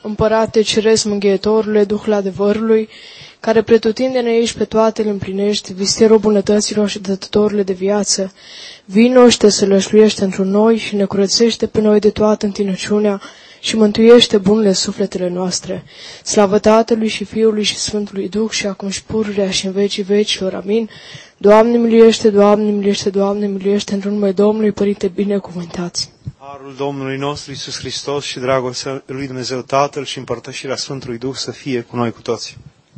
Împărate Ceresc, Mângâietorule, Duhul adevărului, care pretutindene ești pe toate le împlinești, vistierul bunătăților și dătătorule de viață, vino și te sălășluiește într noi și ne curățește pe noi de toată întinăciunea și mântuiește bunele sufletele noastre. Slavă Tatălui și Fiului și Sfântului Duh și acum și pururea și în vecii vecilor. Amin. Doamne miluiește, Doamne miluiește, Doamne miluiește, într-un numele Domnului, Părinte binecuvântați. Harul Domnului nostru Iisus Hristos și dragostea lui Dumnezeu Tatăl și împărtășirea Sfântului Duh să fie cu noi cu toți.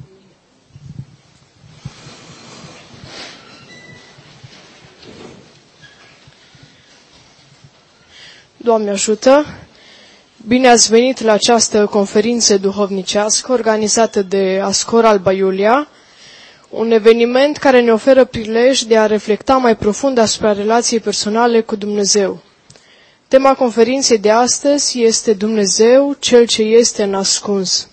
Doamne ajută! Bine ați venit la această conferință duhovnicească organizată de Ascor Alba Iulia, un eveniment care ne oferă prilej de a reflecta mai profund asupra relației personale cu Dumnezeu. Tema conferinței de astăzi este Dumnezeu, Cel ce este nascuns.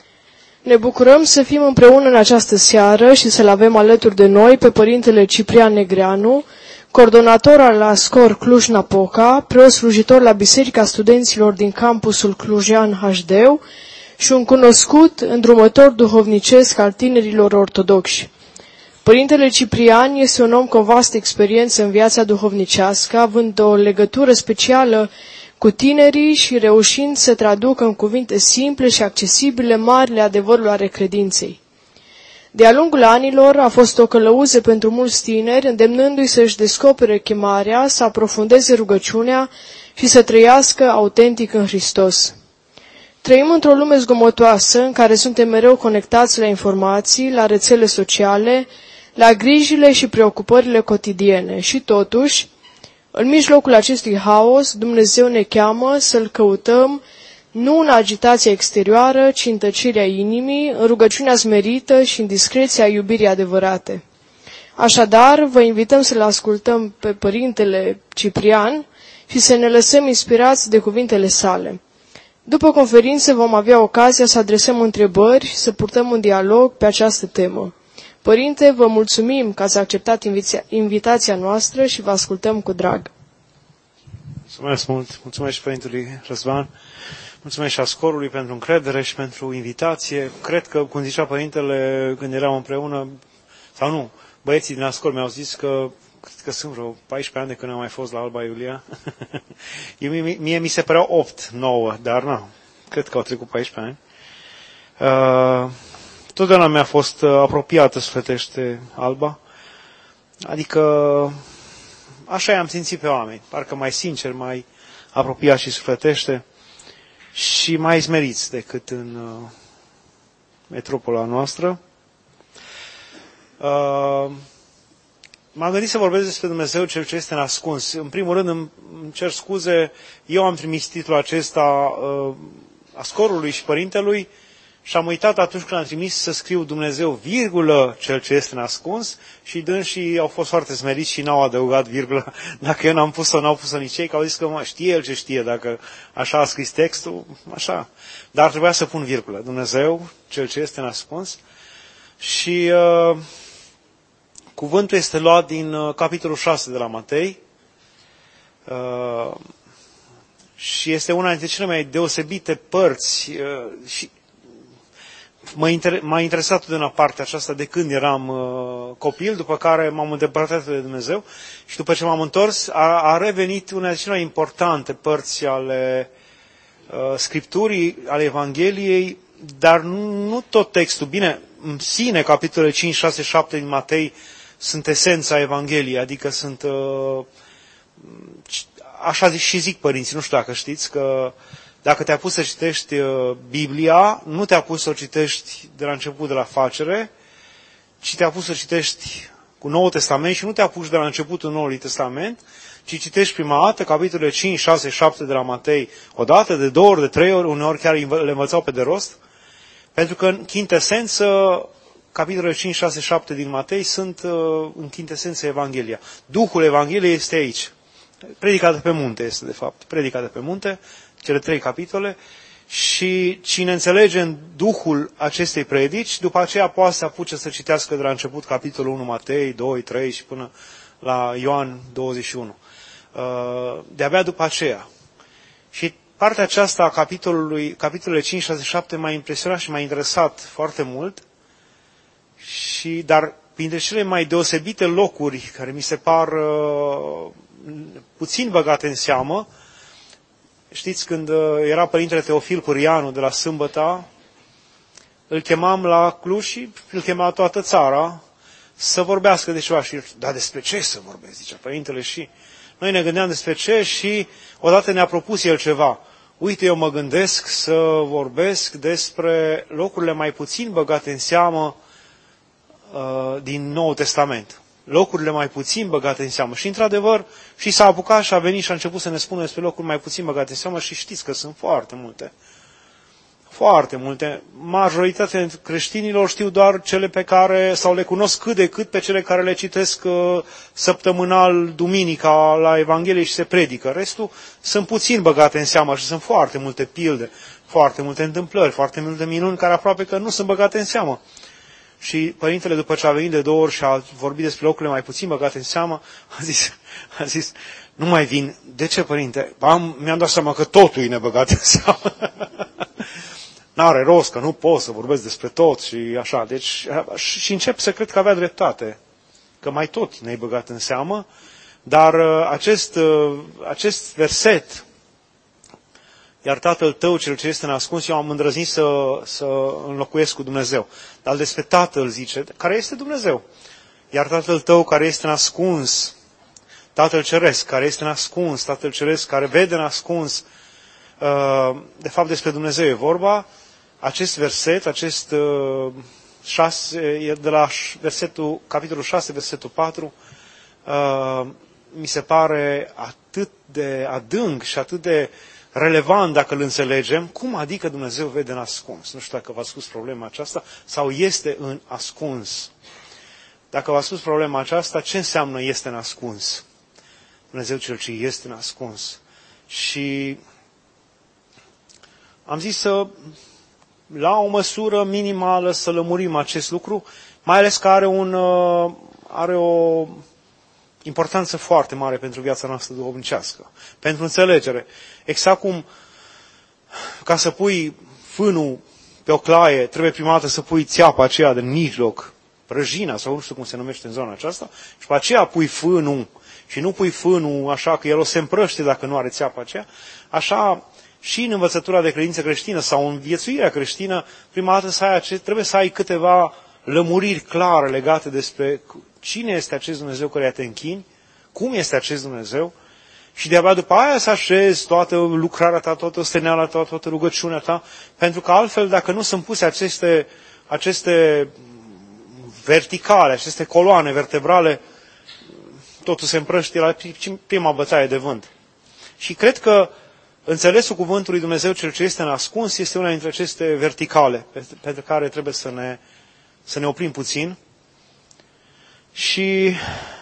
Ne bucurăm să fim împreună în această seară și să-L avem alături de noi pe Părintele Ciprian Negreanu, coordonator al Ascor Cluj-Napoca, preot slujitor la Biserica Studenților din campusul clujean Hașdeu și un cunoscut îndrumător duhovnicesc al tinerilor ortodoxi. Părintele Ciprian este un om cu o vastă experiență în viața duhovnicească, având o legătură specială cu tinerii și reușind să traducă în cuvinte simple și accesibile marile adevăruri ale credinței. De-a lungul anilor a fost o călăuză pentru mulți tineri, îndemnându-i să-și descopere chemarea, să aprofundeze rugăciunea și să trăiască autentic în Hristos. Trăim într-o lume zgomotoasă în care suntem mereu conectați la informații, la rețele sociale, la grijile și preocupările cotidiene și totuși, în mijlocul acestui haos, Dumnezeu ne cheamă să-L căutăm nu în agitația exterioară, ci în tăcerea inimii, în rugăciunea smerită și în discreția iubirii adevărate. Așadar, vă invităm să-L ascultăm pe Părintele Ciprian și să ne lăsăm inspirați de cuvintele sale. După conferință vom avea ocazia să adresăm întrebări și să purtăm un dialog pe această temă. Părinte, vă mulțumim că ați acceptat invitația noastră și vă ascultăm cu drag. Mulțumesc mult, mulțumesc și Părintelui Răzvan, mulțumesc și Ascorului pentru încredere și pentru invitație. Cred că, cum zicea Părintele, când eram împreună, sau nu, băieții din Ascor mi-au zis că cred că sunt vreo 14 ani de când am mai fost la Alba Iulia. Mie mi se păreau 8, 9, dar nu, cred că au trecut 14 ani. Totdeauna mi-a fost apropiată sufletește Alba, adică așa i-am simțit pe oameni, parcă mai sincer, mai apropiat și sufletește și mai smeriți decât în metropola noastră. M-am gândit să vorbesc despre Dumnezeu, Cel ce este nascuns. În primul rând îmi cer scuze, eu am trimis titlul acesta Ascorului și Părintelui și am uitat atunci când am trimis să scriu Dumnezeu, virgulă, Cel ce este nascuns și dânsii au fost foarte smeriți și n-au adăugat virgulă. Dacă eu n-am pus-o, n-au pus-o nici ei, că au zis că știe El ce știe, dacă așa a scris textul, așa. Dar trebuia să pun virgulă. Dumnezeu, Cel ce este nascuns. Și cuvântul este luat din capitolul 6 de la Matei și este una dintre cele mai deosebite părți și m-a interesat totdeauna partea aceasta de când eram copil, după care m-am îndepărtat de Dumnezeu și după ce m-am întors a revenit una dintre cele mai importante părți ale Scripturii, ale Evangheliei, dar nu tot textul. Bine, în sine, capitolele 5, 6, 7 din Matei sunt esența Evangheliei, adică sunt, așa zic părinții, nu știu dacă știți, că dacă te-a pus să citești Biblia, nu te-a pus să o citești de la început, de la facere, ci te-a pus să citești cu Noul Testament și nu te-a pus de la începutul Noului Testament, ci citești prima dată capitolele 5, 6, 7 de la Matei, o dată, de 2 ori, de 3 ori, uneori chiar le învățau pe de rost, pentru că în chintesență capitolele 5, 6, 7 din Matei sunt în chintesență Evanghelia. Duhul Evangheliei este aici. Predica de pe munte este, de fapt. Predica de pe munte, cele 3 capitole. Și cine înțelege în Duhul acestei predici, după aceea poate să apuce să citească de la început capitolul 1 Matei, 2, 3 și până la Ioan 21. De-abia după aceea. Și partea aceasta a capitolele 5, 6, 7 m-a impresionat și m-a interesat foarte mult, dar printre cele mai deosebite locuri care mi se par puțin băgate în seamă, știți, când era Părintele Teofil Pârianu de la Sâmbăta, îl chemam la Cluj și îl chema toată țara să vorbească de ceva. Și dar despre ce să vorbesc, zicea Părintele, și noi ne gândeam despre ce și odată ne-a propus el ceva. Uite, eu mă gândesc să vorbesc despre locurile mai puțin băgate în seamă din Noul Testament. Locurile mai puțin băgate în seamă. Și într-adevăr, și s-a apucat și a venit și a început să ne spună despre locuri mai puțin băgate în seamă și știți că sunt foarte multe. Foarte multe. Majoritatea creștinilor știu doar cele pe care, sau le cunosc cât de cât pe cele care le citesc săptămânal, duminica, la Evanghelie și se predică. Restul sunt puțin băgate în seamă și sunt foarte multe pilde, foarte multe întâmplări, foarte multe minuni care aproape că nu sunt băgate în seamă. Și Părintele, după ce a venit de 2 ori și a vorbit despre locurile mai puțin băgate în seamă, a zis, nu mai vin. De ce, Părinte? Mi-am dat seama că totul e nebăgat în seamă. N-are rost, că nu pot să vorbesc despre tot și așa. Deci, și încep să cred că avea dreptate, că mai tot ne-ai băgat în seamă, dar acest verset, iar Tatăl tău, cel ce este ascuns, eu am îndrăznit să înlocuiesc cu Dumnezeu. Dar despre Tatăl zice, care este Dumnezeu. Iar Tatăl tău care este ascuns, Tatăl Ceresc care este ascuns, Tatăl Ceresc care vede ascuns, de fapt despre Dumnezeu e vorba. Acest verset, acest 6, e de la capitolul 6, versetul 4, mi se pare atât de adânc și atât de relevant dacă îl înțelegem. Cum adică Dumnezeu vede în ascuns? Nu știu dacă v-ați spus problema aceasta, sau este în ascuns. Dacă v-ați spus problema aceasta, ce înseamnă este în ascuns? Dumnezeu cel ce este în ascuns. Și am zis să, la o măsură minimală, să lămurim acest lucru, mai ales că are o importanță foarte mare pentru viața noastră duhovnicească, pentru înțelegere. Exact cum, ca să pui fânul pe o claie, trebuie prima dată să pui țeapa aceea din mijloc, prăjina, sau nu știu cum se numește în zona aceasta, și după aceea pui fânul, și nu pui fânul așa că el o se împrăște dacă nu are țeapa aceea, așa și în învățătura de credință creștină sau în viețuirea creștină, prima dată trebuie să ai câteva lămuriri clare legate despre cine este acest Dumnezeu căruia te închini, cum este acest Dumnezeu, și de-abia după aia să așezi toată lucrarea ta, toată steneala ta, toată rugăciunea ta, pentru că altfel, dacă nu sunt puse aceste verticale, aceste coloane vertebrale, totul se împrăștie la prima bătaie de vânt. Și cred că înțelesul cuvântului Dumnezeu cel ce este ascuns este una dintre aceste verticale, pentru care trebuie să ne oprim puțin. Și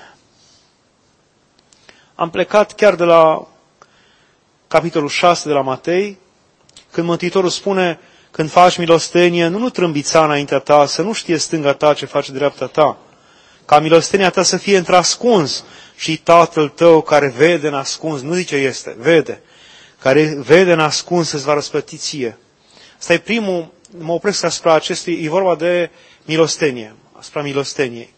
am plecat chiar de la capitolul 6 de la Matei, când Mântuitorul spune, când faci milostenie, nu trâmbița înaintea ta, să nu știe stânga ta ce face dreapta ta, ca milostenia ta să fie într-ascuns și Tatăl tău care vede în ascuns, nu zice este, vede, care vede în ascuns îți va răsplăti ție. Asta e primul, mă opresc asupra acestui, e vorba de milostenie, asupra milosteniei.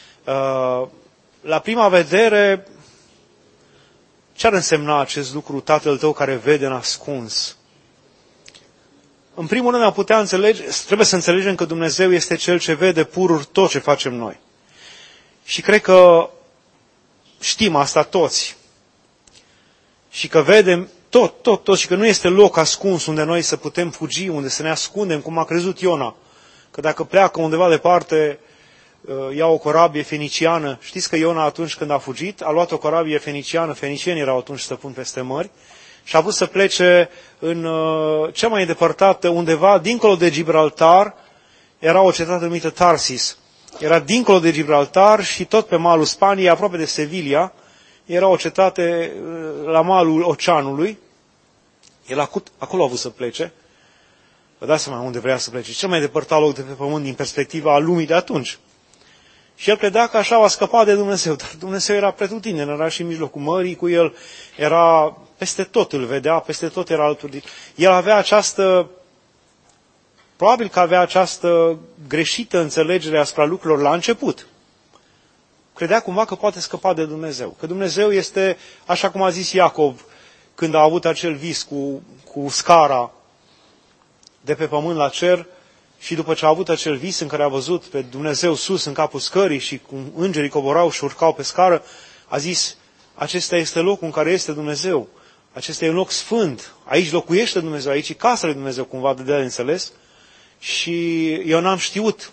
La prima vedere, ce ar însemna acest lucru, Tatăl tău care vede în ascuns? În primul rând, trebuie să înțelegem că Dumnezeu este Cel ce vede pururi tot ce facem noi. Și cred că știm asta toți. Și că vedem tot, și că nu este loc ascuns unde noi să putem fugi, unde să ne ascundem, cum a crezut Iona. Că dacă pleacă undeva departe, ia o corabie feniciană. Știți că Iona atunci când a fugit, a luat o corabie feniciană, fenicienii erau atunci stăpâni peste mări, și a avut să plece în cea mai îndepărtată, undeva, dincolo de Gibraltar, era o cetate numită Tarsis. Era dincolo de Gibraltar și tot pe malul Spaniei, aproape de Sevilla, era o cetate la malul oceanului. El acolo a avut să plece. Vă dați seama unde vrea să plece. Cel mai depărtat loc de pe pământ din perspectiva lumii de atunci. Și el credea că așa va scăpa de Dumnezeu, dar Dumnezeu era pretutindeni, era și în mijlocul mării cu el, era peste tot, îl vedea, peste tot era alături. El avea această, probabil că avea această greșită înțelegere asupra lucrurilor la început. Credea cumva că poate scăpa de Dumnezeu, că Dumnezeu este, așa cum a zis Iacov, când a avut acel vis cu scara de pe pământ la cer, și după ce a avut acel vis în care a văzut pe Dumnezeu sus în capul scării și cum îngerii coborau și urcau pe scară, a zis, acesta este locul în care este Dumnezeu. Acesta e un loc sfânt. Aici locuiește Dumnezeu, aici e casa lui Dumnezeu, cumva de înțeles. Și eu n-am știut.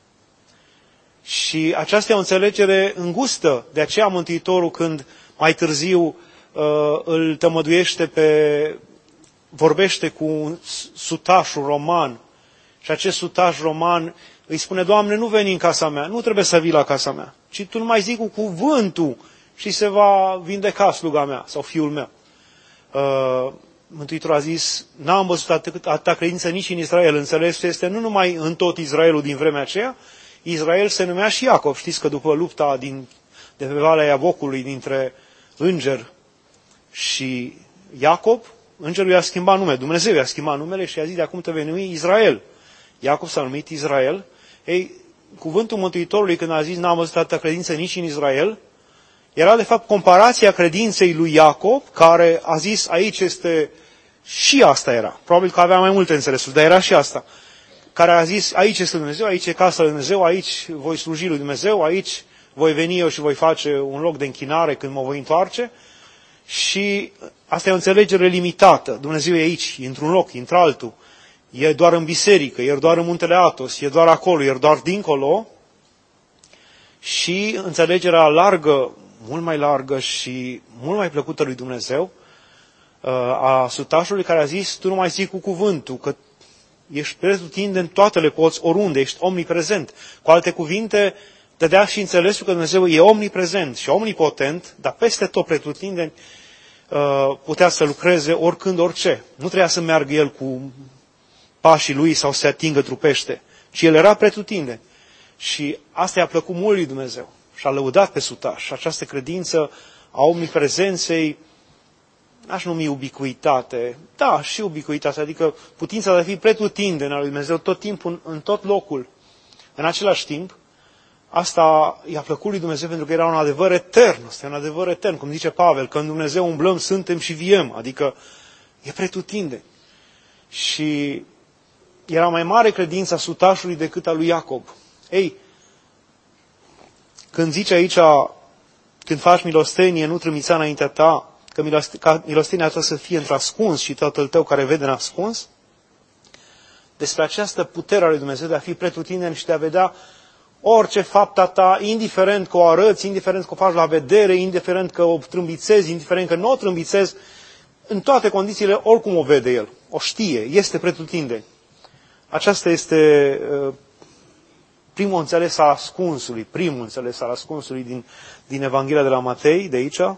Și aceasta e o înțelegere îngustă. De aceea Mântuitorul, când mai târziu îl tămăduiește vorbește cu sutașul roman, și acest sutaș roman îi spune, Doamne, nu veni în casa mea, nu trebuie să vii la casa mea, ci tu numai zici cu cuvântul și se va vindeca sluga mea sau fiul meu. Mântuitorul a zis, n-am văzut atâta credință nici în Israel. Înțelesul este nu numai în tot Israelul din vremea aceea, Israel se numea și Iacov. Știți că după lupta de pe Valea Iavocului dintre înger și Iacov, îngerul i-a schimbat nume, Dumnezeu i-a schimbat numele și i-a zis, de acum te vei numi Israel. Iacov s-a numit Israel. Ei, cuvântul Mântuitorului când a zis, n-am văzut atâta credință nici în Israel, era de fapt comparația credinței lui Iacov, care a zis, aici este, și asta era, probabil că avea mai multe înțelesuri, dar era și asta, care a zis, aici este Dumnezeu, aici e casa lui Dumnezeu, aici voi sluji lui Dumnezeu, aici voi veni eu și voi face un loc de închinare când mă voi întoarce. Și asta e o înțelegere limitată. Dumnezeu e aici, e într-un loc, e într-altul. E doar în biserică, e doar în muntele Atos, e doar acolo, e doar dincolo. Și înțelegerea largă, mult mai largă și mult mai plăcută lui Dumnezeu, a sutașului care a zis, tu nu mai zici cu cuvântul, că ești pretutindeni, toate le poți, oriunde, ești omniprezent. Cu alte cuvinte, dădea și înțelesul că Dumnezeu e omniprezent și omnipotent, dar peste tot pretutindeni putea să lucreze oricând, orice. Nu trebuia să meargă el cu pașii lui sau să se atingă trupește, ci el era pretutindeni. Și asta i-a plăcut mult lui Dumnezeu și a lăudat pe sutaș. Și această credință a omniprezenței, aș numi ubicuitate, da, și ubicuitate, adică putința de a fi pretutindeni al lui Dumnezeu tot timpul, în tot locul, în același timp. Asta i-a plăcut lui Dumnezeu pentru că era un adevăr etern. Asta e un adevăr etern, cum zice Pavel, că în Dumnezeu umblăm, suntem și viem. Adică e pretutindeni. Și era mai mare credința sutașului decât a lui Iacob. Ei, când zice aici, când faci milostenie, nu trimița înaintea ta, că milostenia ta să fie într-ascuns și Tatăl tău care vede în ascuns, despre această putere a lui Dumnezeu de a fi pretutindeni și de a vedea orice fapta ta, indiferent că o arăți, indiferent că o faci la vedere, indiferent că o trâmbițezi, indiferent că nu o trâmbițezi, în toate condițiile, oricum o vede El, o știe, este pretutindeni. Aceasta este primul înțeles al ascunsului, din Evanghelia de la Matei, de aici.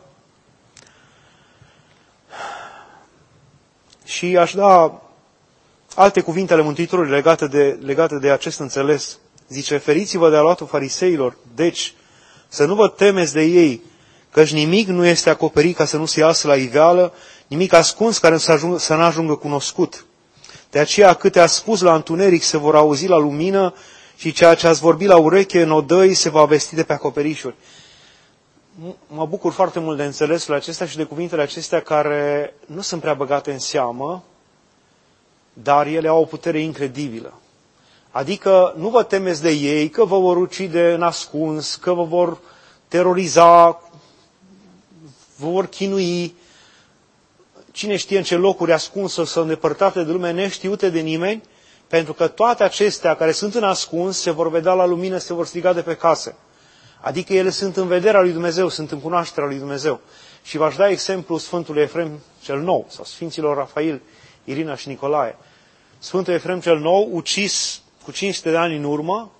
Și aș da alte cuvinte ale Mântuitorului legate de acest înțeles. Zice, feriți-vă de aluatul fariseilor, deci să nu vă temeți de ei, căci nimic nu este acoperit ca să nu se iasă la iveală, nimic ascuns care să nu ajungă cunoscut. De aceea câte ați spus la întuneric se vor auzi la lumină și ceea ce ați vorbit la ureche în odăi se va vesti de pe acoperișuri. Mă bucur foarte mult de înțelesul acesta și de cuvintele acestea care nu sunt prea băgate în seamă, dar ele au o putere incredibilă. Adică nu vă temeți de ei, că vă vor ucide în ascuns, că vă vor teroriza, vă vor chinui. Cine știe în ce locuri ascunse sau îndepărtate de lume, neștiute de nimeni, pentru că toate acestea care sunt în ascuns se vor vedea la lumină, se vor striga de pe case. Adică ele sunt în vederea lui Dumnezeu, sunt în cunoașterea lui Dumnezeu. Și v-aș da exemplu Sfântului Efrem cel Nou, sau Sfinților Rafael, Irina și Nicolae. Sfântul Efrem cel Nou, ucis cu 500 de ani în urmă,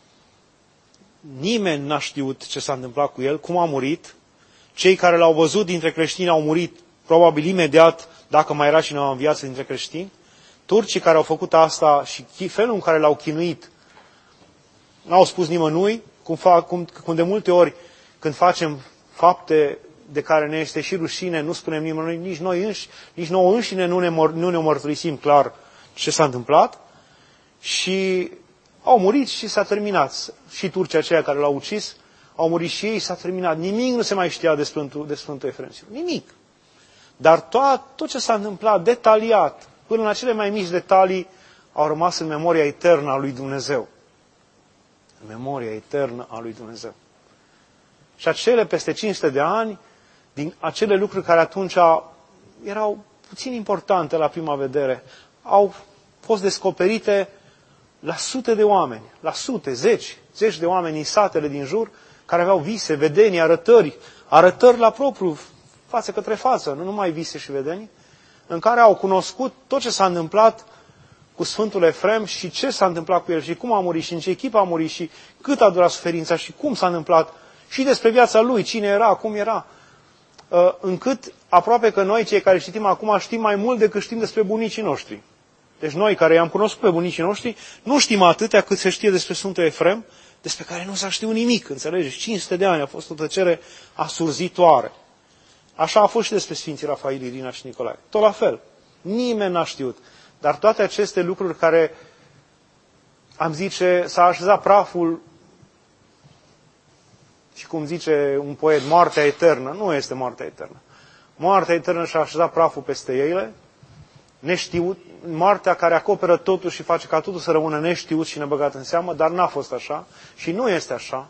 nimeni n-a știut ce s-a întâmplat cu el, cum a murit. Cei care l-au văzut dintre creștini au murit probabil imediat, dacă mai era cineva în viață dintre creștini. Turcii care au făcut asta și felul în care l-au chinuit, n-au spus nimănui, Cum de multe ori când facem fapte de care ne este și rușine, nu spunem nimănui, nici nouă înșine nu ne mărturisim clar ce s-a întâmplat și au murit și s-a terminat. Și turcii aceia care l-au ucis, au murit și ei, s-a terminat. Nimic nu se mai știa de Sfântul Efrem. Nimic. Dar tot ce s-a întâmplat, detaliat, până la cele mai mici detalii, au rămas în memoria eternă a lui Dumnezeu. În memoria eternă a lui Dumnezeu. Și acele peste 500 de ani, din acele lucruri care atunci erau puțin importante la prima vedere, au fost descoperite la sute de oameni, la sute, zeci de oameni în satele din jur, care aveau vise, vedenii, arătări la propriu, față către față, nu numai vise și vedenii, în care au cunoscut tot ce s-a întâmplat cu Sfântul Efrem și ce s-a întâmplat cu el și cum a murit și în ce echipă a murit și cât a durat suferința și cum s-a întâmplat și despre viața lui, cine era, cum era, încât aproape că noi, cei care citim acum, știm mai mult decât știm despre bunicii noștri. Deci noi care i-am cunoscut pe bunicii noștri, nu știm atâtea cât se știe despre Sfântul Efrem, despre care nu s-a știut nimic, înțelegeți? 500 de ani a fost o tăcere asurzitoare. Așa a fost și despre Sfinții Rafail, Irina și Nicolae. Tot la fel. Nimeni n-a știut. Dar toate aceste lucruri care, am zice, s-a așezat praful și cum zice un poet, moartea eternă, nu este moartea eternă. Moartea eternă și-a așezat praful peste ele, neștiut, moartea care acoperă totul și face ca totul să rămână neștiut și nebăgat în seamă, dar n-a fost așa și nu este așa.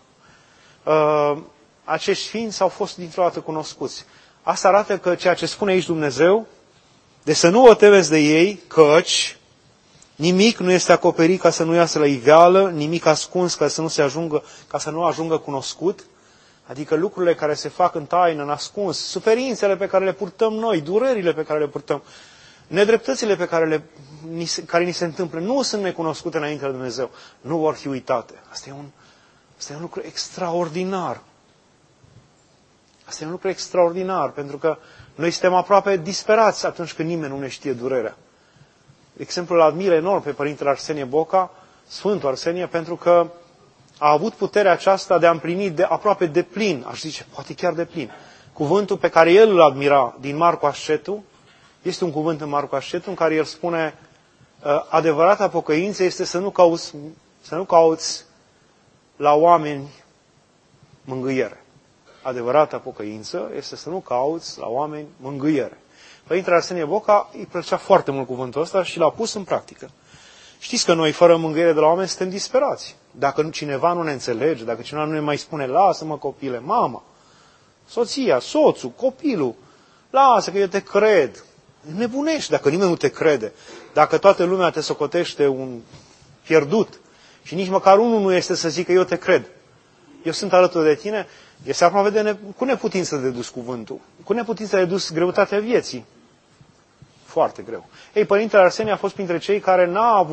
Acești sfinți au fost dintr-o dată cunoscuți. Asta arată că ceea ce spune aici Dumnezeu, de să nu vă temeți de ei, căci nimic nu este acoperit ca să nu iasă la iveală, nimic ascuns ca să nu ajungă cunoscut, adică lucrurile care se fac în taină, în ascuns, suferințele pe care le purtăm noi, durerile pe care le purtăm, nedreptățile care ni se întâmplă, nu sunt necunoscute înaintea lui Dumnezeu, nu vor fi uitate. Asta e un lucru extraordinar. Asta e un lucru extraordinar, pentru că noi suntem aproape disperați atunci când nimeni nu ne știe durerea. De exemplu, îl admir enorm pe Părintele Arsenie Boca, Sfântul Arsenie, pentru că a avut puterea aceasta de a împlini aproape de plin, aș zice, poate chiar de plin, cuvântul pe care el îl admira din Marcu Ascetu. Este un cuvânt în Marcu Ascetu în care el spune: adevărata pocăință este să nu cauți la oameni mângâiere. Adevărata pocăință este să nu cauți la oameni mângâiere. Părintele Arsenie Boca îi plăcea foarte mult cuvântul ăsta și l-a pus în practică. Știți că noi, fără mângâiere de la oameni, suntem disperați. Dacă cineva nu ne înțelege, dacă cineva nu ne mai spune, lasă-mă copile, mama, soția, soțul, copilul, lasă că eu te cred. Nebunești dacă nimeni nu te crede. Dacă toată lumea te socotește un pierdut și nici măcar unul nu este să zică eu te cred, eu sunt alături de tine, este aproape cu neputință de dus cuvântul, cu neputință de dus greutatea vieții. Foarte greu. Ei, Părintele Arsenie a fost printre cei care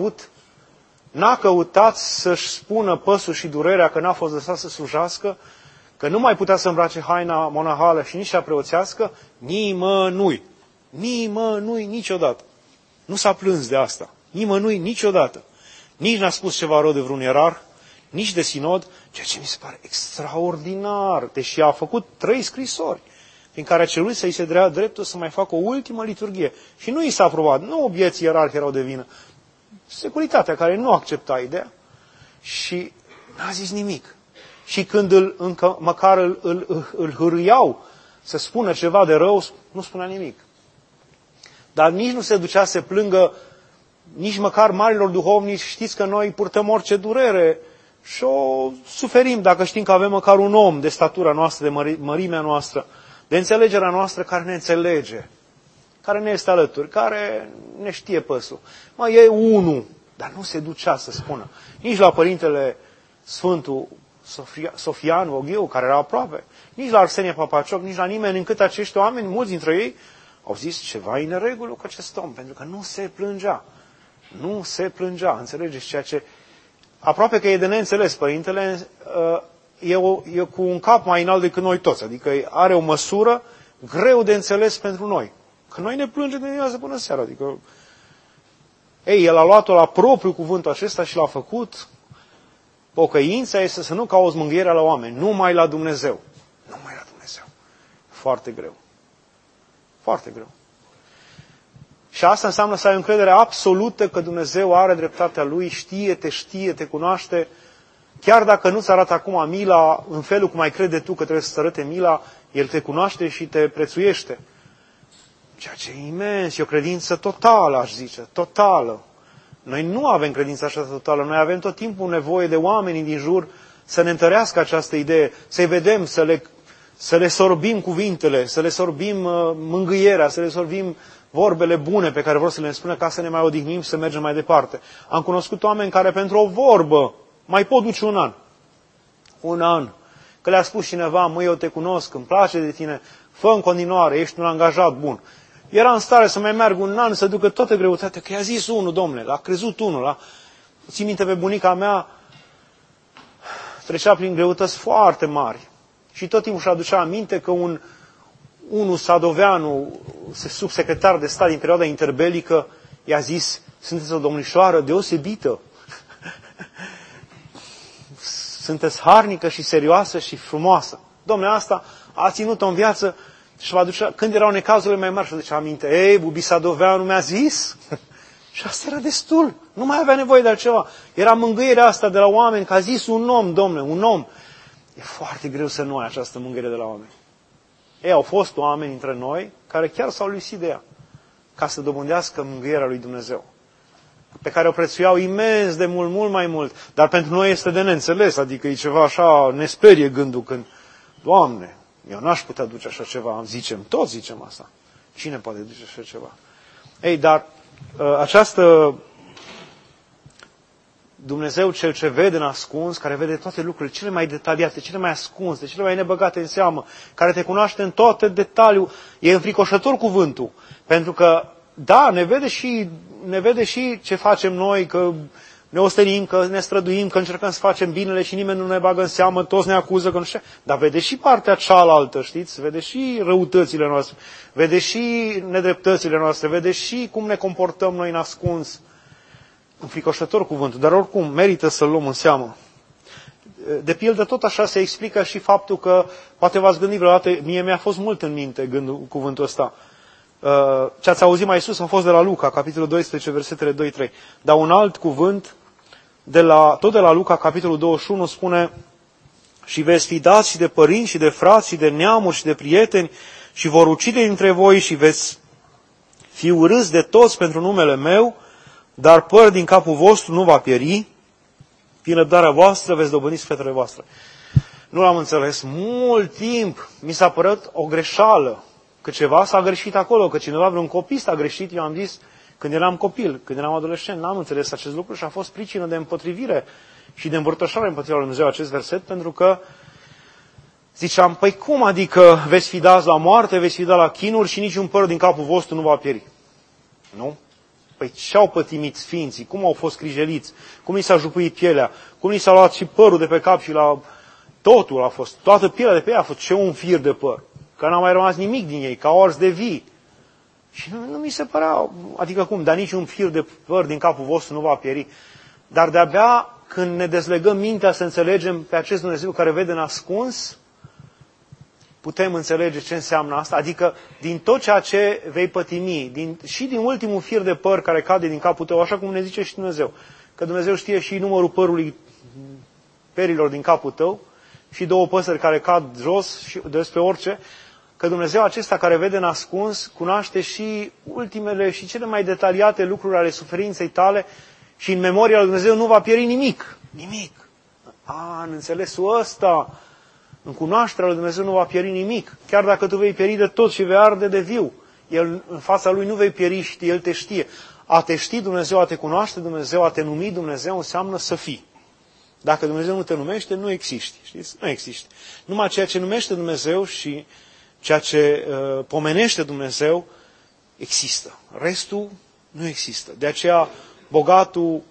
n-a căutat să-și spună păsul și durerea, că n-a fost lăsat să slujească, că nu mai putea să îmbrace haina monahală și nici cea preoțească, nimănui. Nimănui niciodată. Nu s-a plâns de asta. Nimănui niciodată. Nici n-a spus ceva rău de vreun ierarh, nici de sinod, ceea ce mi se pare extraordinar, deși a făcut 3 scrisori, prin care a cerut să-i se dea dreptul să mai facă o ultimă liturghie. Și nu i s-a aprobat, nu bieții ierarhi erau de vină, securitatea care nu accepta ideea și n-a zis nimic. Și când măcar îl hârâiau să spună ceva de rău, nu spunea nimic. Dar nici nu se ducea să plângă nici măcar marilor duhovnici. Știți că noi purtăm orice durere și o suferim dacă știm că avem măcar un om de statura noastră, de mărimea noastră, de înțelegerea noastră, care ne înțelege, care ne este alături, care ne știe păsul. Mai e unul, dar nu se ducea să spună. Nici la Părintele Sfântul Sofian Voghiu, care era aproape, nici la Arsenie Papacioc, nici la nimeni, încât acești oameni, mulți dintre ei, au zis ceva e în regulă cu acest om, pentru că nu se plângea. Nu se plângea, înțelegeți? Ceea ce aproape că e de neînțeles. Părintele e cu un cap mai înalt decât noi toți, adică are o măsură greu de înțeles pentru noi. Că noi ne plângem de dimineață până seara. Adică, el a luat-o la propriu cuvântul acesta și l-a făcut Pocăința este să nu cauți mângâierea la oameni, numai la Dumnezeu. Numai la Dumnezeu. Foarte greu. Foarte greu. Și asta înseamnă să ai încredere absolută că Dumnezeu are dreptatea Lui, știe, te cunoaște. Chiar dacă nu-ți arată acum mila în felul cum ai crede tu că trebuie să-ți arate mila, El te cunoaște și te prețuiește. Ceea ce e imens, e o credință totală, aș zice, totală. Noi nu avem credința așa totală, noi avem tot timpul nevoie de oamenii din jur să ne întărească această idee, să-i vedem, să le sorbim cuvintele, să le sorbim mângâierea, să le sorbim vorbele bune pe care vor să le spună ca să ne mai odihnim și să mergem mai departe. Am cunoscut oameni care pentru o vorbă mai pot duce un an. Un an. Că le-a spus cineva, măi, eu te cunosc, îmi place de tine, fă în continuare, ești un angajat bun. Era în stare să mai meargă un an, să ducă toată greutatea, că i-a zis unul, domnule, l-a crezut unul. Țin minte pe bunica mea, trecea prin greutăți foarte mari. Și tot timpul și-a aducea aminte că unul Sadoveanu, subsecretar de stat din perioada interbelică, i-a zis, sunteți o domnișoară deosebită. Sunteți harnică și serioasă și frumoasă. Dom'le, asta a ținut-o în viață și va duce, când erau necazurile mai mari, și aducea aminte, ei, Bubi Sadoveanu mi-a zis. Și asta era destul. Nu mai avea nevoie de altceva. Era mângâierea asta de la oameni, că a zis un om, dom'le, un om. E foarte greu să nu ai această mângâiere de la oameni. Ei, au fost oameni între noi care chiar s-au luisit de ea, ca să dobândească mângâierea lui Dumnezeu, pe care o prețuiau imens de mult, mult mai mult. Dar pentru noi este de neînțeles, adică e ceva așa, ne sperie gândul când, Doamne, eu n-aș putea duce așa ceva, toți zicem asta. Cine poate duce așa ceva? Ei, dar această Dumnezeu cel ce vede în ascuns, care vede toate lucrurile cele mai detaliate, cele mai ascunse, cele mai nebăgate în seamă, care te cunoaște în toate detaliul, e înfricoșător cuvântul. Pentru că, da, ne vede și ce facem noi, că ne ostenim, că ne străduim, că încercăm să facem binele și nimeni nu ne bagă în seamă, toți ne acuză că nu știu. Dar vede și partea cealaltă, știți? Vede și răutățile noastre, vede și nedreptățile noastre, vede și cum ne comportăm noi în ascuns. Înfricoșător cuvântul, dar oricum merită să-l luăm în seamă. De pildă, tot așa se explică și faptul că, poate v-ați gândit vreodată, mie mi-a fost mult în minte cuvântul ăsta. Ce ați auzit mai sus a fost de la Luca, capitolul 12, versetele 2-3. Dar un alt cuvânt, tot de la Luca, capitolul 21, spune: și veți fi dați și de părinți, și de frați, și de neamuri, și de prieteni, și vor ucide dintre voi, și veți fi urâți de toți pentru numele meu, dar păr din capul vostru nu va pieri, prin răbdarea voastră veți dobândi sfetele voastre. Nu l-am înțeles. Mult timp mi s-a părut o greșeală, că ceva s-a greșit acolo, că cineva, vreun copil s-a greșit. Eu am zis, când eram copil, când eram adolescent, n-am înțeles acest lucru și a fost pricină de împotrivire și de îmbărtășare împotriva lui Dumnezeu acest verset, pentru că ziceam, păi cum adică veți fi dați la moarte, veți fi dați la chinuri și niciun păr din capul vostru nu va pieri? Nu? Păi ce-au pătimit sfinții? Cum au fost grijeliți? Cum li s-a jupuit pielea? Cum li s-a luat și părul de pe cap și la... Totul a fost, toată pielea de pe ea a fost ce un fir de păr. Că n-a mai rămas nimic din ei, ca ors de vii. Și nu mi se părea, adică cum, dar niciun fir de păr din capul vostru nu va pieri. Dar de-abia când ne dezlegăm mintea să înțelegem pe acest Dumnezeu care vede în ascuns, putem înțelege ce înseamnă asta. Adică din tot ceea ce vei pătimi, și din ultimul fir de păr care cade din capul tău, așa cum ne zice și Dumnezeu. Că Dumnezeu știe și numărul perilor din capul tău și 2 păsări care cad jos și despre orice. Că Dumnezeu acesta care vede în ascuns cunoaște și ultimele și cele mai detaliate lucruri ale suferinței tale și în memoria lui Dumnezeu nu va pieri nimic. Nimic. În înțelesul ăsta, în cunoașterea lui Dumnezeu nu va pieri nimic. Chiar dacă tu vei pieri de tot și vei arde de viu, El, în fața Lui nu vei pieri, El te știe. A te ști Dumnezeu, a te cunoaște Dumnezeu, a te numi Dumnezeu înseamnă să fii. Dacă Dumnezeu nu te numește, nu existi. Știți? Nu existi. Numai ceea ce numește Dumnezeu și ceea ce pomenește Dumnezeu există. Restul nu există. De aceea, bogatul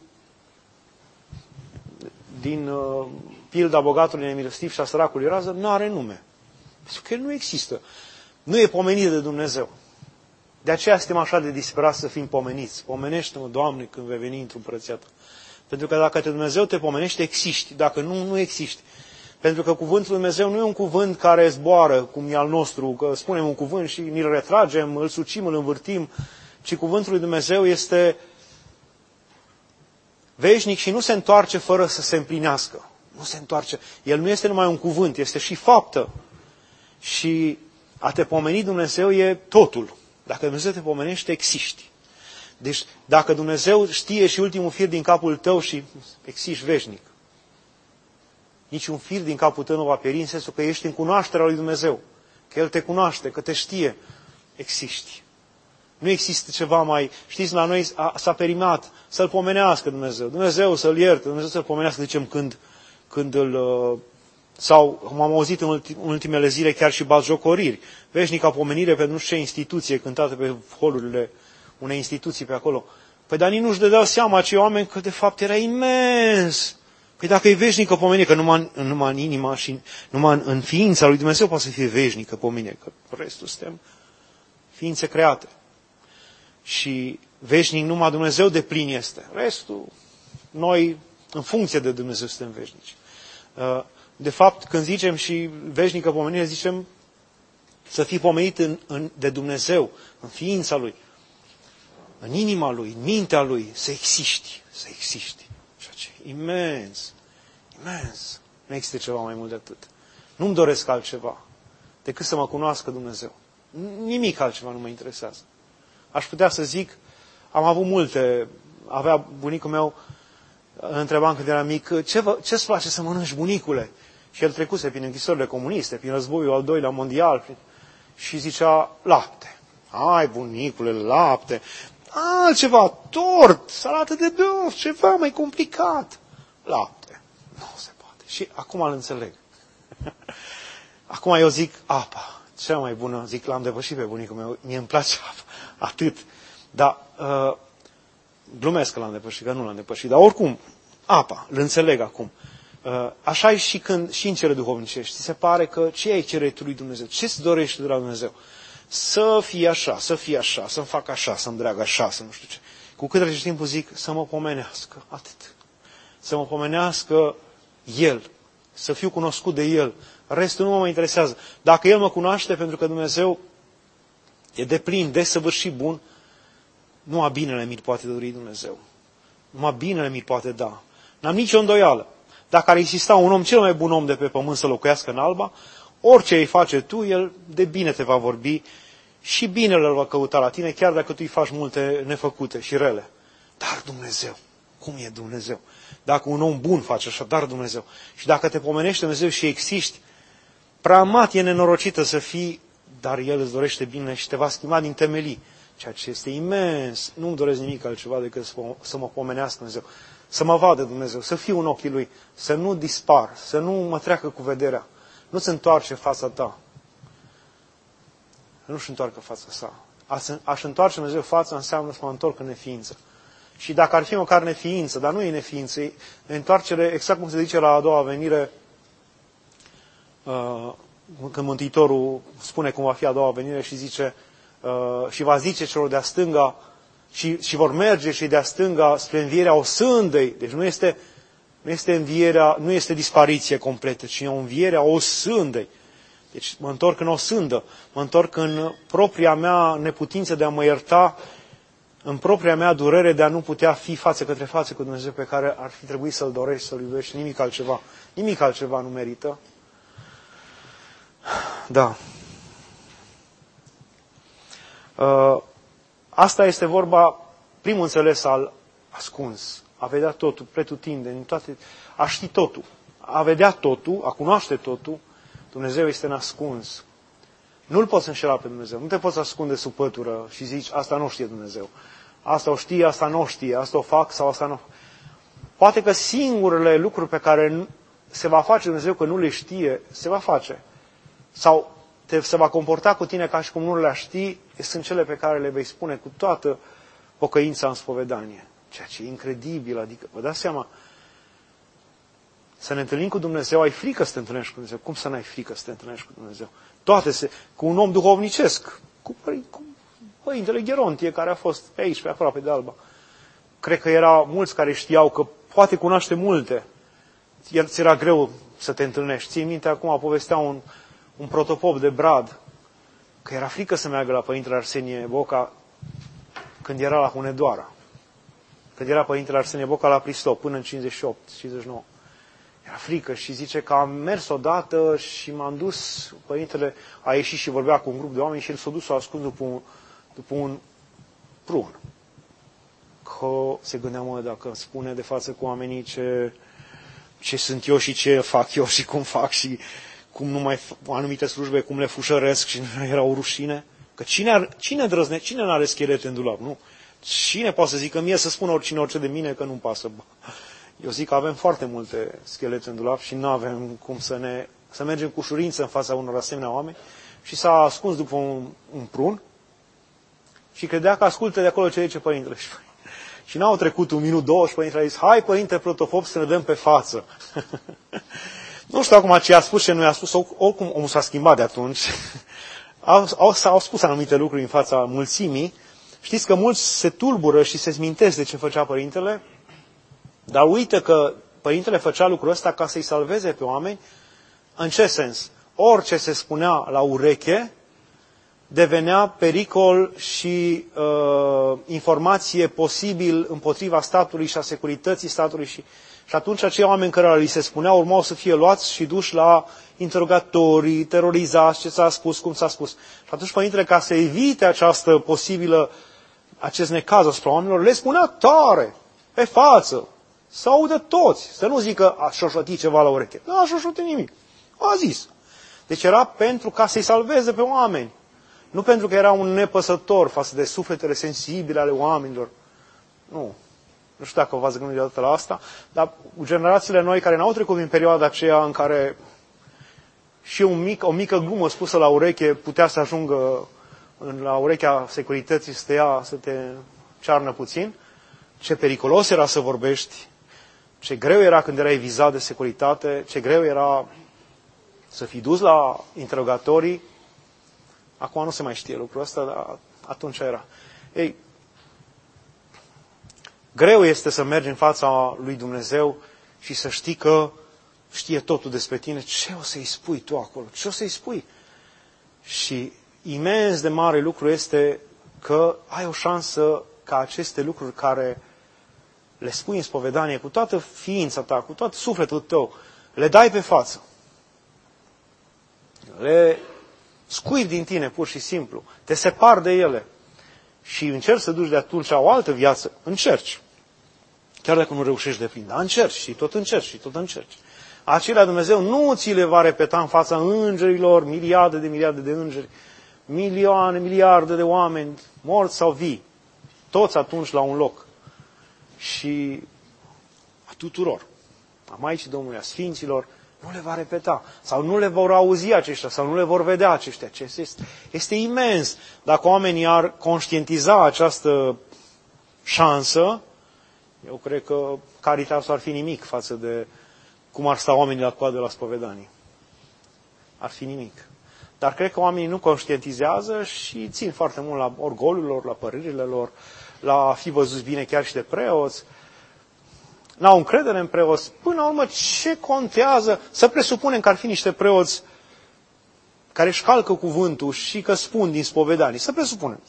din pilda bogatului nemilostiv și a săracului rază nu are nume. Pentru că el nu există. Nu e pomenit de Dumnezeu. De aceea suntem așa de disperați să fim pomeniți. Pomenește-mă, Doamne, când vei veni într-un împărăția Ta. Pentru că dacă Dumnezeu te pomenește, existi. Dacă nu, nu existi. Pentru că cuvântul Lui Dumnezeu nu e un cuvânt care zboară, cum e al nostru, că spunem un cuvânt și ni-l retragem, îl sucim, îl învârtim, ci cuvântul Lui Dumnezeu este veșnic și nu se întoarce fără să se împlinească. Nu se întoarce. El nu este numai un cuvânt, este și faptă. Și a te pomeni Dumnezeu e totul. Dacă Dumnezeu te pomenește, existi. Deci, dacă Dumnezeu știe și ultimul fir din capul tău și existi veșnic, nici un fir din capul tău nu va pieri, în sensul că ești în cunoașterea lui Dumnezeu. Că El te cunoaște, că te știe. Existi. Nu există ceva mai... Știți, la noi s-a perimat să-L pomenească Dumnezeu. Dumnezeu să-L ierte, Dumnezeu să-L pomenească, zicem, când îl... Sau, m-am auzit în ultimele zile chiar și batjocoriri. Veșnica pomenire pentru nu știu ce instituție cântată pe holurile unei instituții pe acolo. Păi dar nici nu-și dădeau seama acei oameni că de fapt era imens. Păi dacă e veșnică pomenire, că numai în inima și numai în ființa lui Dumnezeu poate să fie veșnică pomenire, că restul suntem ființe create. Și veșnic numai Dumnezeu de plin este. Restul, noi, în funcție de Dumnezeu, suntem veșnici. De fapt, când zicem și veșnică pomenire, zicem să fii pomenit de Dumnezeu, în ființa Lui, în inima Lui, în mintea Lui, să existi. Să existi. Ceea ce e imens. Imens. Nu există ceva mai mult de atât. Nu-mi doresc altceva decât să mă cunoască Dumnezeu. Nimic altceva nu mă interesează. Aș putea să zic, am avut multe, avea bunicul meu, întrebam când era mic, ce-ți place să mănânci, bunicule? Și el trecuse prin închisorile comuniste, prin războiul al doilea mondial, și zicea, lapte. Ai, bunicule, lapte. Altceva, tort, salată de băuf, ceva mai complicat. Lapte. Nu se poate. Și acum îl înțeleg. Acum eu zic, apa. Cea mai bună, zic, l-am depășit pe bunicul meu, mie îmi place apa. Atât. Dar, glumesc că l-am depășit, că nu l-am depășit. Dar oricum, apa, îl înțeleg acum. Așa e și în cele duhovnicești. Ți se pare că ce ai cere tu lui Dumnezeu? Ce-ți dorești de la Dumnezeu? Să fie așa, să-mi fac așa, să-mi dreagă așa, să nu știu ce. Cu cât trece timpul zic, să mă pomenească. Atât. Să mă pomenească El. Să fiu cunoscut de El. Restul nu mă interesează. Dacă El mă cunoaște, pentru că Dumnezeu e deplin, desăvârșit bun, numai binele mi-l poate dori Dumnezeu. Numai binele mi-l poate da. N-am nicio îndoială. Dacă ar exista un om, cel mai bun om de pe pământ să locuiască în Alba, orice îi face tu, el de bine te va vorbi și binele îl va căuta la tine, chiar dacă tu îi faci multe nefăcute și rele. Dar Dumnezeu, cum e Dumnezeu? Dacă un om bun face așa, dar Dumnezeu. Și dacă te pomenește Dumnezeu și existi, prea mat e nenorocită să fii, dar El îți dorește bine și te va schimba din temelii. Ceea ce este imens. Nu-mi doresc nimic altceva decât să mă pomenească Dumnezeu. Să mă vadă Dumnezeu, să fiu în ochii Lui, să nu dispar, să nu mă treacă cu vederea. Nu-ți întoarce fața ta. Nu-și întoarcă fața sa. Aș întoarce Dumnezeu fața înseamnă să mă întorc în neființă. Și dacă ar fi măcar neființă, dar nu e neființă, e întoarcere, exact cum se zice la a doua venire, când Mântuitorul spune cum va fi a doua venire și zice, și va zice celor de-a stânga, și vor merge și de-a stânga spre învierea osândei. Deci nu este învierea, nu este dispariție completă, ci o înviere a osândei. Deci mă întorc în osândă, mă întorc în propria mea neputință de a mă ierta, în propria mea durere de a nu putea fi față către față cu Dumnezeu pe care ar fi trebuit să-L dorești, să-L iubești, nimic altceva. Nimic altceva nu merită. Da. Asta este vorba, primul înțeles al ascuns. A vedea totul, pretutindeni, în toate, a ști totul. A vedea totul, a cunoaște totul, Dumnezeu este ascuns. Nu-L poți înșela pe Dumnezeu. Nu te poți ascunde sub pătură și zici, asta nu știe Dumnezeu. Asta o știe, asta nu știe, asta o fac sau asta nu. Poate că singurele lucruri pe care se va face Dumnezeu că nu le știe, se va face. Sau se va comporta cu tine ca și cum nu le ști, sunt cele pe care le vei spune cu toată pocăința în spovedanie. Ceea ce e incredibil, adică, vă dați seama, să ne întâlnim cu Dumnezeu, ai frică să te întâlnești cu Dumnezeu. Cum să n-ai frică să te întâlnești cu Dumnezeu? Cu un om duhovnicesc, cu Părintele Gerontie, care a fost pe aici, pe aproape de Alba. Cred că era mulți care știau că poate cunoaște multe. Ți era greu să te întâlnești. Ții minte, acum povestea un protopop de Brad, că era frică să meargă la Părintele Arsenie Boca când era la Hunedoara. Când era Părintele Arsenie Boca la Pristop, până în 58-59. Era frică și zice că am mers odată și m-am dus, Părintele a ieșit și vorbea cu un grup de oameni și el s-a dus să o ascund după un prun. Că se gândea, mă, dacă îmi spune de față cu oamenii ce sunt eu și ce fac eu și cum fac și cum nu mai anumite slujbe, cum le fușăresc și nu era o rușine. Că cine drăzne, cine n-are schelete în dulap, nu? Cine poate să zică mie să spună oricine orice de mine că nu-mi pasă? Eu zic că avem foarte multe schelete în dulap și nu avem cum să mergem cu ușurință în fața unor asemenea oameni. Și s-a ascuns după un prun și credea că ascultă de acolo ce zice Părintele. Și n-au trecut 1 minut, 2 și Părintele a zis, hai Părinte Protopop să ne dăm pe față. Nu știu acum ce a spus, ce nu i-a spus, oricum omul s-a schimbat de atunci. Au spus anumite lucruri în fața mulțimii. Știți că mulți se tulbură și se smintesc de ce făcea Părintele, dar uită că Părintele făcea lucrul ăsta ca să-i salveze pe oameni. În ce sens? Orice se spunea la ureche devenea pericol și informație posibil împotriva statului și a securității statului. Și atunci acei oameni care li se spunea urmau să fie luați și duși la interogatorii, terorizați, ce s-a spus, cum s-a spus. Și atunci Părintele, ca să evite acest necaz asupra oamenilor, le spunea tare, pe față, să audă toți, să nu zică a șoșoti ceva la ureche. Nu a șoșoti nimic. A zis. Deci era pentru ca să-i salveze pe oameni. Nu pentru că era un nepăsător față de sufletele sensibile ale oamenilor. Nu. Nu știu dacă v-ați gândit deodată la asta, dar generațiile noi care n-au trecut din perioada aceea în care și o mică glumă spusă la ureche putea să ajungă la urechea securității să te cearnă puțin, ce periculos era să vorbești, ce greu era când erai vizat de securitate, ce greu era să fii dus la interogatorii. Acum nu se mai știe lucrul ăsta, dar atunci era. Ei, greu este să mergi în fața lui Dumnezeu și să știi că știe totul despre tine. Ce o să-i spui tu acolo? Ce o să-i spui? Și imens de mare lucru este că ai o șansă ca aceste lucruri care le spui în spovedanie cu toată ființa ta, cu tot sufletul tău, le dai pe față. Le scuipi din tine, pur și simplu. Te separi de ele. Și încerci să duci de atunci o altă viață. Încerci. Chiar dacă nu reușești de plin. Dar încerci și tot încerci și tot încerci. Acelea Dumnezeu nu ți le va repeta în fața îngerilor, miliarde de îngeri, milioane, miliarde de oameni, morți sau vii. Toți atunci la un loc. Și a tuturor. A Maicii Domnului, a Sfinților, nu le va repeta. Sau nu le vor auzi aceștia, sau nu le vor vedea aceștia. Este imens. Dacă oamenii ar conștientiza această șansă, eu cred că Caritasul ar fi nimic față de cum ar sta oamenii la coadă la spovedanii. Ar fi nimic. Dar cred că oamenii nu conștientizează și țin foarte mult la orgoliul lor, la părerile lor, la a fi văzuți bine chiar și de preoți. N-au încredere în preoți. Până la urmă, ce contează? Să presupunem că ar fi niște preoți care își calcă cuvântul și că spun din spovedanii. Să presupunem.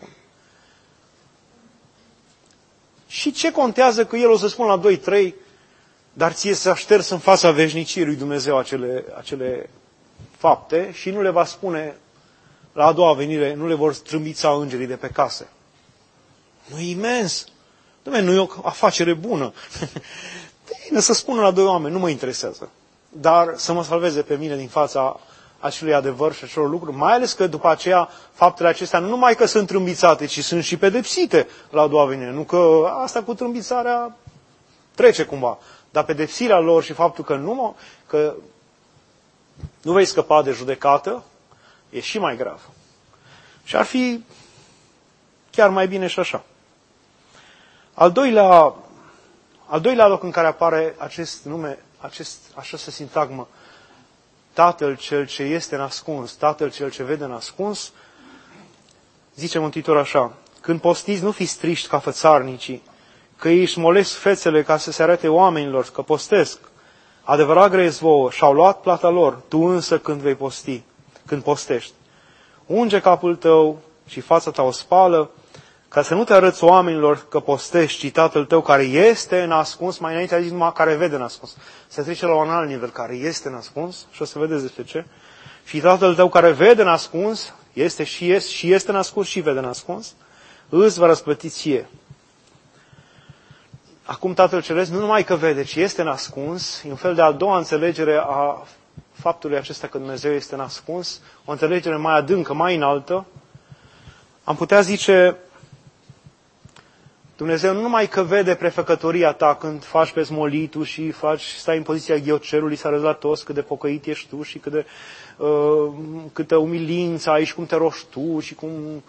Și ce contează că el o să spună la 2-3, dar ție să așters în fața veșniciei lui Dumnezeu acele fapte și nu le va spune la a doua venire, nu le vor strâmbița îngerii de pe case. Nu e imens. Dom'le, nu e o afacere bună. Bine, să spună la 2 oameni, nu mă interesează. Dar să mă salveze pe mine din fața acelui adevăr și acelor lucruri, mai ales că după aceea faptele acestea nu numai că sunt trâmbițate, ci sunt și pedepsite la a doua venire. Nu că asta cu trâmbițarea trece cumva. Dar pedepsirea lor și faptul că nu vei scăpa de judecată e și mai grav. Și ar fi chiar mai bine și așa. Al doilea loc în care apare acest nume, această sintagmă, Tatăl cel ce este nascuns, Tatăl cel ce vede nascuns, zice Mântuitorul așa: când postiți, nu fiți triști ca fățarnicii, că ei își molesc fețele ca să se arate oamenilor că postesc. Adevărat grăiesc vouă, și-au luat plata lor, tu însă când vei posti, când postești. Unge capul tău și fața ta o spală, ca să nu te arăți oamenilor că postești, ci Tatăl tău care este în ascuns, mai înainte a zis numai care vede în ascuns. Se trece la un alt nivel, care este în ascuns, și o să vedeți despre ce. Și Tatăl tău care vede în ascuns, este în ascuns și vede în ascuns, îți va răsplăti ție. Acum Tatăl Ceresc nu numai că vede, ci este în ascuns, e un fel de a doua înțelegere a faptului acesta că Dumnezeu este în ascuns, o înțelegere mai adâncă, mai înaltă. Am putea zice, Dumnezeu nu numai că vede prefăcătoria ta când faci pe smolitul și stai în poziția ghiocerului, să arăți la toți cât de pocăit ești tu și câtă umilință ai și cum te roși tu și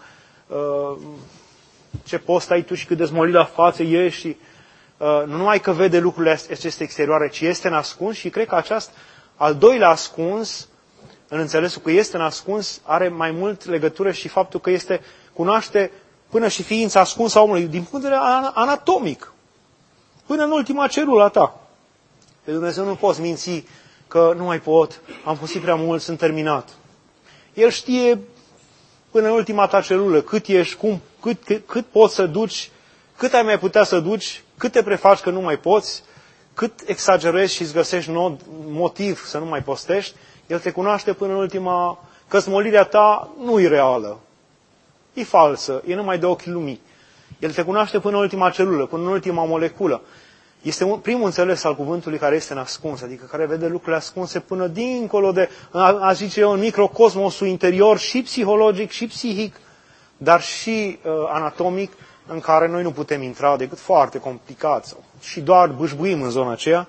ce post ai tu și cât de smolit la față ești și nu numai că vede lucrurile aceste exterioare, ci este în ascuns și cred că acest al doilea ascuns, în înțelesul că este în ascuns, are mai mult legătură și faptul că cunoaște până și ființa ascunsă a omului, din punct de vedere anatomic, până în ultima celulă a ta. Pe Dumnezeu nu poți minți că nu mai pot, am fustit prea mult, sunt terminat. El știe până în ultima ta celulă cât ești, cât poți să duci, cât ai mai putea să duci, cât te prefaci că nu mai poți, cât exagerezi și îți găsești motiv să nu mai postești. El te cunoaște până în ultima, că smolirea ta nu e reală. E falsă, e numai de ochii lumii. El te cunoaște până în ultima celulă, până în ultima moleculă. Este primul înțeles al cuvântului care este în ascuns, adică care vede lucrurile ascunse până dincolo de, aș zice eu, în microcosmosul interior și psihologic și psihic, dar și anatomic, în care noi nu putem intra decât foarte complicat și doar bâșbuim în zona aceea.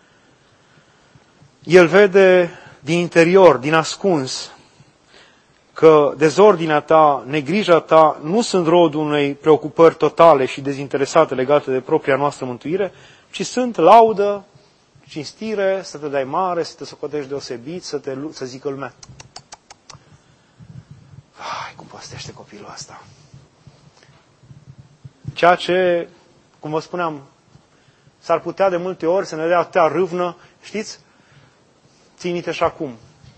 El vede din interior, din ascuns, că dezordinea ta, negrija ta nu sunt rodul unei preocupări totale și dezinteresate legate de propria noastră mântuire, ci sunt laudă, cinstire, să te dai mare, să te socotești deosebit, să zică lumea: ai, cum postește copilul ăsta. Ceea ce, cum vă spuneam, s-ar putea de multe ori să ne dea atâtea râvnă, știți? Țin-te și acum.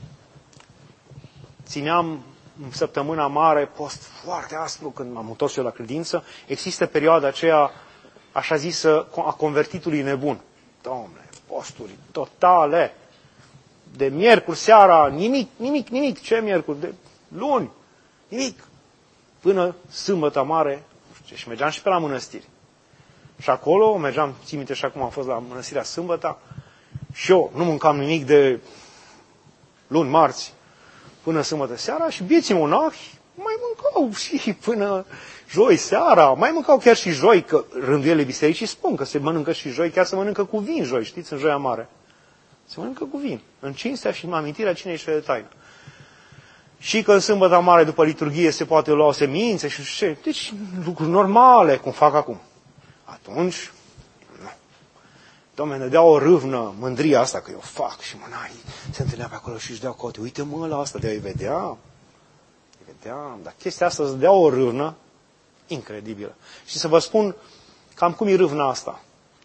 Țineam în săptămâna mare post foarte aspru când m-am întors eu la credință. Există perioada aceea, așa zisă, a convertitului nebun. Dom'le, posturi totale. De miercuri seara, nimic. Ce miercuri? De luni, nimic. Până sâmbătă mare, și mergeam și pe la mănăstiri. Și acolo mergeam, țin minte și acum am fost la mănăstirea sâmbătă, și eu nu mâncam nimic de luni, marți, până sâmbătă seara și bieții monahi mai mâncau și până joi seara, mai mâncau chiar și joi, că rânduielile bisericii spun că se mănâncă și joi, chiar se mănâncă cu vin joi, știți, în Joia Mare. Se mănâncă cu vin, în cinstea și în amintirea cinei cele de taină. Și că în sâmbătă mare, după liturghie, se poate lua semințe și ce. Deci, lucruri normale, cum fac acum. Atunci, nu. Doamne, ne dea o râvnă mândria asta că eu fac și mânarii se întâlnea pe acolo și își deau cote. Uite mă la asta, de-aia îi vedeam, dar chestia asta îți dea o râvnă incredibilă. Și să vă spun cam cum e râvna asta.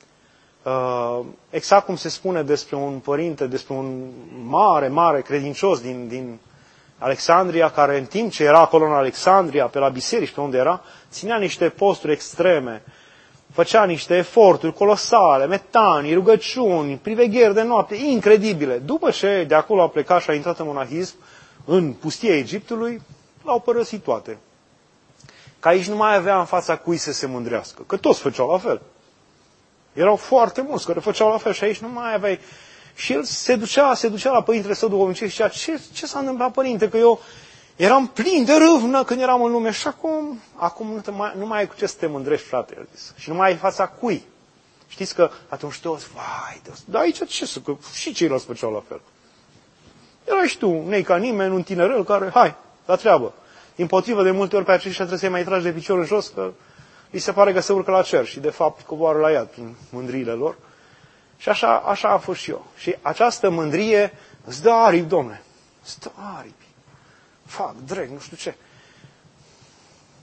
Exact cum se spune despre un părinte, despre un mare credincios din Alexandria, care în timp ce era acolo în Alexandria, pe la biserici, pe unde era, ținea niște posturi extreme, făcea niște eforturi colosale, metanii, rugăciuni, privegheri de noapte, incredibile. După ce de acolo a plecat și a intrat în monahism, în pustia Egiptului, l-au părăsit toate. Că aici nu mai avea în fața cui să se mândrească, că toți făceau la fel. Erau foarte mulți care făceau la fel și aici nu mai aveai. Și el se ducea la părintele său duhovnicesc și zicea: ce s-a întâmplat, părinte, că eu eram plin de râvnă când eram în lume și acum nu mai ai cu ce să te mândrești, frate, el zis. Și nu mai ai fața cui. Știți că atunci toți, dar aici ce să, că și ceilalți făceau la fel. Erai și tu, nei ca nimeni, un tinerel care, hai, la treabă. Dimpotrivă, de multe ori pe aceștia trebuie să-i mai tragi de picior în jos, că li se pare că se urcă la cer și de fapt coboară la iad prin mândriile lor. Și așa a fost și eu. Și această mândrie îți dă aripi, domne. Îți dă aripi. Fac, dreg, nu știu ce.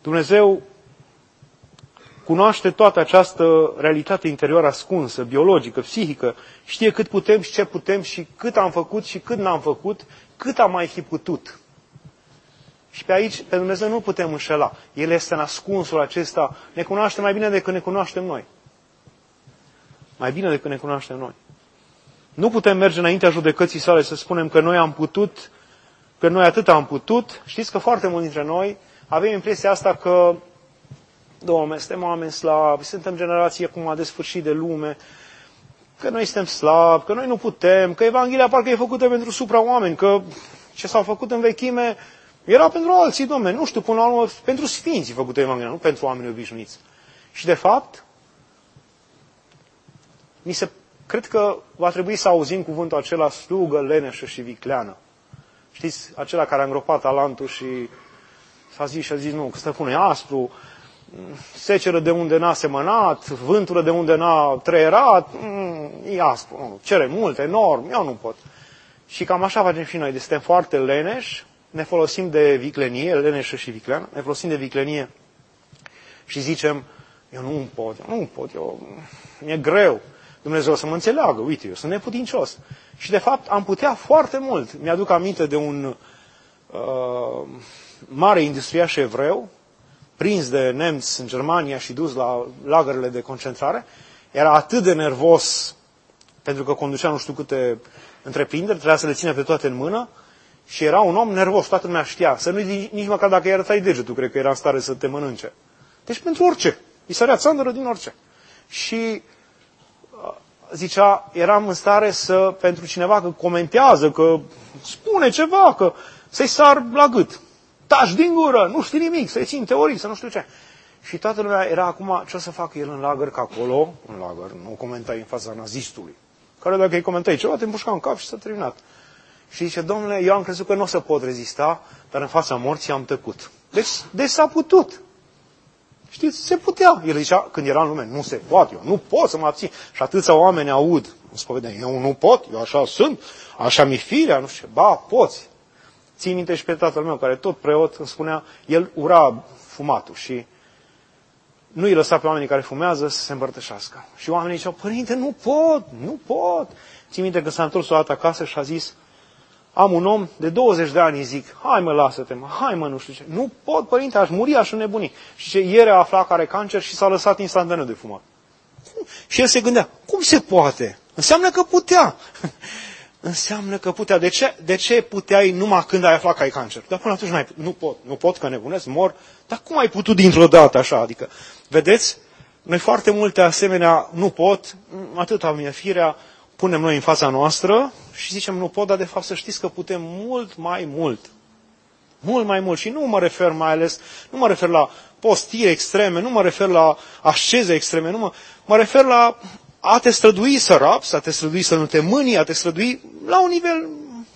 Dumnezeu cunoaște toată această realitate interioară ascunsă, biologică, psihică, știe cât putem și ce putem și cât am făcut și cât n-am făcut, cât am mai fi putut. Și pe aici, pe Dumnezeu nu putem înșela. El este în ascunsul acesta, ne cunoaște mai bine decât ne cunoaștem noi. Mai bine decât ne cunoaștem noi. Nu putem merge înaintea judecății sale să spunem că noi am putut, că noi atât am putut. Știți că foarte mulți dintre noi avem impresia asta că, Doamne, suntem oameni slabi, suntem generație acum de sfârșit de lume, că noi suntem slabi, că noi nu putem, că Evanghelia parcă e făcută pentru supra-oameni, că ce s-au făcut în vechime era pentru alții, Doamne, nu știu, până la urmă, pentru sfinții făcută Evanghelia, nu pentru oameni obișnuiți. Și de fapt, cred că va trebui să auzim cuvântul acela slugă, leneșă și vicleană. Știți, acela care a îngropat talentul și s-a zis și a zis, nu, că stăpâne e aspru, seceră de unde n-a semănat, vântură de unde n-a trăierat, e aspru, nu, cere mult, enorm, eu nu pot. Și cam așa facem și noi, deci suntem foarte leneși, ne folosim de viclenie, leneșă și vicleană, ne folosim de viclenie și zicem, eu nu pot, e greu. Dumnezeu să mă înțeleagă, uite, eu sunt neputincios. Și de fapt am putea foarte mult. Mi-aduc aminte de un mare industriaș evreu, prins de nemți în Germania și dus la lagărele de concentrare. Era atât de nervos pentru că conducea nu știu câte întreprinderi, trebuia să le țină pe toate în mână și era un om nervos, toată lumea știa. Să nu nici măcar dacă i arătai degetul, cred că era în stare să te mănânce. Deci pentru orice. Îi sărea țandără din orice. Și zicea, eram în stare să, pentru cineva că comentează, că spune ceva, că să-i sar la gât. Taci din gură, nu știi nimic, să-i țin teorii, să nu știu ce. Și toată lumea era acum, ce o să facă el în lagăr, că acolo, în lagăr, nu comentai în fața nazistului, care dacă îi comentai ceva, te împușca în cap și s-a terminat. Și zice, domnule, eu am crezut că nu o să pot rezista, dar în fața morții am tăcut. Deci s-a putut. Știți, se putea. El zicea, când era în lume, nu se poate, eu nu pot să mă abțin. Și atâția oameni aud, în spovedanie, eu nu pot, eu așa sunt, așa mi-e firea, nu știu, ba, poți. Țin minte și pe tatăl meu, care tot preot îmi spunea, el ura fumatul și nu îi lăsa pe oamenii care fumează să se împărtășească. Și oamenii ziceau, părinte, nu pot. Țin minte că s-a întors o dată acasă și a zis, am un om de 20 de ani, îi zic, hai mă, lasă-te, hai mă, nu știu ce. Nu pot, părinte, aș muri, aș înnebuni. Și ce ieri a aflat că are cancer și s-a lăsat instantaneu de fumat. Și el se gândea, cum se poate? Înseamnă că putea. Înseamnă că putea. De ce puteai numai când ai aflat că ai cancer? Dar până atunci nu pot, că nebunesc, mor. Dar cum ai putut dintr-o dată așa? Adică, vedeți, noi foarte multe asemenea nu pot, atâta mi-e firea, punem noi în fața noastră și zicem nu pot, dar de fapt să știți că putem mult mai mult. Mult mai mult. Și nu mă refer la postiri extreme, nu mă refer la asceze extreme, mă refer la a te strădui să rapsi, a te strădui să nu te mâni, a te strădui la un nivel...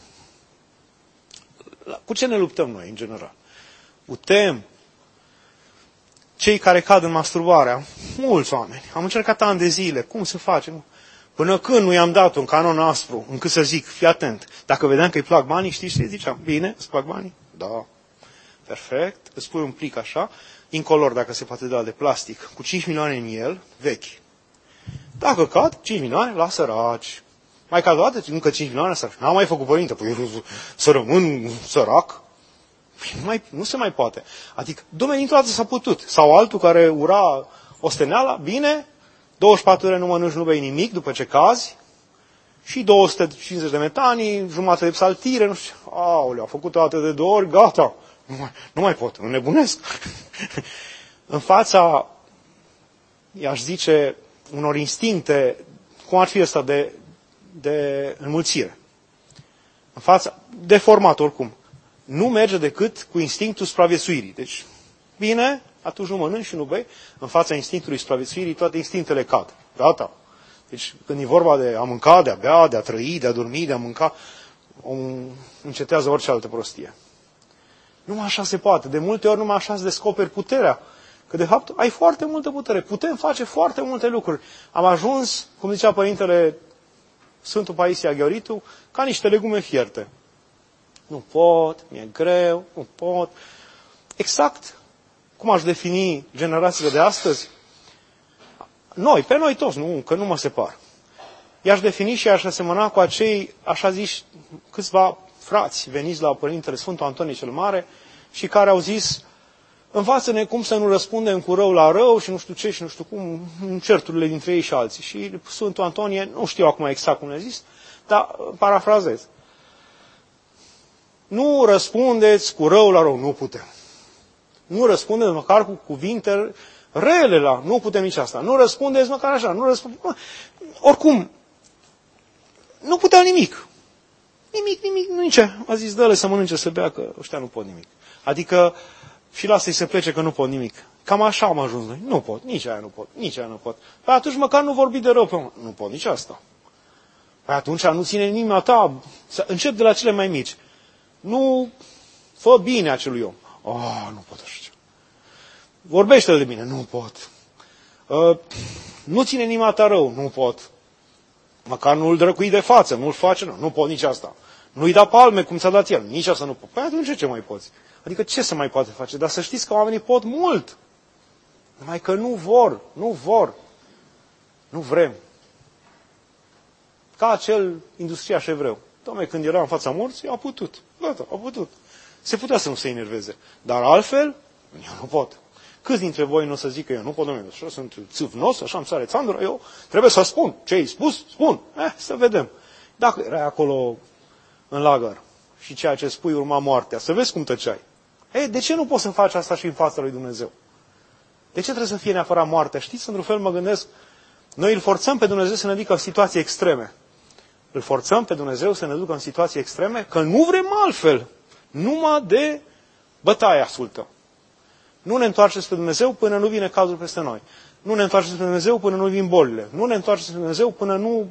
Cu ce ne luptăm noi, în general? Putem. Cei care cad în masturbare, mulți oameni, am încercat ani de zile, cum să facem? Până când nu i-am dat un canon aspru, încât să zic, fii atent, dacă vedeam că îi plac banii, știi ce ziceam? Bine, îți plac banii? Da. Perfect. Îți pui un plic așa, incolor, dacă se poate da, de plastic, cu 5 milioane în el, vechi. Dacă cad, 5 milioane, la săraci. Mai cad o dată, încă 5 milioane, săraci. N-am mai făcut părinte, păi să rămân sărac? Nu se mai poate. Adică, dom'le, dintr-o dată s-a putut. Sau altul care ura osteneala, bine, 24 ore nu mănânci, nu bei nimic după ce cazi, și 250 de metanii, jumătate de psaltire, nu știu, aoleu, a făcut o dată de 2 ori, gata, nu mai pot, înnebunesc. În fața, i-aș zice, unor instincte, cum ar fi ăsta de înmulțire. În fața, deformat oricum. Nu merge decât cu instinctul supraviețuirii. Deci, bine, atunci nu mănânci și nu bei. În fața instinctului supraviețuirii, toate instinctele cad. Gata. Deci, când e vorba de a mânca, de a bea, de a trăi, de a dormi, de a mânca, încetează orice altă prostie. Numai așa se poate. De multe ori numai așa îți descoperi puterea. Că de fapt ai foarte multă putere. Putem face foarte multe lucruri. Am ajuns, cum zicea părintele Sfântul Paisie Aghioritu, ca niște legume fierte. Nu pot, mi-e greu, nu pot. Exact cum aș defini generațiile de astăzi? Pe noi toți, că nu mă separ. I-aș defini și aș asemăna cu acei, așa zici, câțiva frați veniți la Părintele Sfântul Antonie cel Mare și care au zis: învață-ne cum să nu răspundem cu rău la rău și nu știu ce și nu știu cum, în certurile dintre ei și alții. Și Sfântul Antonie, nu știu acum exact cum le-a zis, dar parafrazez. Nu răspundeți cu rău la rău, nu putem. Nu răspundeți măcar cu cuvinte rele nu putem nici asta. Nu răspundeți măcar așa, oricum, nu putea nimic. Nimic, nici. A zis, dă-le să mănânce, să bea, că ăștia nu pot nimic. Adică, și lasă-i să plece că nu pot nimic. Cam așa am ajuns noi. Nu pot, nici aia nu pot. Păi atunci măcar nu vorbi de rău. Nu pot nici asta. Păi atunci nu ține inima ta. Încep de la cele mai mici. Nu fă bine acelui om. Nu pot așa. Vorbește-l de bine. Nu pot. Nu ține inima ta rău. Nu pot. Măcar nu-l drăcui de față. Nu-l face. Nu pot nici asta. Nu-i da palme cum ți-a dat el. Nici asta nu pot. Păi atunci ce mai poți? Adică ce se mai poate face? Dar să știți că oamenii pot mult. Numai că nu vor. Nu vrem. Ca acel industriaș evreu. Doamne, când era în fața morții, a putut. Gata, a putut. Se putea să nu se enerveze. Dar altfel, eu nu pot. Câți dintre voi nu o să zică eu nu pot, domnule, așa sunt țâvnos, așa îmi sare țandură, eu trebuie să spun. Ce ai spus? Spun. Să vedem. Dacă erai acolo în lagăr și ceea ce spui urma moartea, să vezi cum tăceai. De ce nu poți să faci asta și în fața lui Dumnezeu? De ce trebuie să fie neapărat moartea? Știți, într-un fel mă gândesc, noi îl forțăm pe Dumnezeu să ne ducă în situații extreme. Îl forțăm pe Dumnezeu să ne ducă în situații extreme, că nu vrem altfel. Numai de bătaie ascultăm. Nu ne întoarcem spre Dumnezeu până nu vine cazul peste noi. Nu ne întoarcem spre Dumnezeu până nu vin bolile. Nu ne întoarcem spre Dumnezeu până nu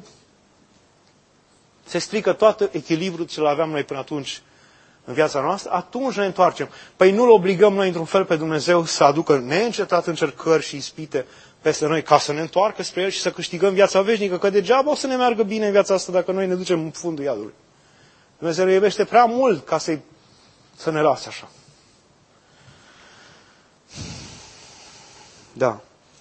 se strică tot echilibrul ce-l aveam noi până atunci în viața noastră. Atunci ne întoarcem. Păi nu-L obligăm noi într-un fel pe Dumnezeu să aducă neîncetat încercări și ispite peste noi ca să ne întoarcă spre El și să câștigăm viața veșnică, că degeaba o să ne meargă bine în viața asta dacă noi ne ducem în fundul iadului. Dumnezeu ne iubește prea mult ca să ne lase așa. Da.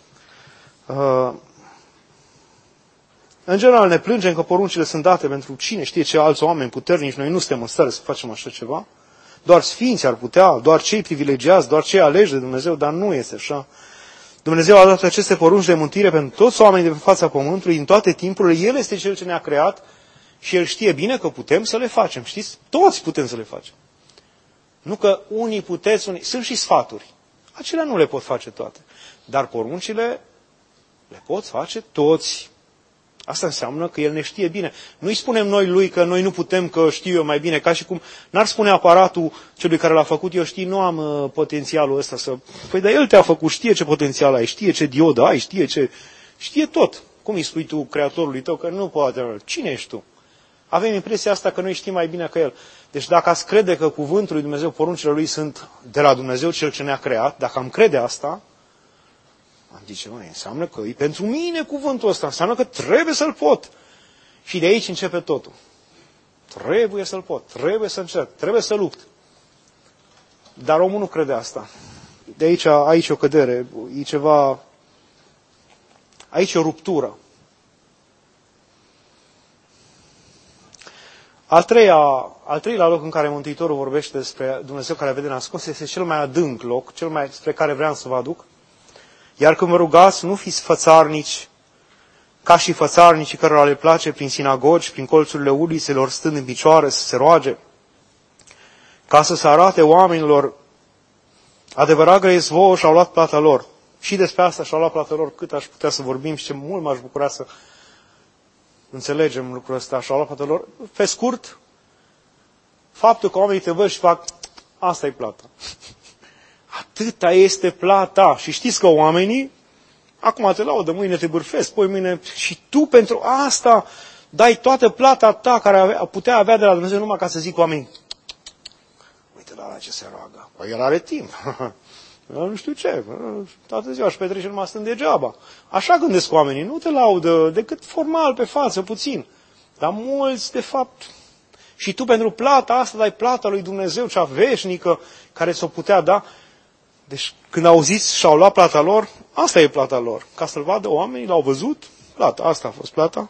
În general ne plângem că poruncile sunt date pentru cine știe ce alți oameni puternici. Noi nu suntem în stare să facem așa ceva. Doar sfinți ar putea, doar cei privilegiați, doar cei aleși de Dumnezeu, dar nu este așa. Dumnezeu a dat aceste porunci de mântuire pentru toți oamenii de pe fața pământului, în toate timpurile. El este Cel ce ne-a creat și El știe bine că putem să le facem. Știți? Toți putem să le facem. Nu că unii puteți, sunt și sfaturi. Acelea nu le pot face toate. Dar poruncile le pot face toți. Asta înseamnă că El ne știe bine. Nu-i spunem noi Lui că noi nu putem, că știu eu mai bine, ca și cum n-ar spune aparatul celui care l-a făcut, eu știi, nu am potențialul ăsta să... Păi dar El te-a făcut, știe ce potențial ai, știe ce diodă ai, știe tot. Cum îi spui tu creatorului tău că nu poate? Cine ești tu? Avem impresia asta că noi știm mai bine că El. Deci dacă ați crede că cuvântul lui Dumnezeu, poruncile Lui sunt de la Dumnezeu Cel ce ne-a creat, dacă am crede asta, am zice, înseamnă că e pentru mine cuvântul ăsta, înseamnă că trebuie să-l pot. Și de aici începe totul. Trebuie să-l pot, trebuie să încerc, trebuie să lupt. Dar omul nu crede asta. De aici o cădere, e ceva, aici e o ruptură. Al treilea loc în care Mântuitorul vorbește despre Dumnezeu care vede nascos este cel mai adânc loc, cel mai spre care vreau să vă aduc. Iar când vă rugați, nu fiți fățarnici, ca și fățarnicii cărora le place prin sinagogi, prin colțurile ulițelor, stând în picioare să se roage, ca să se arate oamenilor, adevărat grăiesc vouă și au luat plata lor. Și despre asta și-au luat plata lor, cât aș putea să vorbim și ce mult m-aș bucura să înțelegem lucrul ăsta, și-au luat plata lor. Pe scurt, faptul că oamenii te văd și fac, asta e plata. Atâta este plata. Și știți că oamenii, acum te laudă, mâine te bârfesc, poi mâine, și tu pentru asta dai toată plata ta care putea avea de la Dumnezeu numai ca să zic oamenii, uite la ce se roagă. Păi el are timp. Eu nu știu ce. Toată ziua își petrece numai stând degeaba. Așa gândesc oamenii. Nu te laudă decât formal, pe față, puțin. Dar mulți, de fapt, și tu pentru plata asta dai plata lui Dumnezeu, cea veșnică, care ți-o putea da. Deci când au zis și-au luat plata lor, asta e plata lor. Ca să-l vadă oamenii, l-au văzut, plata, asta a fost plata.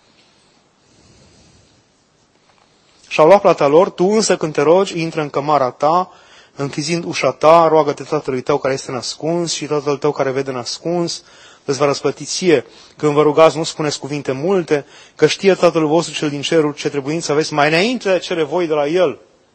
Și-au luat plata lor, tu însă când te rogi, intră în cămara ta, închizând ușa ta, roagă-te tatălui tău care este nascuns și tatăl tău care vede nascuns, îți va răsplăti ție. Când vă rugați, nu spuneți cuvinte multe, că știe Tatăl vostru cel din cerul ce trebuie să aveți mai înainte de cele voi de la El.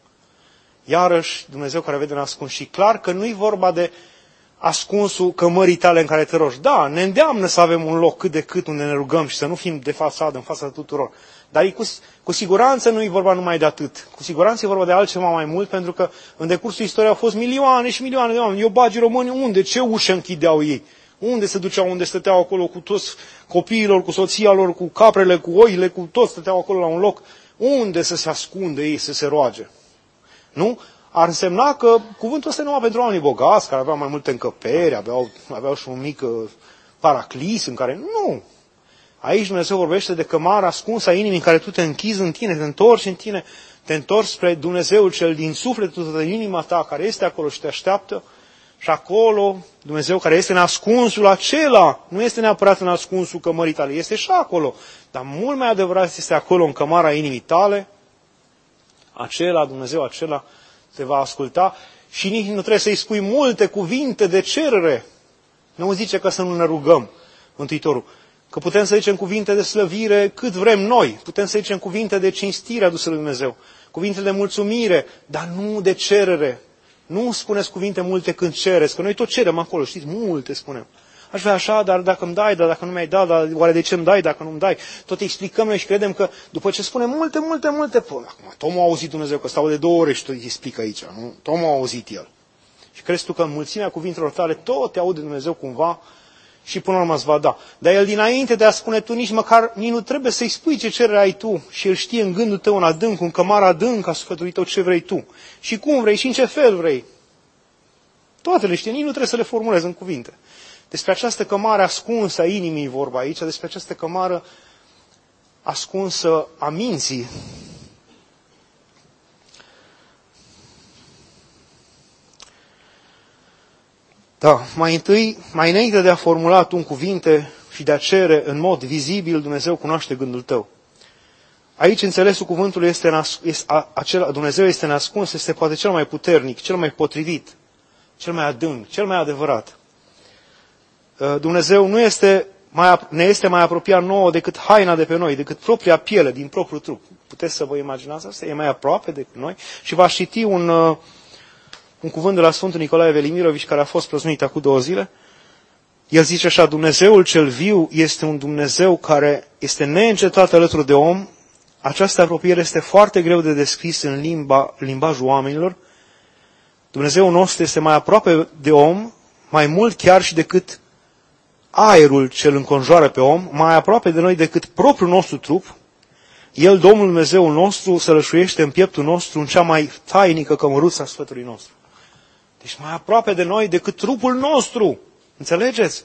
Iarăși, Dumnezeu care vede nascuns. Și clar că nu-i vorba de ascunsul cămării tale în care te rogi. Da, ne îndeamnă să avem un loc cât de cât unde ne rugăm și să nu fim de fațadă în fața tuturor. Dar cu siguranță nu e vorba numai de atât. Cu siguranță e vorba de altceva mai mult, pentru că în decursul istoriei au fost milioane și milioane de oameni. Iobagii români, unde? Ce ușă închideau ei? Unde se duceau? Unde stăteau acolo cu toți copiilor, cu soția lor, cu caprele, cu oile, cu toți stăteau acolo la un loc? Unde să se ascunde ei, să se roage? Nu? Ar însemna că cuvântul ăsta e numai pentru oamenii bogați, care aveau mai multe încăperi, aveau și un mic paraclis în care... Nu! Aici Dumnezeu vorbește de cămara ascunsă a inimii în care tu te închizi în tine, te întorci în tine, te întorci spre Dumnezeul cel din sufletul tău, din inima ta, care este acolo și te așteaptă. Și acolo, Dumnezeu care este în ascunsul acela, nu este neapărat în ascunsul cămării tale, este și acolo. Dar mult mai adevărat este acolo, în cămara inimii tale, Dumnezeu acela te va asculta și nici nu trebuie să-i spui multe cuvinte de cerere. Nu zice că să nu ne rugăm, Mântuitorul. Că putem să zicem cuvinte de slăvire cât vrem noi. Putem să zicem cuvinte de cinstire aduse lui Dumnezeu. Cuvinte de mulțumire, dar nu de cerere. Nu spuneți cuvinte multe când cereți, că noi tot cerem acolo, știți, multe spunem. Aș vrea așa, dar dacă îmi dai, dar dacă nu mi-ai dat, dar oare de ce îmi dai dacă nu îmi dai? Tot explicăm noi și credem că după ce spunem multe, acum, tot m-a auzit Dumnezeu, că stau de 2 ore și tot îi explic aici, nu? Tot m-a auzit El. Și crezi tu că în mulțimea cuvintelor tale tot te aude Dumnezeu cumva și până la urmă îți va da. Dar El dinainte de a spune tu nici nu trebuie să-i spui ce cerere ai tu și El știe în gândul tău în adânc, în cămara adânc a sufletului tău ce vrei tu. Și cum vrei și în ce fel vrei. Toate le știe, nici nu trebuie să le formulezi în cuvinte. Despre această cămară ascunsă a inimii vorba aici, despre această cămară ascunsă a minții. Da, mai înainte de a formula tu în cuvinte și de a cere în mod vizibil, Dumnezeu cunoaște gândul tău. Aici înțelesul cuvântului Dumnezeu este nascuns, este poate cel mai puternic, cel mai potrivit, cel mai adânc, cel mai adevărat. Dumnezeu ne este mai apropiat nouă decât haina de pe noi, decât propria piele din propriul trup. Puteți să vă imaginați asta? E mai aproape decât noi. Și v-aș citi un cuvânt de la Sfântul Nicolae Velimirovici, care a fost prăznuit acum 2 zile. El zice așa: Dumnezeul cel viu este un Dumnezeu care este neîncetat alături de om. Această apropiere este foarte greu de descris în limbajul oamenilor. Dumnezeul nostru este mai aproape de om, mai mult chiar și decât aerul ce îl înconjoară pe om, mai aproape de noi decât propriul nostru trup. El, Domnul Dumnezeul nostru, sălășuiește în pieptul nostru, în cea mai tainică cămăruță a sufletului nostru. Deci mai aproape de noi decât trupul nostru. Înțelegeți?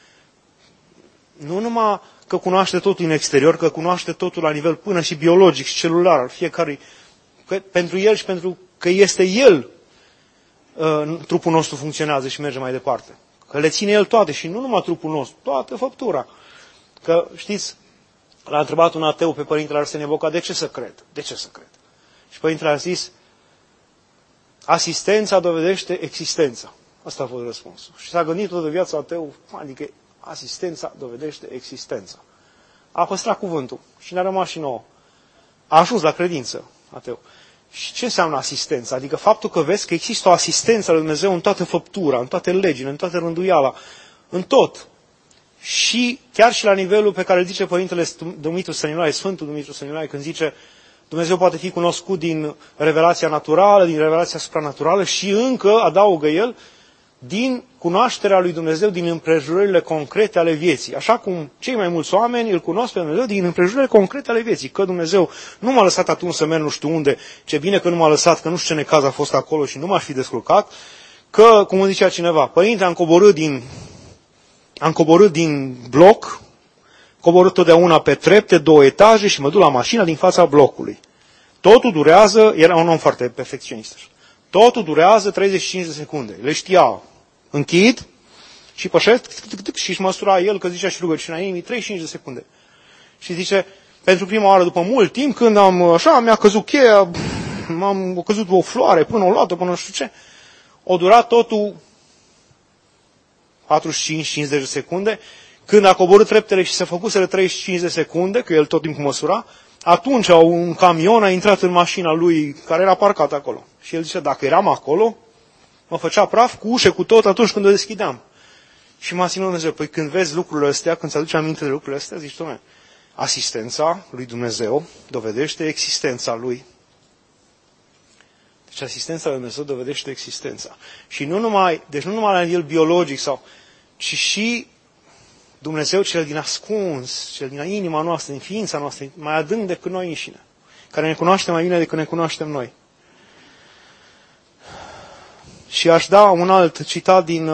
Nu numai că cunoaște totul în exterior, că cunoaște totul la nivel până și biologic și celular al fiecărui. Pentru El și pentru că este El, trupul nostru funcționează și merge mai departe. Că le ține El toate și nu numai trupul nostru, toată făptura. Că, știți, l-a întrebat un ateu pe Părintele Arsenie Boca, de ce să cred? De ce să cred? Și Părintele a zis, asistența dovedește existența. Asta a fost răspunsul. Și s-a gândit toată viața ateu, adică asistența dovedește existența. A păstrat cuvântul și ne-a rămas și nouă. A ajuns la credință, ateu. Și ce înseamnă asistența? Adică faptul că vezi că există o asistență a lui Dumnezeu în toată făptura, în toate legile, în toată rânduiala, în tot. Și chiar și la nivelul pe care îl zice Părintele Dumitru Stăniloae, Sfântul Dumitru Stăniloae, când zice Dumnezeu poate fi cunoscut din revelația naturală, din revelația supranaturală și încă, adaugă el, din cunoașterea lui Dumnezeu din împrejurările concrete ale vieții. Așa cum cei mai mulți oameni îl cunosc pe Dumnezeu din împrejurările concrete ale vieții. Că Dumnezeu nu m-a lăsat atunci să merg nu știu unde, ce bine că nu m-a lăsat, că nu știu ce necaz a fost acolo și nu m-aș fi descurcat, că, cum zicea cineva, Părinte, am coborât din bloc, coborât totdeauna pe trepte, 2 etaje și mă duc la mașina din fața blocului. Totul durează, era un om foarte perfecționist, totul durează 35 de secunde. Le știa închid și pășesc și își măsura el, că zicea și rugăciunea inimii, 35 de secunde. Și zice, pentru prima oară după mult timp, când mi-a căzut cheia, a căzut o floare, până o luat-o, până nu știu ce, o durat totul 45-50 de secunde. Când a coborât treptele și se făcuseră 35 de secunde, că el tot timpul măsura, atunci un camion a intrat în mașina lui, care era parcat acolo. Și el zice, dacă eram acolo, mă făcea praf cu ușe, cu tot, atunci când o deschideam. Și m-a ținut Dumnezeu. Păi când vezi lucrurile astea, când ți-aduci aminte de lucrurile astea, zici, Doamne, asistența lui Dumnezeu dovedește existența lui. Deci asistența lui Dumnezeu dovedește existența. Și nu numai la nivel biologic, ci și Dumnezeu cel din ascuns, cel din inima noastră, din ființa noastră, mai adânc decât noi înșine, care ne cunoaște mai bine decât ne cunoaștem noi. Și aș da un alt citat din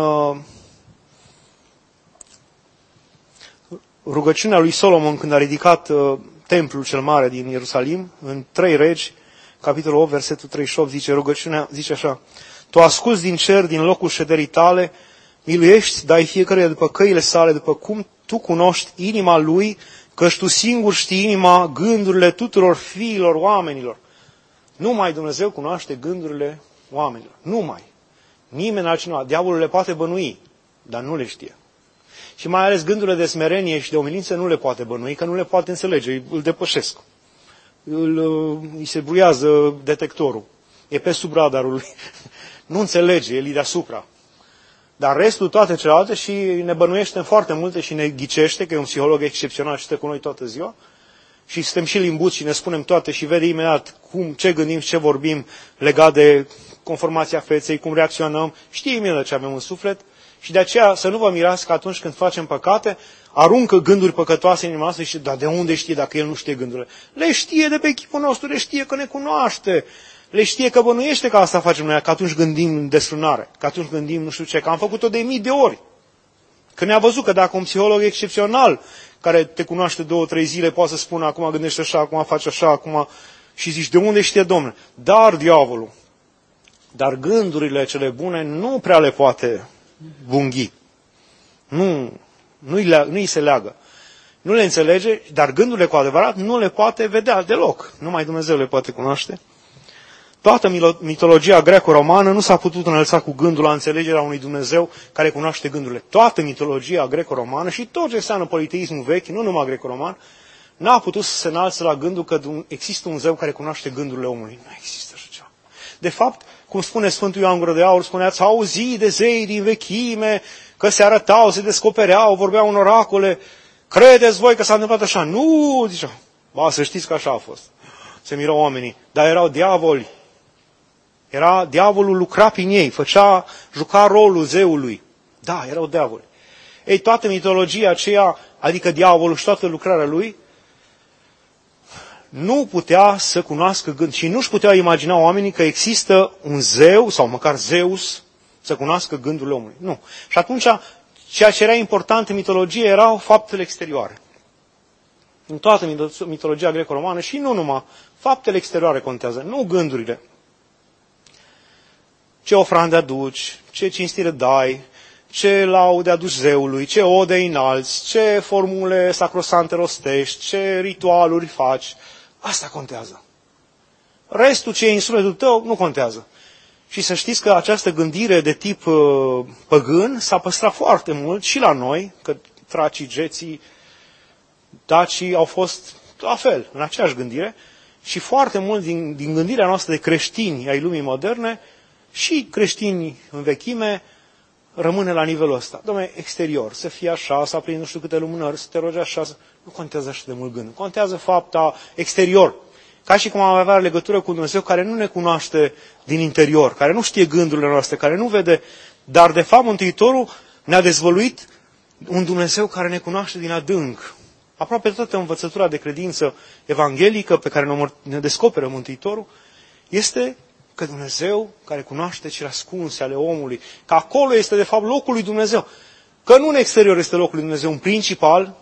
rugăciunea lui Solomon când a ridicat templul cel mare din Ierusalim, în 3 Regi, capitolul 8, versetul 38, rugăciunea zice așa: Tu asculți din cer, din locul șederii tale, miluiești, dai fiecare după căile sale, după cum tu cunoști inima lui, căci tu singur știi inima, gândurile tuturor fiilor oamenilor. Numai Dumnezeu cunoaște gândurile oamenilor. Numai. Nimeni altcineva. Diavolul le poate bănui, dar nu le știe. Și mai ales gândurile de smerenie și de umilință nu le poate bănui, că nu le poate înțelege, îl depășesc. Îi se bruiază detectorul. E pe sub radarul lui. Nu înțelege, el e deasupra. Dar restul, toate celelalte, și ne bănuiește în foarte multe și ne ghicește, că e un psiholog excepțional și stă cu noi toată ziua, și suntem și limbuți și ne spunem toate și vede imediat ce gândim și ce vorbim legat de conformația feței, cum reacționăm, știe imediat ce avem în suflet și de aceea să nu vă mirați că atunci când facem păcate, aruncă gânduri păcătoase în inima noastră și dar de unde știe dacă el nu știe gândurile? Le știe de pe chipul nostru, le știe că ne cunoaște. Le știe că bănuiește că asta facem noi, că atunci gândim în desfrânare, că atunci gândim nu știu ce, că am făcut-o de 1000 de ori. Că ne-a văzut că dacă un psiholog excepțional, care te cunoaște 2-3 zile, poate să spună acum gândește așa, acum face așa, acum și zici, de unde știe Domnule? Dar diavolul, dar gândurile cele bune nu prea le poate bunghi. Nu îi se leagă. Nu le înțelege, dar gândurile cu adevărat nu le poate vedea deloc. Numai Dumnezeu le poate cunoaște. Toată mitologia greco-romană nu s-a putut înălța cu gândul la înțelegerea unui Dumnezeu care cunoaște gândurile. Toată mitologia greco-romană și tot ce înseamnă politeismul vechi, nu numai greco-roman, n-a putut să se înalțe la gândul că există un Zeu care cunoaște gândurile omului. Nu există așa ceva. De fapt, cum spune Sfântul Ioan Gură de Aur, spunea, ați auzit de zei din vechime, că se arătau, se descopereau, vorbeau în oracole. Credeți voi că s-a întâmplat așa? Nu, zicea. Ba, să știți că așa a fost. Se mirau oamenii. Dar erau diavoli. Diavolul lucra prin ei, juca rolul zeului. Da, erau diavoli. Ei, toată mitologia aceea, adică diavolul și toată lucrarea lui, nu putea să cunoască gând și nu-și puteau imagina oamenii că există un zeu, sau măcar Zeus, să cunoască gândurile omului. Nu. Și atunci, ceea ce era important în mitologie erau faptele exterioare. În toată mitologia greco-romană și nu numai, faptele exterioare contează, nu gândurile. Ce ofrande aduci, ce cinstire dai, ce laude aduci zeului, ce ode înalți, ce formule sacrosante rostești, ce ritualuri faci. Asta contează. Restul ce e în sufletul tău nu contează. Și să știți că această gândire de tip păgân s-a păstrat foarte mult și la noi, că tracii, geții, dacii au fost la fel, în aceeași gândire, și foarte mult din gândirea noastră de creștini ai lumii moderne, și creștini în vechime, rămâne la nivelul ăsta. Dom'le, exterior, să fie așa, să aprinzi nu știu câte lumânări, să te rogi așa, nu contează așa de mult gând. Contează fapta exterior. Ca și cum am avea legătură cu Dumnezeu care nu ne cunoaște din interior, care nu știe gândurile noastre, care nu vede, dar de fapt Mântuitorul ne-a dezvăluit un Dumnezeu care ne cunoaște din adânc. Aproape toată învățătura de credință evanghelică pe care ne descoperă Mântuitorul este că Dumnezeu care cunoaște cele ascunse ale omului, că acolo este de fapt locul lui Dumnezeu, că nu în exterior este locul lui Dumnezeu, în principal,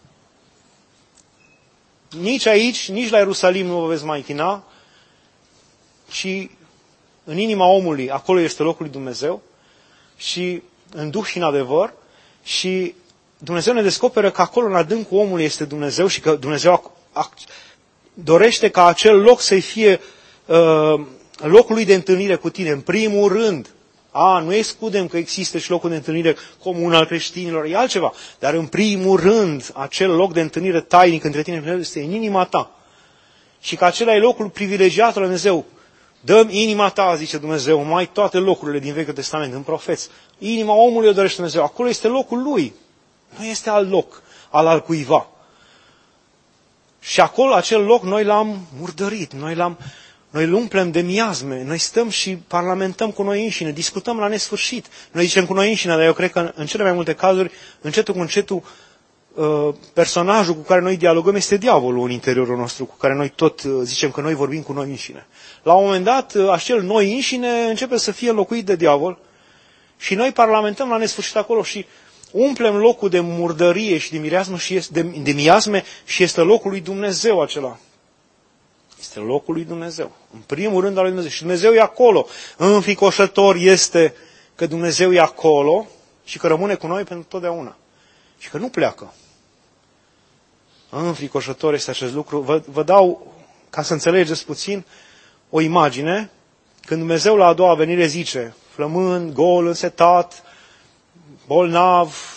nici aici, nici la Ierusalim nu vă veți mai închina, ci în inima omului, acolo este locul lui Dumnezeu și în duh și în adevăr, și Dumnezeu ne descoperă că acolo în adâncul omului este Dumnezeu și că Dumnezeu dorește ca acel loc să fie locul lui de întâlnire cu tine, în primul rând. Nu excludem că există și locul de întâlnire comun al creștinilor, e altceva. Dar în primul rând, acel loc de întâlnire tainic între tine și Dumnezeu este în inima ta. Și că acela e locul privilegiat al lui Dumnezeu. Dă-mi inima ta, zice Dumnezeu, mai toate locurile din Vechiul Testament, în profeți. Inima omului o dorește Dumnezeu. Acolo este locul lui. Nu este alt loc, al altcuiva. Și acolo, acel loc, noi l-am murdărit, noi îl umplem de miasme, noi stăm și parlamentăm cu noi înșine, discutăm la nesfârșit. Noi zicem cu noi înșine, dar eu cred că în cele mai multe cazuri, încetul cu încetul, personajul cu care noi dialogăm este diavolul în interiorul nostru, cu care noi tot zicem că noi vorbim cu noi înșine. La un moment dat, acel noi înșine începe să fie înlocuit de diavol și noi parlamentăm la nesfârșit acolo și umplem locul de murdărie și de miasme și este locul lui Dumnezeu acela. Este locul lui Dumnezeu. În primul rând al lui Dumnezeu. Și Dumnezeu e acolo. Înfricoșător este că Dumnezeu e acolo și că rămâne cu noi pentru totdeauna. Și că nu pleacă. Înfricoșător este acest lucru. Vă dau, ca să înțelegeți puțin, o imagine. Când Dumnezeu la a doua venire zice, flămând, gol, însetat, bolnav,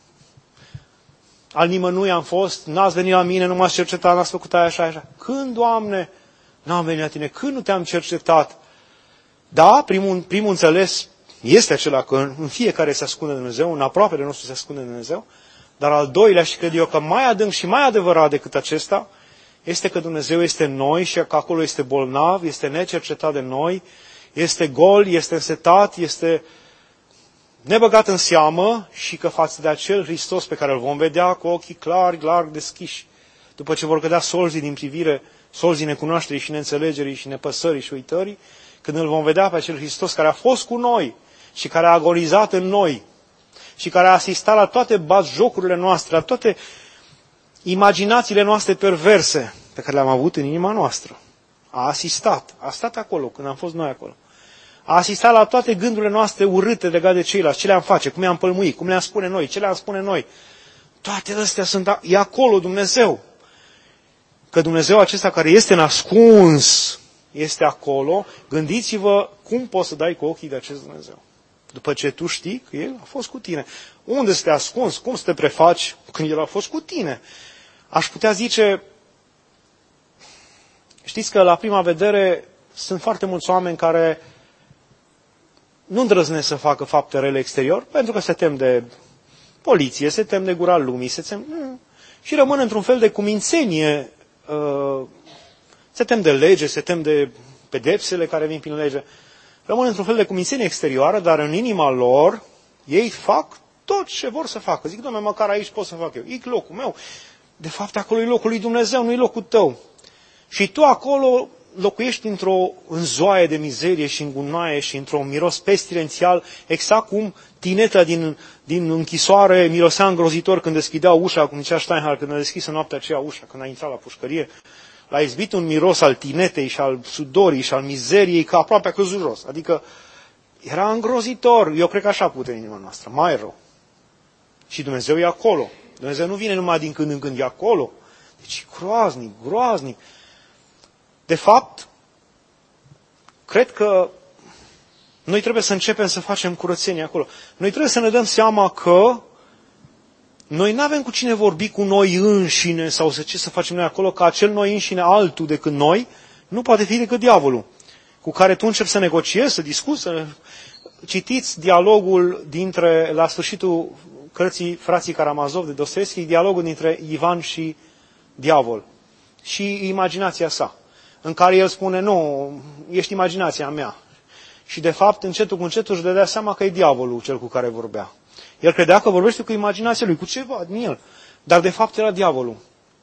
al nimănui am fost, n-ați venit la mine, nu m-ați cercetat, n-ați făcut aia așa, așa. Când, Doamne, n-am venit la tine? Când nu te-am cercetat? Da, primul înțeles este acela că în fiecare se ascunde Dumnezeu, în aproapele nostru se ascunde Dumnezeu, dar al doilea, și cred eu că mai adânc și mai adevărat decât acesta, este că Dumnezeu este în noi și că acolo este bolnav, este necercetat de noi, este gol, este însetat, este nebăgat în seamă și că față de acel Hristos pe care îl vom vedea cu ochii clari, larg deschiși, după ce vor cădea solzii din privire, solzii necunoașterii și neînțelegerii și nepăsării și uitării, când îl vom vedea pe acel Hristos care a fost cu noi și care a agonizat în noi și care a asistat la toate batjocurile noastre, la toate imaginațiile noastre perverse pe care le-am avut în inima noastră. A stat acolo când am fost noi acolo. A asistat la toate gândurile noastre urâte legate de ceilalți, ce le-am face, cum i-am pălmuit, cum le-am spune noi, ce le-am spune noi. Toate astea e acolo Dumnezeu. Că Dumnezeu acesta care este ascuns, este acolo, gândiți-vă cum poți să dai cu ochii de acest Dumnezeu. După ce tu știi că El a fost cu tine. Unde să te ascunzi? Cum să te prefaci când El a fost cu tine? Aș putea zice, știți că la prima vedere sunt foarte mulți oameni care nu îndrăznesc să facă fapte rele exterior, pentru că se tem de poliție, se tem de gura lumii, și rămân într-un fel de cumințenie, se tem de lege, se tem de pedepsele care vin prin lege, rămân într-un fel de cumințenie exterioară, dar în inima lor ei fac tot ce vor să facă. Zic, Doamne, măcar aici pot să fac eu, e locul meu. De fapt, acolo e locul lui Dumnezeu, nu e locul tău. Și tu acolo locuiești într-o înzoaie de mizerie și îngunaie și într-un miros pestilențial, exact cum tineta din închisoare mirosea îngrozitor când deschideau ușa, cum zicea Steinhardt, când a deschis în noaptea aceea ușa, când a intrat la pușcărie. L-a izbit un miros al tinetei și al sudorii și al mizeriei, că aproape a căzut jos. Adică era îngrozitor. Eu cred că așa putem inima noastră, mai rău. Și Dumnezeu e acolo. Dumnezeu nu vine numai din când în când, e acolo. Deci groaznic, groaznic. De fapt, cred că noi trebuie să începem să facem curățenie acolo. Noi trebuie să ne dăm seama că noi nu avem cu cine vorbi cu noi înșine sau ce să facem noi acolo, că acel noi înșine altul decât noi nu poate fi decât diavolul, cu care tu începi să negociezi, să discuți, să... Citiți dialogul la sfârșitul cărții Frații Karamazov de Dostoevski, dialogul dintre Ivan și diavol și imaginația sa, în care el spune, nu, ești imaginația mea. Și de fapt, încetul cu încetul își dădea seama că e diavolul cel cu care vorbea. El credea că vorbește cu imaginația lui, cu ceva din el. Dar de fapt era diavolul.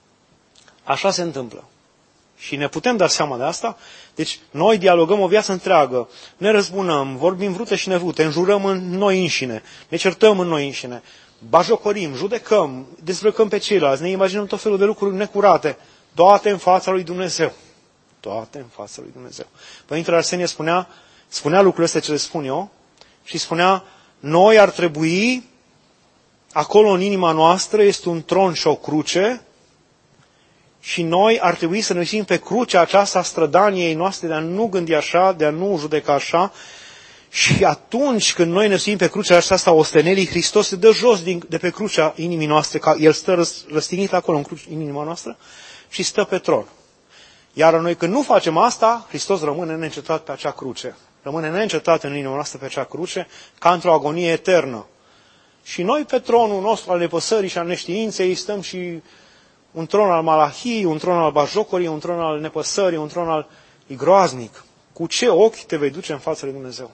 Așa se întâmplă. Și ne putem da seama de asta. Deci noi dialogăm o viață întreagă. Ne răzbunăm, vorbim vrute și nevrute, înjurăm în noi înșine, ne certăm în noi înșine, bajocorim, judecăm, dezbrăcăm pe ceilalți, ne imaginăm tot felul de lucruri necurate. Toate în fața lui Dumnezeu. Toate în fața lui Dumnezeu. Părintele Arsenie spunea lucrurile astea ce le spun eu și spunea Noi ar trebui, acolo în inima noastră este un tron și o cruce, și noi ar trebui să ne uităm pe crucea aceasta a strădaniei noastre de a nu gândi așa, de a nu judeca așa. Și atunci când noi ne uităm pe crucea aceasta a ostenelii, Hristos se dă jos de pe crucea inimii noastre, ca El stă răstignit acolo în inima noastră și stă pe tron. Iar noi când nu facem asta, Hristos rămâne neîncetat pe acea cruce. Rămâne neîncetat în inima noastră pe acea cruce, ca într-o agonie eternă. Și noi pe tronul nostru al nepăsării și al neștiinței stăm și un tron al malahiei, un tron al bajocorii, un tron al nepăsării, un tron al groaznic. Cu ce ochi te vei duce în fața lui Dumnezeu?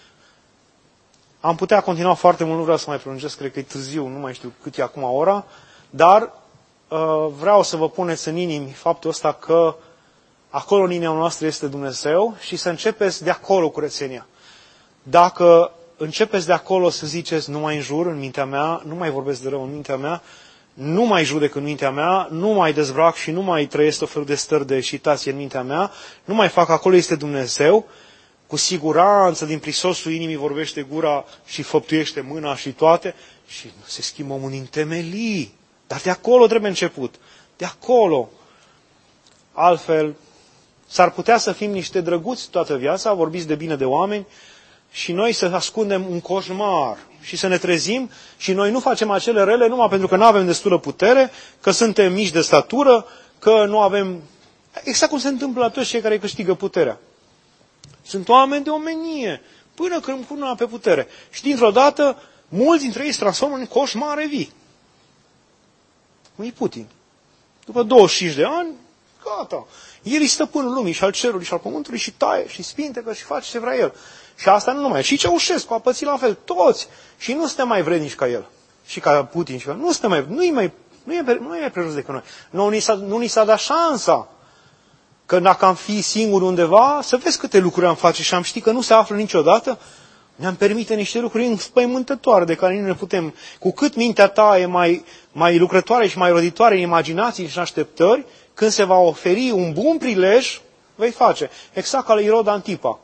Am putea continua foarte mult, nu vreau să mai prelungesc, cred că e târziu, nu mai știu cât e acum ora, dar vreau să vă puneți în inimi faptul ăsta că acolo în inima noastră este Dumnezeu și să începeți de acolo curățenia. Dacă începeți de acolo să ziceți, nu mai înjur în mintea mea, nu mai vorbesc de rău în mintea mea, nu mai judec în mintea mea, nu mai dezbrac și nu mai trăiesc tot felul de stări de excitație în mintea mea, nu mai fac, acolo este Dumnezeu, cu siguranță din prisosul inimii vorbește gura și făptuiește mâna și toate și se schimbă omul din temelii. Dar de acolo trebuie început. De acolo. Altfel, s-ar putea să fim niște drăguți toată viața, vorbiți de bine de oameni, și noi să ascundem un coșmar și să ne trezim și noi nu facem acele rele numai pentru că nu avem destulă putere, că suntem mici de statură, că nu avem... Exact cum se întâmplă la toți cei care câștigă puterea. Sunt oameni de omenie, până când pun mâna pe putere. Și dintr-o dată, mulți dintre ei se transformă în coșmare vii. Cum e Putin. După 25 de ani, gata. El e stăpânul lumii și al cerului și al pământului și taie și spintecă și face ce vrea el. Și asta nu numai. Și Ceaușescu a pățit la fel. Toți. Și nu suntem mai vrednici ca el. Și ca Putin. Și nu suntem mai... Nu e mai prejos decât noi. Nu ni s-a dat șansa. Că dacă am fi singuri undeva, să vezi câte lucruri am face și am ști că nu se află niciodată, ne-am permite niște lucruri înspăimântătoare de care nu ne putem. Cu cât mintea ta e mai lucrătoare și mai roditoare în imaginații și în așteptări, când se va oferi un bun prilej, vei face. Exact ca lui Irod Antipa.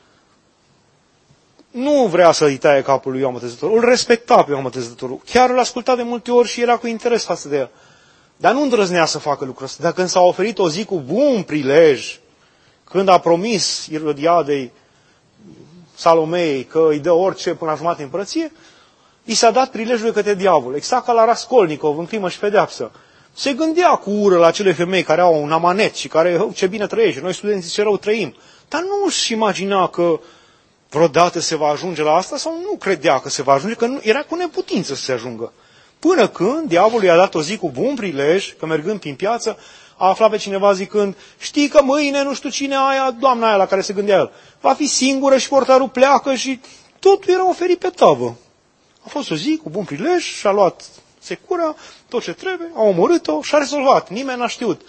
Nu vrea să-i taie capul lui Ioan Botezătorul, îl respecta pe Ioan Botezătorul. Chiar îl asculta de multe ori și era cu interes față de el. Dar nu îndrăznea să facă lucrul ăsta. Dar când s-a oferit o zi cu bun prilej, când a promis Irodiadei, Salomei, că îi dă orice până la jumătate împărăție, i s-a dat prilejul de către diavol. Exact ca la Raskolnikov, în Crimă și Pedeapsă. Se gândea cu ură la acele femei care au un amanet și care, ce bine trăiește, noi studenții ce rău trăim. Dar nu își imagina că vreodată se va ajunge la asta sau nu credea că se va ajunge, că era cu neputință să se ajungă. Până când diavolul i-a dat o zi cu bun prilej, că mergând prin piață, a aflat pe cineva zicând, știi că mâine nu știu cine aia, doamna aia la care se gândea el, va fi singură și portarul pleacă și totul era oferit pe tavă. A fost o zi cu bun prilej, și-a luat secura, tot ce trebuie, a omorât-o și a rezolvat. Nimeni n-a știut.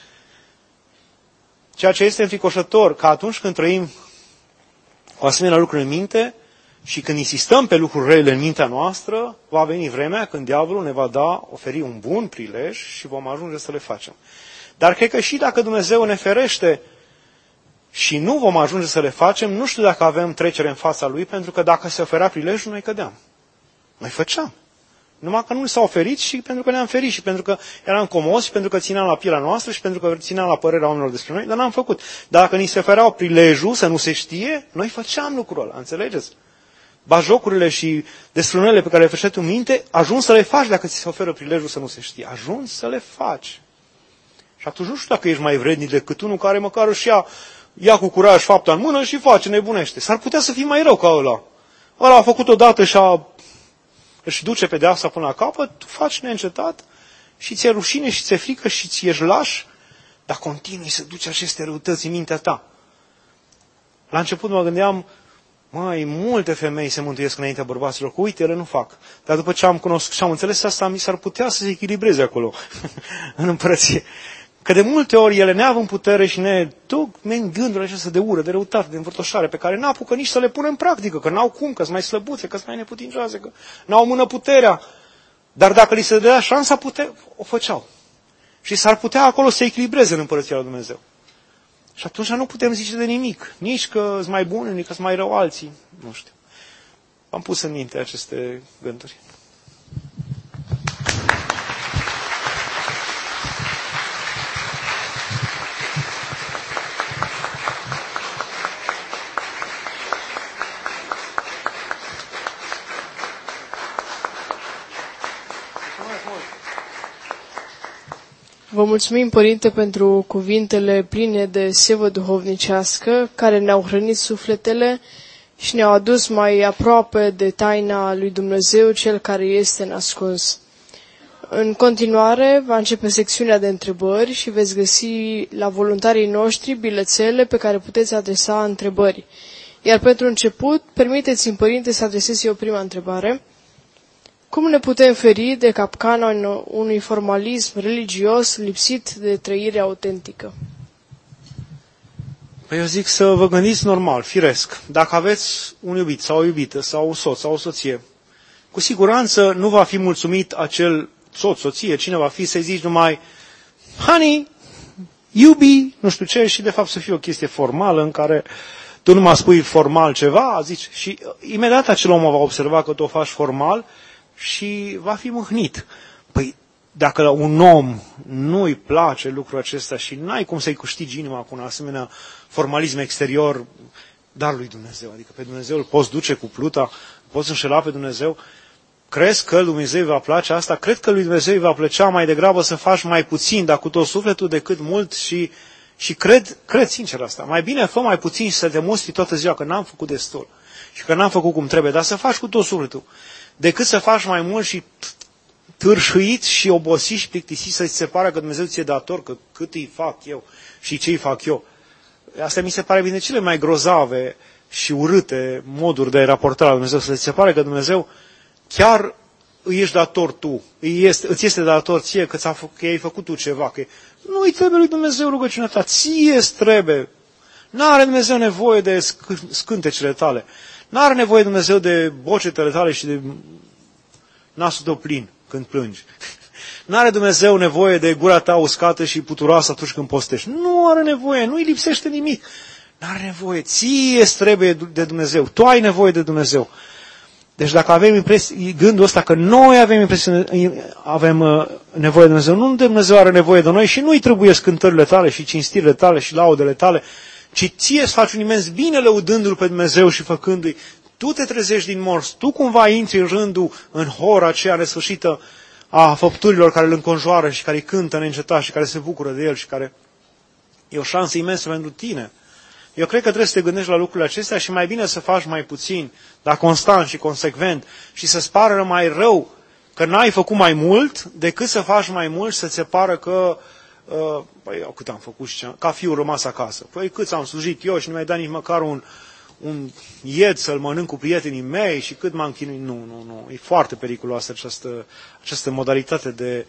Ceea ce este înfricoșător, că atunci când trăim o asemenea lucruri în minte și când insistăm pe lucruri rele în mintea noastră, va veni vremea când diavolul ne va oferi un bun prilej și vom ajunge să le facem. Dar cred că și dacă Dumnezeu ne ferește și nu vom ajunge să le facem, nu știu dacă avem trecere în fața Lui, pentru că dacă se oferea prilejul, noi cădeam. Noi făceam. Numai că nu s-a oferit și pentru că ne-am ferit și pentru că eram comozi și pentru că țineam la pielea noastră și pentru că țineam la părerea oamenilor despre noi, dar n-am făcut. Dar dacă ni se ofereau prilejul să nu se știe, noi făceam lucrul ăla, înțelegeți? Bajocurile și desfrânările pe care le făceai tu în minte, ajungi să le faci dacă ți se oferă prilejul să nu se știe. Ajungi să le faci. Și atunci nu știu dacă ești mai vrednic decât unul care măcar își ia cu curaj fapta în mână și face, nebunește. S-ar putea să fii mai rău ca ăla. Ăla a făcut odată și își duce pedeapsa până la capăt, tu faci neîncetat și ți-e rușine și ți-e frică și ți-ești laș, dar continui să duci aceste răutăți în mintea ta. La început mă gândeam, măi, multe femei se mântuiesc înaintea bărbaților, că uite, ele nu fac. Dar după ce am cunoscut și am înțeles asta, mi s-ar putea să se echilibreze acolo, în împărăție. Că de multe ori ele neavând putere și ne duc gândurile acestea de ură, de răutate, de învârtoșare, pe care n-apucă nici să le pună în practică, că n-au cum, că sunt mai slăbuțe, că sunt mai neputincioase, că n-au mână puterea. Dar dacă li se dea șansa, o făceau. Și s-ar putea acolo să se echilibreze în împărăția lui Dumnezeu. Și atunci nu putem zice de nimic. Nici că sunt mai buni, nici că sunt mai rău alții. Nu știu. am pus în minte aceste gânduri. Vă mulțumim, Părinte, pentru cuvintele pline de sevă duhovnicească, care ne-au hrănit sufletele și ne-au adus mai aproape de taina lui Dumnezeu, Cel care este nascuns. În continuare, va începe secțiunea de întrebări și veți găsi la voluntarii noștri bilețele pe care puteți adresa întrebări. Iar pentru început, permiteți-mi, Părinte, să adresez eu prima întrebare. Cum ne putem feri de capcana unui formalism religios lipsit de trăire autentică? Păi eu zic să vă gândiți normal, firesc. Dacă aveți un iubit sau o iubită sau un soț sau o soție, cu siguranță nu va fi mulțumit acel soț, soție, cine va fi, să-i zici numai honey, iubi, nu știu ce, și de fapt să fie o chestie formală în care tu nu mai spui formal ceva, zici, și imediat acel om va observa că tu o faci formal și va fi mâhnit. Păi, dacă un om nu-i place lucrul acesta și n-ai cum să-i câștigi inima cu un asemenea formalism exterior, dar lui Dumnezeu, adică pe Dumnezeu îl poți duce cu pluta, poți înșela pe Dumnezeu, crezi că lui Dumnezeu îi va place asta? Cred că lui Dumnezeu îi va plăcea mai degrabă să faci mai puțin, dar cu tot sufletul, decât mult și cred sincer asta. Mai bine fă mai puțin și să te mustri toată ziua că n-am făcut destul și că n-am făcut cum trebuie, dar să faci cu tot sufletul, decât să faci mai mult și târșuit și obosit și plictisit să-ți se pare că Dumnezeu ți-e dator, că cât îi fac eu și ce îi fac eu. Asta mi se pare bine cele mai grozave și urâte moduri de raportare la Dumnezeu, să-ți se pare că Dumnezeu chiar îi ești dator tu, îți este dator ție că ai făcut tu ceva, că nu îi trebuie lui Dumnezeu rugăciunea ta, ție îți trebuie. N-are Dumnezeu nevoie de scântecele tale, n-are nevoie Dumnezeu de bocetele tale și de nasul tău plin când plângi. N-are Dumnezeu nevoie de gura ta uscată și puturoasă atunci când postești. Nu are nevoie, nu îi lipsește nimic. N-are nevoie, ție îți trebuie de Dumnezeu, tu ai nevoie de Dumnezeu. Deci dacă avem gândul ăsta că noi avem nevoie de Dumnezeu, nu Dumnezeu are nevoie de noi și nu-i trebuie cântările tale și cinstirile tale și laudele tale, ci ție îți faci un imens bine lăudându-L pe Dumnezeu și făcându-i. Tu te trezești din morți, tu cumva intri în rândul, în hora aceea nesfârșită a făpturilor care îl înconjoară și care îi cântă neîncetat și care se bucură de el și care e o șansă imensă pentru tine. Eu cred că trebuie să te gândești la lucrurile acestea și mai bine să faci mai puțin, dar constant și consecvent și să-ți pară mai rău că n-ai făcut mai mult decât să faci mai mult și să-ți se pară că păi eu cât am făcut și ca fiul rămas acasă. Păi cât am slujit eu și nu mi-ai dat nici măcar un ied să-l mănânc cu prietenii mei și cât m-am chinuit. Nu. E foarte periculoasă această modalitate de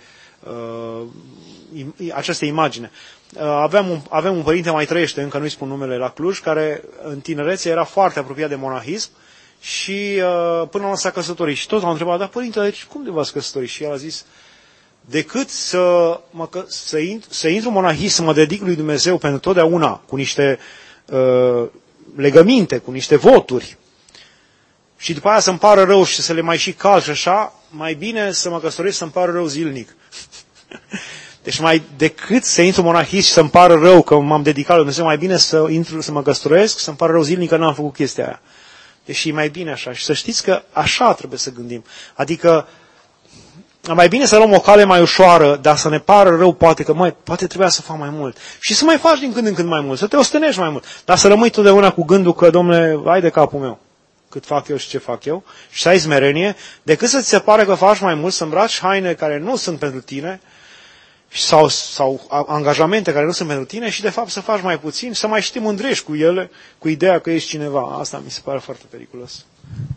această imagine. Avem un părinte, mai trăiește, încă nu-i spun numele, la Cluj, care în tinerețe era foarte apropiat de monahism și până la urmă s-a căsătorit. Și tot am întrebat, dar părinte, deci cum de v-ați căsătorit? Și el a zis, decât să intru în monahism, să mă dedic lui Dumnezeu pentru totdeauna, cu niște legăminte, cu niște voturi, și după aia să-mi pară rău și să le mai și calc și așa, mai bine să mă căsătoresc să-mi pară rău zilnic. Deci mai decât să intru în monahism și să-mi pară rău că m-am dedicat lui Dumnezeu, mai bine să mă căsătoresc, să-mi pară rău zilnic că n-am făcut chestia aia. Deci e mai bine așa. Și să știți că așa trebuie să gândim. Adică mai bine să luăm o cale mai ușoară, dar să ne pară rău, poate că poate trebuia să fac mai mult. Și să mai faci din când în când mai mult, să te ostenești mai mult. Dar să rămâi totdeauna cu gândul că, Dom'le, hai de capul meu, cât fac eu și ce fac eu, și să ai smerenie, decât să ți se pare că faci mai mult, să îmbraci haine care nu sunt pentru tine, sau angajamente care nu sunt pentru tine și de fapt să faci mai puțin, să mai și te mândrești cu ele, cu ideea că ești cineva. Asta mi se pare foarte periculos.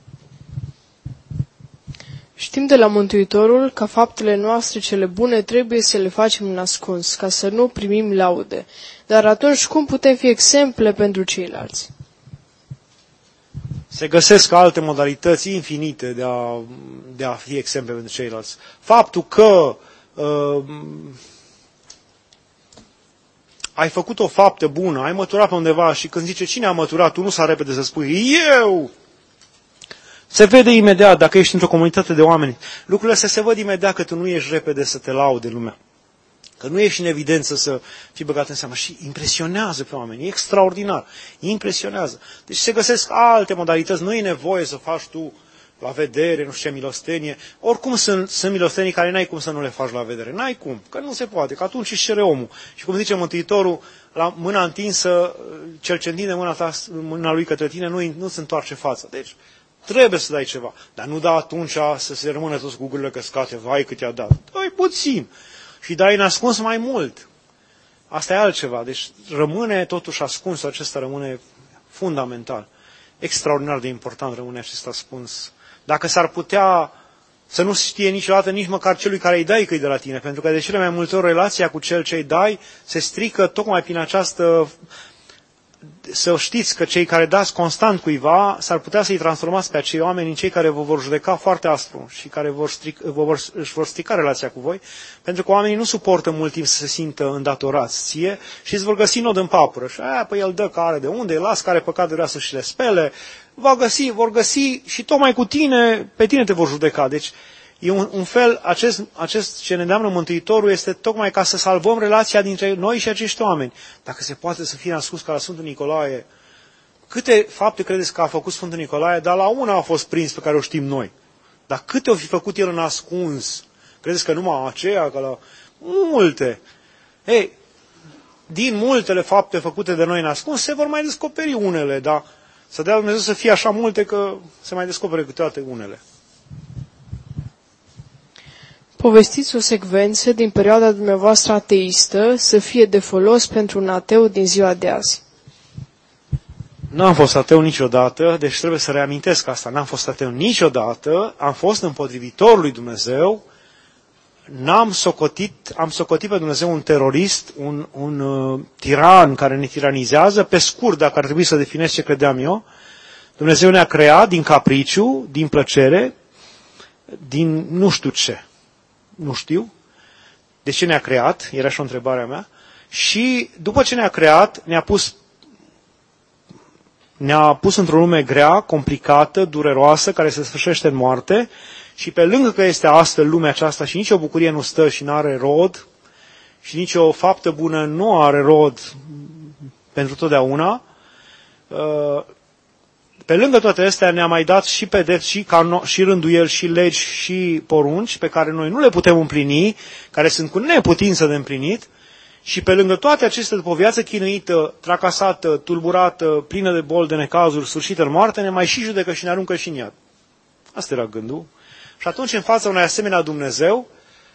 Știm de la Mântuitorul că faptele noastre cele bune trebuie să le facem în ascuns, ca să nu primim laude. Dar atunci cum putem fi exemple pentru ceilalți? Se găsesc alte modalități infinite de a fi exemple pentru ceilalți. Faptul că ai făcut o faptă bună, ai măturat pe undeva și când zice cine a măturat, tu nu s-a repede să spui eu. Se vede imediat dacă ești într-o comunitate de oameni. Lucrurile astea se văd imediat că tu nu ești repede să te laude lumea. Că nu ești în evidență să fii băgat în seamă. Și impresionează pe oameni. E extraordinar. Impresionează. Deci se găsesc alte modalități. Nu e nevoie să faci tu la vedere, nu știu ce, milostenie. Oricum sunt milostenii care n-ai cum să nu le faci la vedere. N-ai cum. Că nu se poate. Că atunci își cere omul. Și cum zice Mântuitorul, la mâna întinsă, cel ce întinde mâna lui către tine nu se întoarce fața. Deci trebuie să dai ceva. Dar nu da atunci să se rămână toți cu gurile căscate. Vai cât i-a dat. Dai puțin. Și dai în ascuns mai mult. Asta e altceva. Deci rămâne totuși ascuns. Acesta rămâne fundamental. Extraordinar de important rămâne acest ascuns. Dacă s-ar putea să nu știe niciodată nici măcar celui care îi dai că e de la tine. Pentru că de cele mai multe ori relația cu cel ce îi dai se strică tocmai prin această... Să știți că cei care dați constant cuiva s-ar putea să-i transformați pe acei oameni în cei care vă vor judeca foarte aspru și care își vor strica relația cu voi, pentru că oamenii nu suportă mult timp să se simtă îndatorați ție și îți vor găsi nod în papură. Și păi el dă care de unde, las care păcat vrea să și le spele, vor găsi și tocmai cu tine, pe tine te vor judeca. Deci e un fel, acest ce ne îndeamnă Mântuitorul este tocmai ca să salvăm relația dintre noi și acești oameni. Dacă se poate să fie ascuns ca la Sfântul Nicolae, câte fapte credeți că a făcut Sfântul Nicolae, dar la una a fost prins pe care o știm noi. Dar câte o fi făcut el în ascuns? Credeți că numai aceea, că la multe? Ei, din multele fapte făcute de noi în ascuns, se vor mai descoperi unele, dar să dea Dumnezeu să fie așa multe că se mai descopere câteodată unele. Povestiți o secvență din perioada dumneavoastră ateistă să fie de folos pentru un ateu din ziua de azi. Nu am fost ateu niciodată, deci trebuie să reamintesc asta. N-am fost ateu niciodată, am fost împotrivitor lui Dumnezeu, am socotit pe Dumnezeu un terorist, un tiran care ne tiranizează. Pe scurt, dacă ar trebui să definesc ce credeam eu, Dumnezeu ne-a creat din capriciu, din plăcere, din nu știu ce. Nu știu. De ce ne-a creat? Era și o întrebare a mea. Și după ce ne-a creat, ne-a pus într-o lume grea, complicată, dureroasă, care se sfârșește în moarte. Și pe lângă că este astfel lumea aceasta și nicio bucurie nu stă și nu are rod, și nicio faptă bună nu are rod pentru totdeauna, pe lângă toate astea ne-a mai dat și pedepsi, și rânduieli, și legi, și porunci pe care noi nu le putem împlini, care sunt cu neputință de împlinit, și pe lângă toate acestea, după o viață chinuită, tracasată, tulburată, plină de boli, de necazuri, sfârșită în moarte, ne mai și judecă și ne aruncă și în iad. Asta era gândul. Și atunci, în fața unui asemenea Dumnezeu,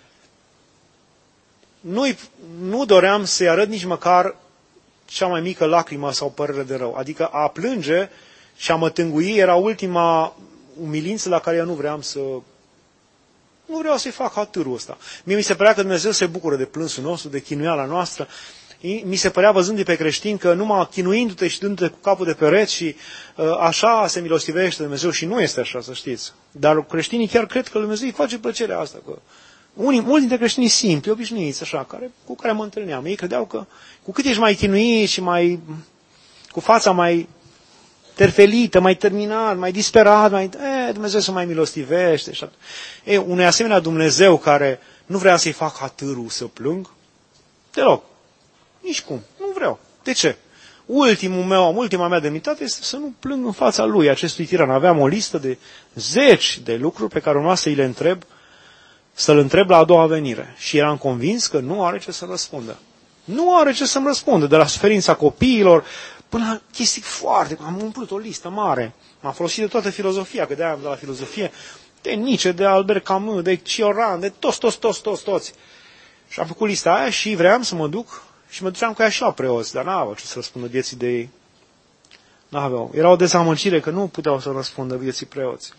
nu doream să-i arăt nici măcar cea mai mică lacrimă sau părere de rău. Adică a plânge și a mă tângui era ultima umilință la care eu nu vreau să-i fac hatârul ăsta. Mie mi se părea că Dumnezeu se bucură de plânsul nostru, de chinuiala noastră. Mi se părea, văzându-i pe creștini, că numai chinuindu-te și dându-te cu capul de pereți și așa se milostivește Dumnezeu. Și nu este așa, să știți. Dar creștinii chiar cred că Dumnezeu îi face plăcerea asta. Că mulți dintre creștinii simpli, obișnuiți, așa, cu care mă întâlneam, ei credeau că cu cât ești mai chinuit și cu fața mai terfelită, mai terminat, mai disperat, Dumnezeu se mai milostivește. Și unui asemenea Dumnezeu care nu vrea să-i fac hatârul să plâng, deloc. Nici cum. Nu vreau. De ce? Ultima mea demnitate este să nu plâng în fața lui, acestui tiran. Aveam o listă de 10 de lucruri pe care urma să-l întreb la a doua venire. Și eram convins că nu are ce să răspundă. Nu are ce să-mi răspundă. De la suferința copiilor până la chestii foarte... Am umplut o listă mare. M-am folosit de toată filozofia, că de-aia am de la filozofie, de Nietzsche, de Albert Camus, de Cioran, de toți. Și am făcut lista aia și vreau să mă duc și mă duceam cu ea și la preoți, dar n-aveau ce să răspundă vieții de ei. N-aveau. Era o dezamăgire că nu puteau să răspundă vieții preoți.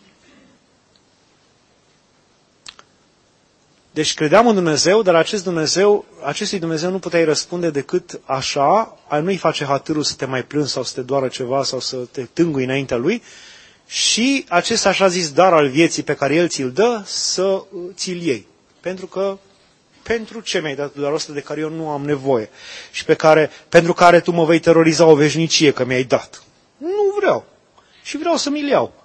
Deci credeam în Dumnezeu, dar acestui Dumnezeu nu puteai răspunde decât așa, nu-i face hatârul să te mai plângi sau să te doară ceva sau să te tângui înaintea lui, și acest așa zis dar al vieții pe care El ți-l dă, să ți-l iei. Pentru ce mi-ai dat darul ăsta de care eu nu am nevoie și pentru care tu mă vei teroriza o veșnicie că mi-ai dat? Nu vreau. Și vreau să mi-l iau.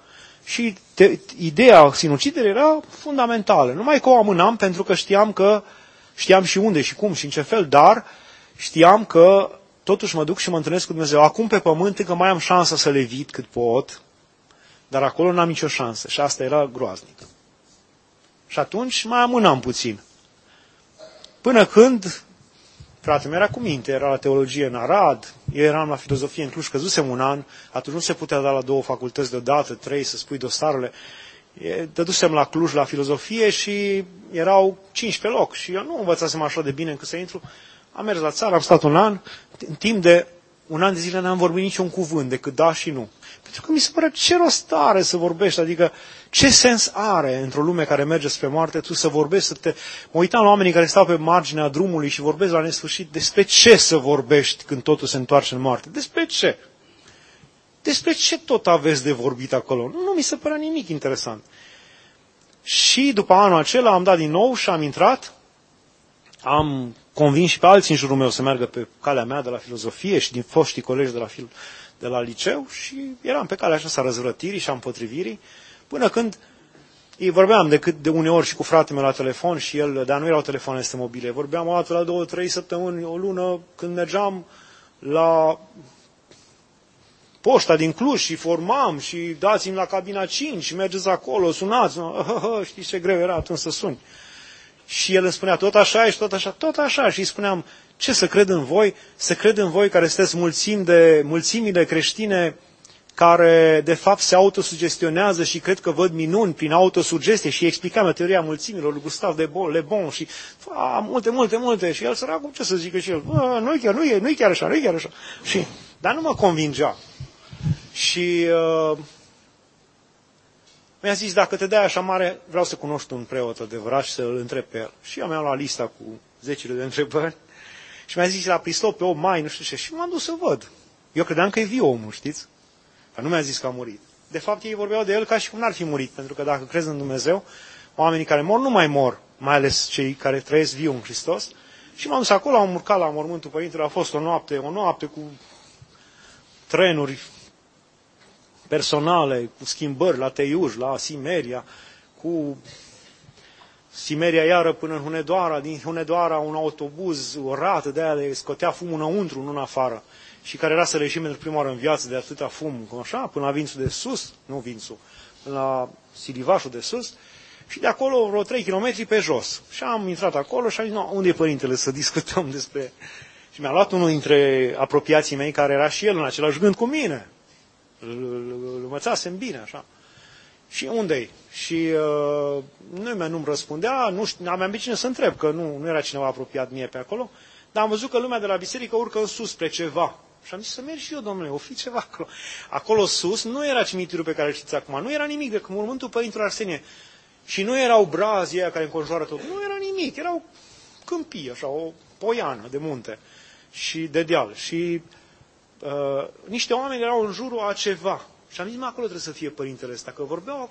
Și ideea sinuciderii era fundamentală. Numai că o amânam pentru că știam și unde și cum și în ce fel, dar știam că totuși mă duc și mă întâlnesc cu Dumnezeu. Acum pe pământ încă mai am șansa să le evit cât pot, dar acolo n-am nicio șansă și asta era groaznic. Și atunci mai amânam puțin. Până când fratele meu era cu minte, era la teologie în Arad, eu eram la filozofie în Cluj, căzusem un an, atunci nu se putea da la 2 facultăți deodată, 3, să spui dosarele. Dădusem la Cluj la filozofie și erau 15 loc și eu nu învățasem așa de bine încât să intru. Am mers la țară, am stat un an, în timp de un an de zile n-am vorbit niciun cuvânt, decât da și nu. Pentru că mi se pare ce rost are să vorbești, adică ce sens are într-o lume care merge spre moarte tu să vorbești, Mă uitam la oamenii care stau pe marginea drumului și vorbesc la nesfârșit, despre ce să vorbești când totul se întoarce în moarte? Despre ce? Despre ce tot aveți de vorbit acolo? Nu mi se părea nimic interesant. Și după anul acela am dat din nou și am intrat, am convins și pe alții în jurul meu să meargă pe calea mea de la filozofie și din foștii colegi de la liceu și eram pe calea aceasta a răzvrătirii și a împotrivirii, până când îi vorbeam de uneori și cu fratele meu la telefon și el, dar nu erau telefoane mobile, vorbeam o dată la 2-3 săptămâni, o lună, când mergeam la poșta din Cluj și formam și dați-mi la cabina 5 și mergeți acolo, sunați, știți ce greu era atunci să suni. Și el îmi spunea, tot așa ești, tot așa. Și îi spuneam, ce să cred în voi? Să cred în voi care sunteți mulțimile creștine care de fapt se autosugestionează și cred că văd minuni prin autosugestie și explicam teoria mulțimilor lui Gustave Le Bon și multe. Și el săracul, ce să zică și el? Nu-i chiar așa. Dar nu mă convingea. Și mi-a zis, dacă te dai așa mare, vreau să cunoști un preot adevărat și să-l întreb pe el. Și eu mi-am luat lista cu zecile de întrebări și mi-a zis la Pristop pe 8 mai, nu știu ce, și m-am dus să văd. Eu credeam că e viu omul, știți? Dar nu mi-a zis că a murit. De fapt, ei vorbeau de el ca și cum n-ar fi murit, pentru că dacă crezi în Dumnezeu, oamenii care mor nu mai mor, mai ales cei care trăiesc viu în Hristos. Și m-am dus acolo, am urcat la mormântul părintele, a fost o noapte cu trenuri personale, cu schimbări la Teiuș, la Simeria, cu Simeria iară până în Hunedoara, din Hunedoara un autobuz, o rată de aia de scotea fumul înăuntru, nu în afară, și care era să reșim pentru prima oară în viață de atâta fum, așa, până la Vințul de sus, nu Vințul, până la Silivașul de sus, și de acolo vreo 3 km pe jos. Și am intrat acolo și am zis, unde e părintele să discutăm despre... Și mi-a luat unul dintre apropiații mei care era și el în același gând cu mine. Îl învățasem bine, așa. Și unde-i? Și nu-mi răspundea, nu aveam pe cine să întreb, că nu era cineva apropiat mie pe acolo, dar am văzut că lumea de la biserică urcă în sus spre ceva. Și am zis să merg și eu, domnule, o fi ceva acolo. Acolo sus nu era cimitirul pe care îl știți acum, nu era nimic decât mormântul Părintelui Arsenie. Și nu erau brazii aia care înconjoară tot, nu era nimic, erau câmpii, așa, o poiană de munte și de deal. Și niște oameni erau în jurul a ceva. Și am zis, acolo trebuie să fie părintele ăsta, că vorbeau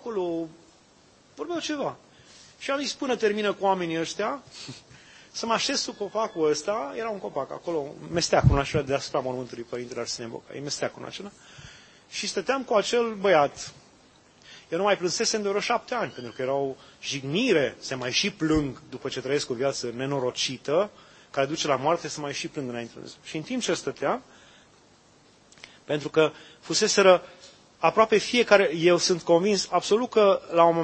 ceva. Și am zis, până termină cu oamenii ăștia, să mă așez sub copacul ăsta, era un copac acolo, mesteacul acela deasupra mormântului Părintele Arsenie Boca, e mesteacul acela, și stăteam cu acel băiat. Eu nu mai plânsesem de vreo 7 ani, pentru că era o jignire, se mai și plâng după ce trăiesc o viață nenorocită, care duce la moarte, să mai și plâng înainte de Dumnezeu. Și în timp ce stăteam, pentru că fuseseră aproape fiecare, eu sunt convins absolut că la un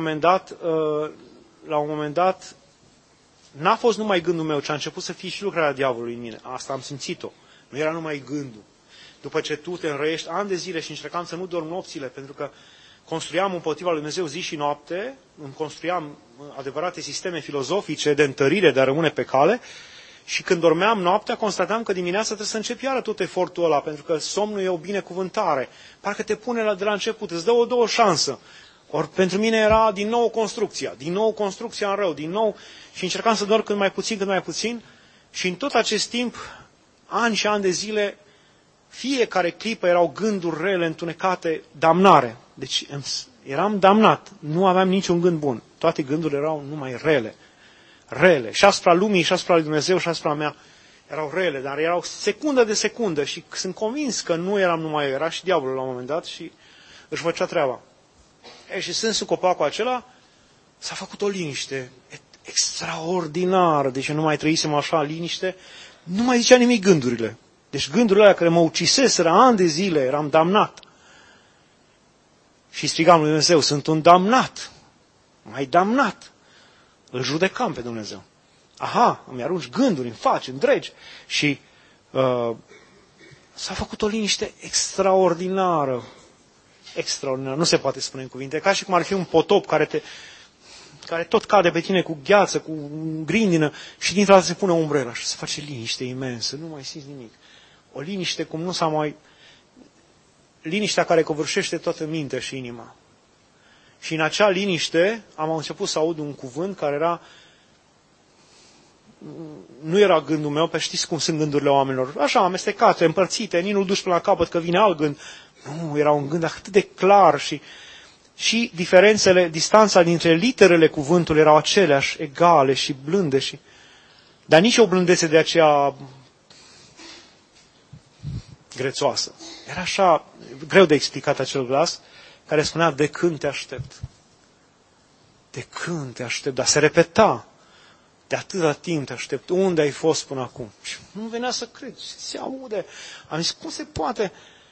moment dat, n-a fost numai gândul meu, ci a început să fie și lucrarea diavolului în mine. Asta am simțit-o. Nu era numai gândul. După ce tu te înrăiești ani de zile și încercam să nu dorm nopțile, pentru că construiam împotriva lui Dumnezeu zi și noapte, îmi construiam adevărate sisteme filozofice de întărire, de a rămâne pe cale, și când dormeam noaptea, constatam că dimineața trebuie să încep iară tot efortul ăla, pentru că somnul e o binecuvântare. Parcă te pune de la început, îți dă o două șansă. Ori pentru mine era din nou construcția în rău, din nou, și încercam să dorm cât mai puțin, și în tot acest timp, ani și ani de zile, fiecare clipă erau gânduri rele, întunecate, damnare. Deci eram damnat, nu aveam niciun gând bun. Toate gândurile erau numai rele. Și asupra lumii, și asupra lui Dumnezeu, și asupra mea erau rele, dar erau secundă de secundă și sunt convins că nu eram numai eu, era și diavolul la un moment dat și își făcea treaba. Și stând sub copacul acela, s-a făcut o liniște extraordinară. Deci eu nu mai trăisem așa liniște, nu mai zicea nimic gândurile. Deci gândurile alea care mă uciseseră ani de zile, eram damnat. Și strigam lui Dumnezeu, sunt un damnat, mai damnat. Îl judecam pe Dumnezeu. Aha, îmi arunci gânduri, îmi faci, îndregi. Și s-a făcut o liniște extraordinară. Extraordinar, nu se poate spune în cuvinte, ca și cum ar fi un potop care tot cade pe tine cu gheață, cu grindină și dintr-o dată se pune o umbrelă și se face liniște imensă, nu mai simți nimic. O liniște cum nu s-a mai... Liniștea care covârșește toată mintea și inima. Și în acea liniște am început să aud un cuvânt care era... Nu era gândul meu, pe știți cum sunt gândurile oamenilor, așa, amestecate, împărțite, nici nu-l duci până la capăt că vine alt gând. Nu, era un gând atât de clar și diferențele, distanța dintre literele cuvântului erau aceleași, egale și blânde. Dar nici o blândețe de aceea grețoasă. Era așa, greu de explicat acel glas, care spunea, de când te aștept? De când te aștept? Dar se repeta. De atâta timp te aștept. Unde ai fost până acum? Și nu venea să cred. Se aude. Am zis, cum se poate?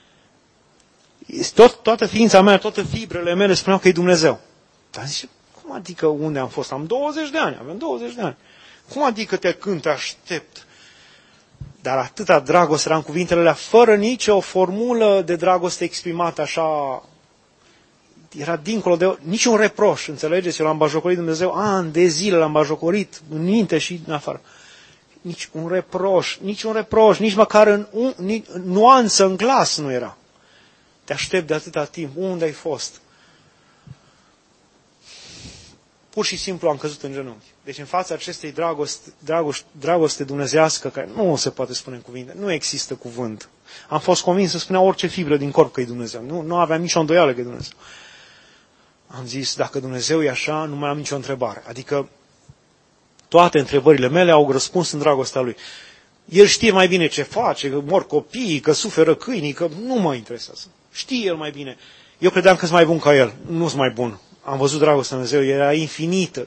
Toată ființa mea, toate fibrele mele spuneau că e Dumnezeu. Dar zice, cum adică unde am fost? Am 20 de ani, avem 20 de ani. Cum adică când te aștept? Dar atâta dragoste era în cuvintele alea, fără nicio formulă de dragoste exprimată așa, era dincolo de niciun reproș, înțelegeți? Eu l-am bajocorit Dumnezeu ani de zile, l-am bajocorit în minte și în afară. Nici un reproș, nici măcar în nuanță în glas nu era. Te aștept de atâta timp. Unde ai fost? Pur și simplu am căzut în genunchi. Deci în fața acestei dragoste dumnezeiască, care nu se poate spune în cuvinte, nu există cuvânt. Am fost convins să spunea orice fibră din corp că e Dumnezeu. Nu aveam nicio îndoială că e Dumnezeu. Am zis, dacă Dumnezeu e așa, nu mai am nicio întrebare. Adică toate întrebările mele au răspuns în dragostea Lui. El știe mai bine ce face, că mor copiii, că suferă câinii, că nu mă interesează. Știe El mai bine. Eu credeam că sunt mai bun ca El. Nu sunt mai bun. Am văzut dragostea Lui Dumnezeu, era infinită.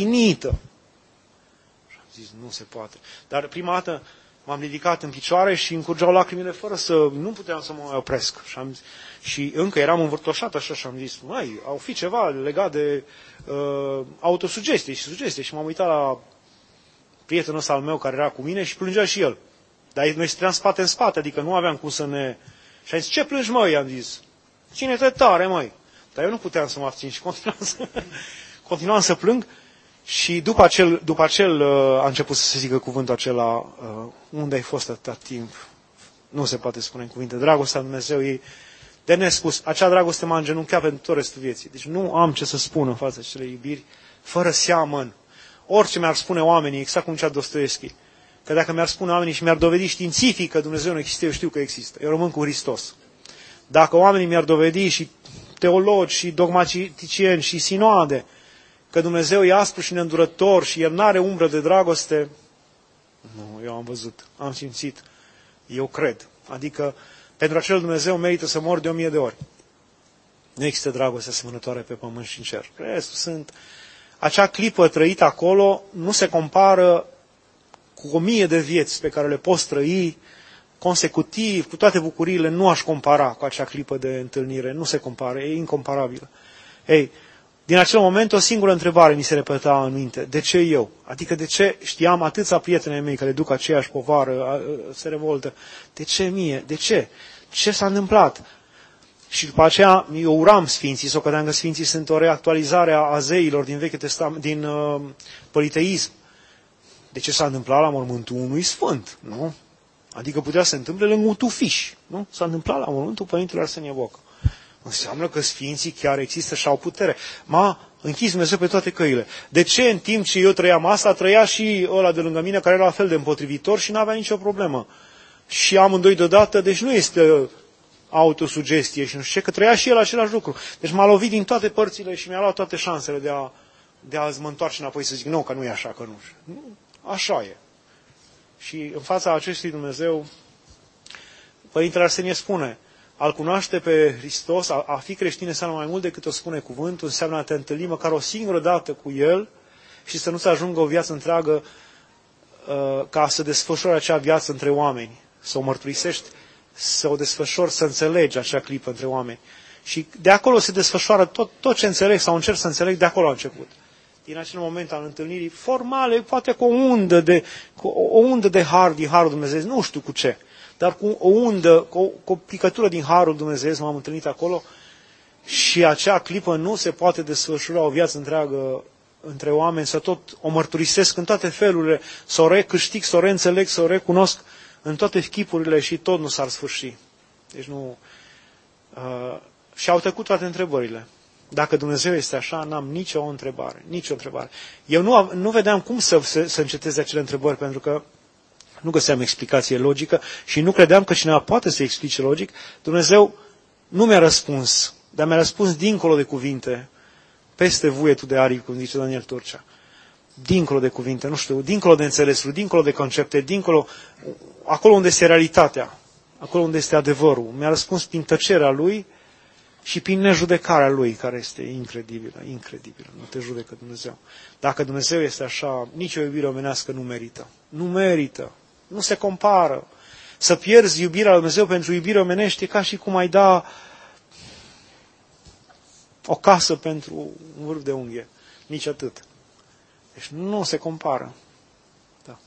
Și am zis, nu se poate. Dar prima dată m-am ridicat în picioare și îmi curgeau lacrimile fără să... Nu puteam să mă mai opresc. Și încă eram învârtoșat așa și am zis, măi, au fi ceva legat de autosugestie și sugestie. Și m-am uitat la prietenul ăsta al meu care era cu mine și plângea și el. Dar noi stăteam spate în spate, adică nu aveam cum să ne... Și am zis, ce plângi, măi? I-am zis, ține-te tare, măi. Dar eu nu puteam să mă abțin și continuam să plâng. Și după acel a început să se zică cuvântul acela, unde ai fost atâta timp? Nu se poate spune în cuvinte. Dragostea lui Dumnezeu e de nespus. Acea dragoste m-a îngenunchiat pentru tot restul vieții. Deci nu am ce să spun în fața acelei iubiri, fără seamăn. Orice mi-ar spune oamenii, exact cum zicea Dostoevski, că dacă mi-ar spune oamenii și mi-ar dovedi științific că Dumnezeu nu există, eu știu că există. Eu rămân cu Hristos. Dacă oamenii mi-ar dovedi și teologi și dogmaticieni și sinoade că Dumnezeu e aspru și neîndurător și El n-are umbră de dragoste, nu, eu am văzut, am simțit, eu cred. Adică pentru acel Dumnezeu merită să mor de 1000 de ori. Nu există dragoste asemănătoare pe pământ și în cer. Restul sunt... Acea clipă trăită acolo nu se compară cu 1000 de vieți pe care le poți trăi consecutiv, cu toate bucuriile, nu aș compara cu acea clipă de întâlnire. Nu se compară, e incomparabilă. Ei, din acel moment o singură întrebare mi se repeta în minte. De ce eu? Adică de ce știam atâția prietenii mei care duc aceeași povară, se revoltă. De ce mie? De ce? Ce s-a întâmplat? Și după aceea eu uram sfinții, sau că sfinții sunt o reactualizare a zeilor din Vechiul Testament, din politeism. De ce s-a întâmplat la mormântul unui sfânt? Nu? Adică putea să se întâmple lângă un tufiș. Nu? S-a întâmplat la mormântul Părintelui Arsenie Bocă. Înseamnă că sfinții chiar există și au putere. M-a închis Dumnezeu pe toate căile. De ce în timp ce eu trăiam asta, trăia și ăla de lângă mine care era la fel de împotrivitor și n-avea nicio problemă? Și amândoi deodată, deci nu este autosugestie și nu știu ce, că trăia și el același lucru. Deci m-a lovit din toate părțile și mi-a luat toate șansele de a mă întoarce înapoi să zic, nu, că nu e așa, că nu. Așa e. Și în fața acestui Dumnezeu, Părintele Arsenie spune, A-L cunoaște pe Hristos, a fi creștin înseamnă mai mult decât o spune cuvântul, înseamnă a te întâlni măcar o singură dată cu El și să nu-ți ajungă o viață întreagă ca să desfășori acea viață între oameni, să o mărturisești, să o desfășori, să înțelegi acea clipă între oameni. Și de acolo se desfășoară tot ce înțeleg sau încerc să înțeleg, de acolo a început. Din acel moment al întâlnirii formale, poate cu o undă de har din Harul Dumnezeu, nu știu cu ce, dar cu o undă, cu o picătură din Harul Dumnezeu, m-am întâlnit acolo și acea clipă nu se poate desfășura o viață întreagă între oameni, să tot o mărturisesc în toate felurile, să o recâștig, să o reînțeleg, să o recunosc în toate chipurile și tot nu s-ar sfârși. Deci nu... și au trecut toate întrebările. Dacă Dumnezeu este așa, n-am nicio întrebare. Nicio întrebare. Eu nu vedeam cum să înceteze acele întrebări, pentru că nu găseam explicație logică și nu credeam că cineva poate să explice logic. Dumnezeu nu mi-a răspuns, dar mi-a răspuns dincolo de cuvinte, peste vuietul de aripi, cum zice Daniel Turcea. Dincolo de cuvinte, nu știu, dincolo de înțelesul, dincolo de concepte, dincolo, acolo unde este realitatea, acolo unde este adevărul. Mi-a răspuns prin tăcerea Lui și prin nejudecarea Lui, care este incredibilă, incredibilă. Nu te judecă Dumnezeu. Dacă Dumnezeu este așa, nicio iubire omenească nu merită. Nu merită. Nu se compară. Să pierzi iubirea lui Dumnezeu pentru iubire omenește ca și cum ai da o casă pentru un vârf de unghie. Nici atât. Deci nu se compară. Da.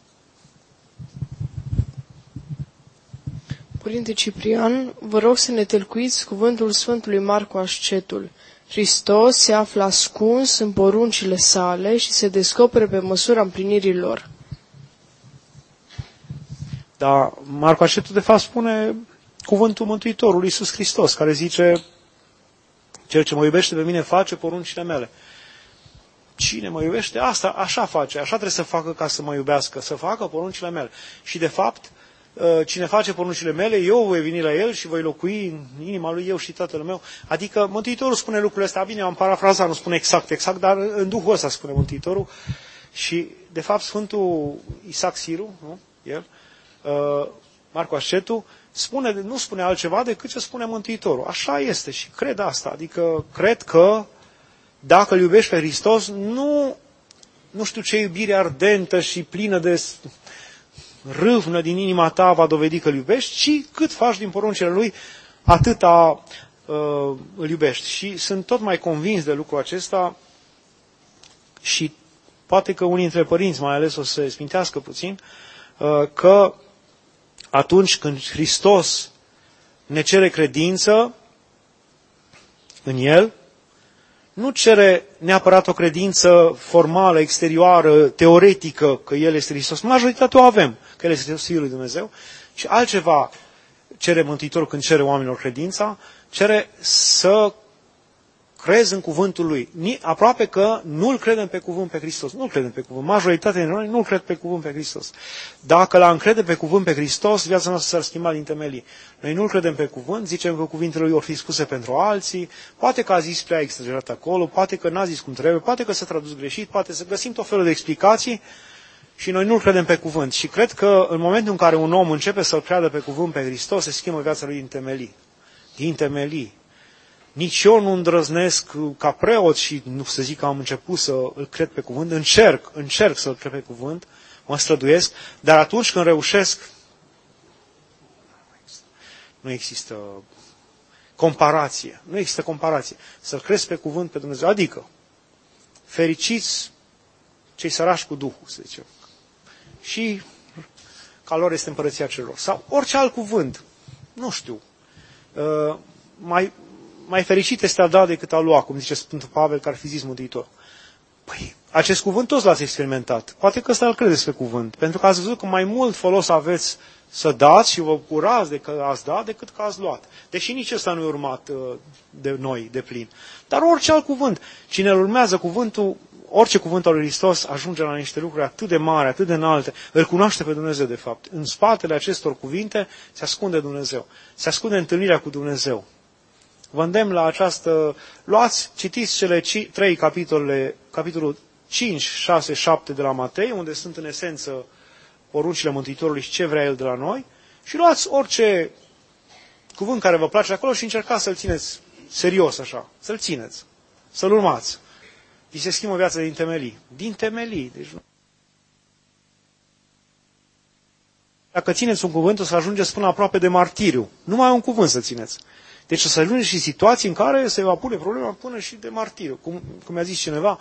Părinte Ciprian, vă rog să ne tălcuiți cuvântul Sfântului Marcu Ascetul. Hristos se află ascuns în poruncile sale și se descopere pe măsura împlinirii lor. Dar Marcu Ascetul de fapt spune cuvântul Mântuitorului Iisus Hristos, care zice: cel ce mă iubește pe mine face poruncile mele. Cine mă iubește, asta așa face, așa trebuie să facă ca să mă iubească, să facă poruncile mele. Și de fapt, cine face poruncile mele, eu voi veni la el și voi locui în inima lui, eu și Tatăl meu. Adică Mântuitorul spune lucrurile astea, bine, am parafrazat, nu spune exact, dar în duhul ăsta spune Mântuitorul. Și de fapt Sfântul Isaac Siru, nu? El, Marcu Ascetu, nu spune altceva decât ce spune Mântuitorul. Așa este și cred asta. Adică cred că dacă îl iubești pe Hristos, nu știu ce iubire ardentă și plină de râvnă din inima ta va dovedi că îl iubești, ci cât faci din poruncile lui, atâta îl iubești. Și sunt tot mai convins de lucrul acesta și poate că unii dintre părinți mai ales o să smintească puțin, că atunci când Hristos ne cere credință în El, nu cere neapărat o credință formală, exterioară, teoretică, că El este Hristos. Majoritatea o avem, că El este Fiul lui Dumnezeu. Și altceva cere Mântuitorul când cere oamenilor credința, cere să crezi în cuvântul Lui. Aproape că nu-L credem pe cuvânt pe Hristos. Nu-L credem pe cuvânt. Majoritatea dintre noi nu-L cred pe cuvânt pe Hristos. Dacă l-am crede pe cuvânt pe Hristos, viața noastră s-ar schimba din temelii. Noi nu-L credem pe cuvânt, zicem că cuvintele Lui vor fi spuse pentru alții, poate că a zis prea exagerat acolo, poate că n-a zis cum trebuie, poate că s-a tradus greșit, poate să găsim tot felul de explicații și noi nu-L credem pe cuvânt. Și cred că în momentul în care un om începe să-L creadă pe cuvânt pe Hristos, se schimbă viața lui din temelii. Din temelii. Nici eu nu îndrăznesc ca preot și nu să zic că am început să îl cred pe cuvânt, încerc să îl cred pe cuvânt, mă străduiesc, dar atunci când reușesc, nu există comparație. Nu există comparație. Să-l crezi pe cuvânt pe Dumnezeu. Adică, fericiți cei sărași cu Duhul, să zicem. Și ca lor este împărăția celor. Sau orice alt cuvânt. Nu știu. Mai fericit este a da decât a lua, cum zice Sfântul Pavel, că ar fi zis Mântuitor. Păi, acest cuvânt toți l-ați experimentat. Poate că ăsta îl credeți pe cuvânt. Pentru că ați văzut că mai mult folos aveți să dați și vă bucurați de că ați dat decât că ați luat. Deși nici ăsta nu e urmat de noi, de plin. Dar orice alt cuvânt. Cine îl urmează cuvântul, orice cuvânt al lui Hristos ajunge la niște lucruri atât de mari, atât de înalte. Îl cunoaște pe Dumnezeu, de fapt. În spatele acestor cuvinte se ascunde Dumnezeu. Se ascunde întâlnirea cu Dumnezeu. Vă îndemn la această... Citiți cele 3 capitole, capitolul 5, 6, 7 de la Matei, unde sunt în esență poruncile Mântuitorului și ce vrea El de la noi, și luați orice cuvânt care vă place acolo și încercați să-l țineți serios așa, să-l țineți, să-l urmați. Vi se schimbă viața din temelii. Din temelii. Deci, dacă țineți un cuvânt, o să ajungeți până aproape de martiriu. Numai un cuvânt să țineți. Deci o să ajungeți și situații în care se va pune problema până și de martiriu. Cum mi-a zis cineva,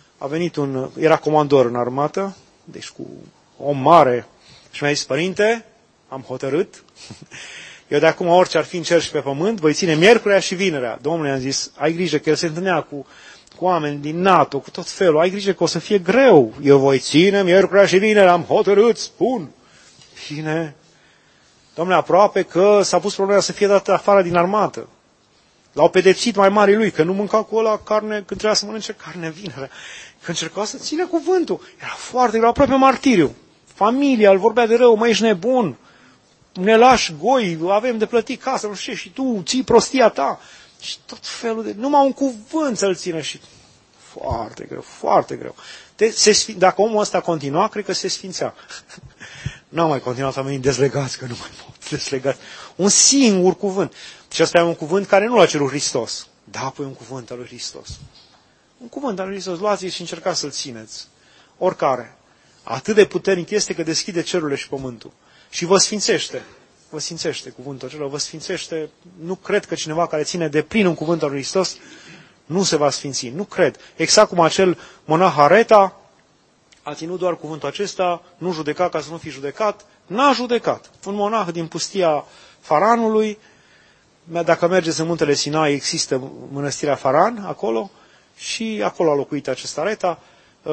era comandor în armată, deci cu om mare, și mi-a zis, părinte, am hotărât, eu de acum orice ar fi în cer și pe pământ, voi ține miercurea și vinerea. Domnule, i-am zis, ai grijă că el se întâlnea cu oameni din NATO, cu tot felul, ai grijă că o să fie greu. Eu voi ține miercurea și vinerea, am hotărât, spun. Bine. Domnule, aproape că s-a pus problema să fie dată afară din armată. L-au pedepsit mai marii lui, că nu mânca cu ăla carne, când trebuia să mănânce carne vinerea. Că încerca să ține cuvântul. Era foarte greu, aproape martiriu. Familia îl vorbea de rău, mă, ești nebun. Ne lași goi, avem de plătit casă, nu știu ce, și tu ții prostia ta. Și tot felul de... Numai un cuvânt să-l țină și... Foarte greu, foarte greu. Dacă omul ăsta continua, cred că se sfințea. N-am mai continuat oamenii dezlegați, că nu mai pot dezlegați. Un singur cuvânt. Și ăsta e un cuvânt care nu l-a cerut Hristos. Da, păi un cuvânt al lui Hristos. Un cuvânt al lui Hristos. Luați-l și încercați să-l țineți. Oricare. Atât de puternic este că deschide cerurile și pământul. Și vă sfințește. Vă sfințește cuvântul acela, vă sfințește. Nu cred că cineva care ține de plin un cuvânt al lui Hristos nu se va sfinți. Nu cred. Exact cum acel monah Hareta a ținut doar cuvântul acesta, nu judeca ca să nu fi judecat, n-a judecat. Un monah din pustia Faranului, dacă mergeți în muntele Sinai, există mănăstirea Faran acolo și acolo a locuit acest Hareta.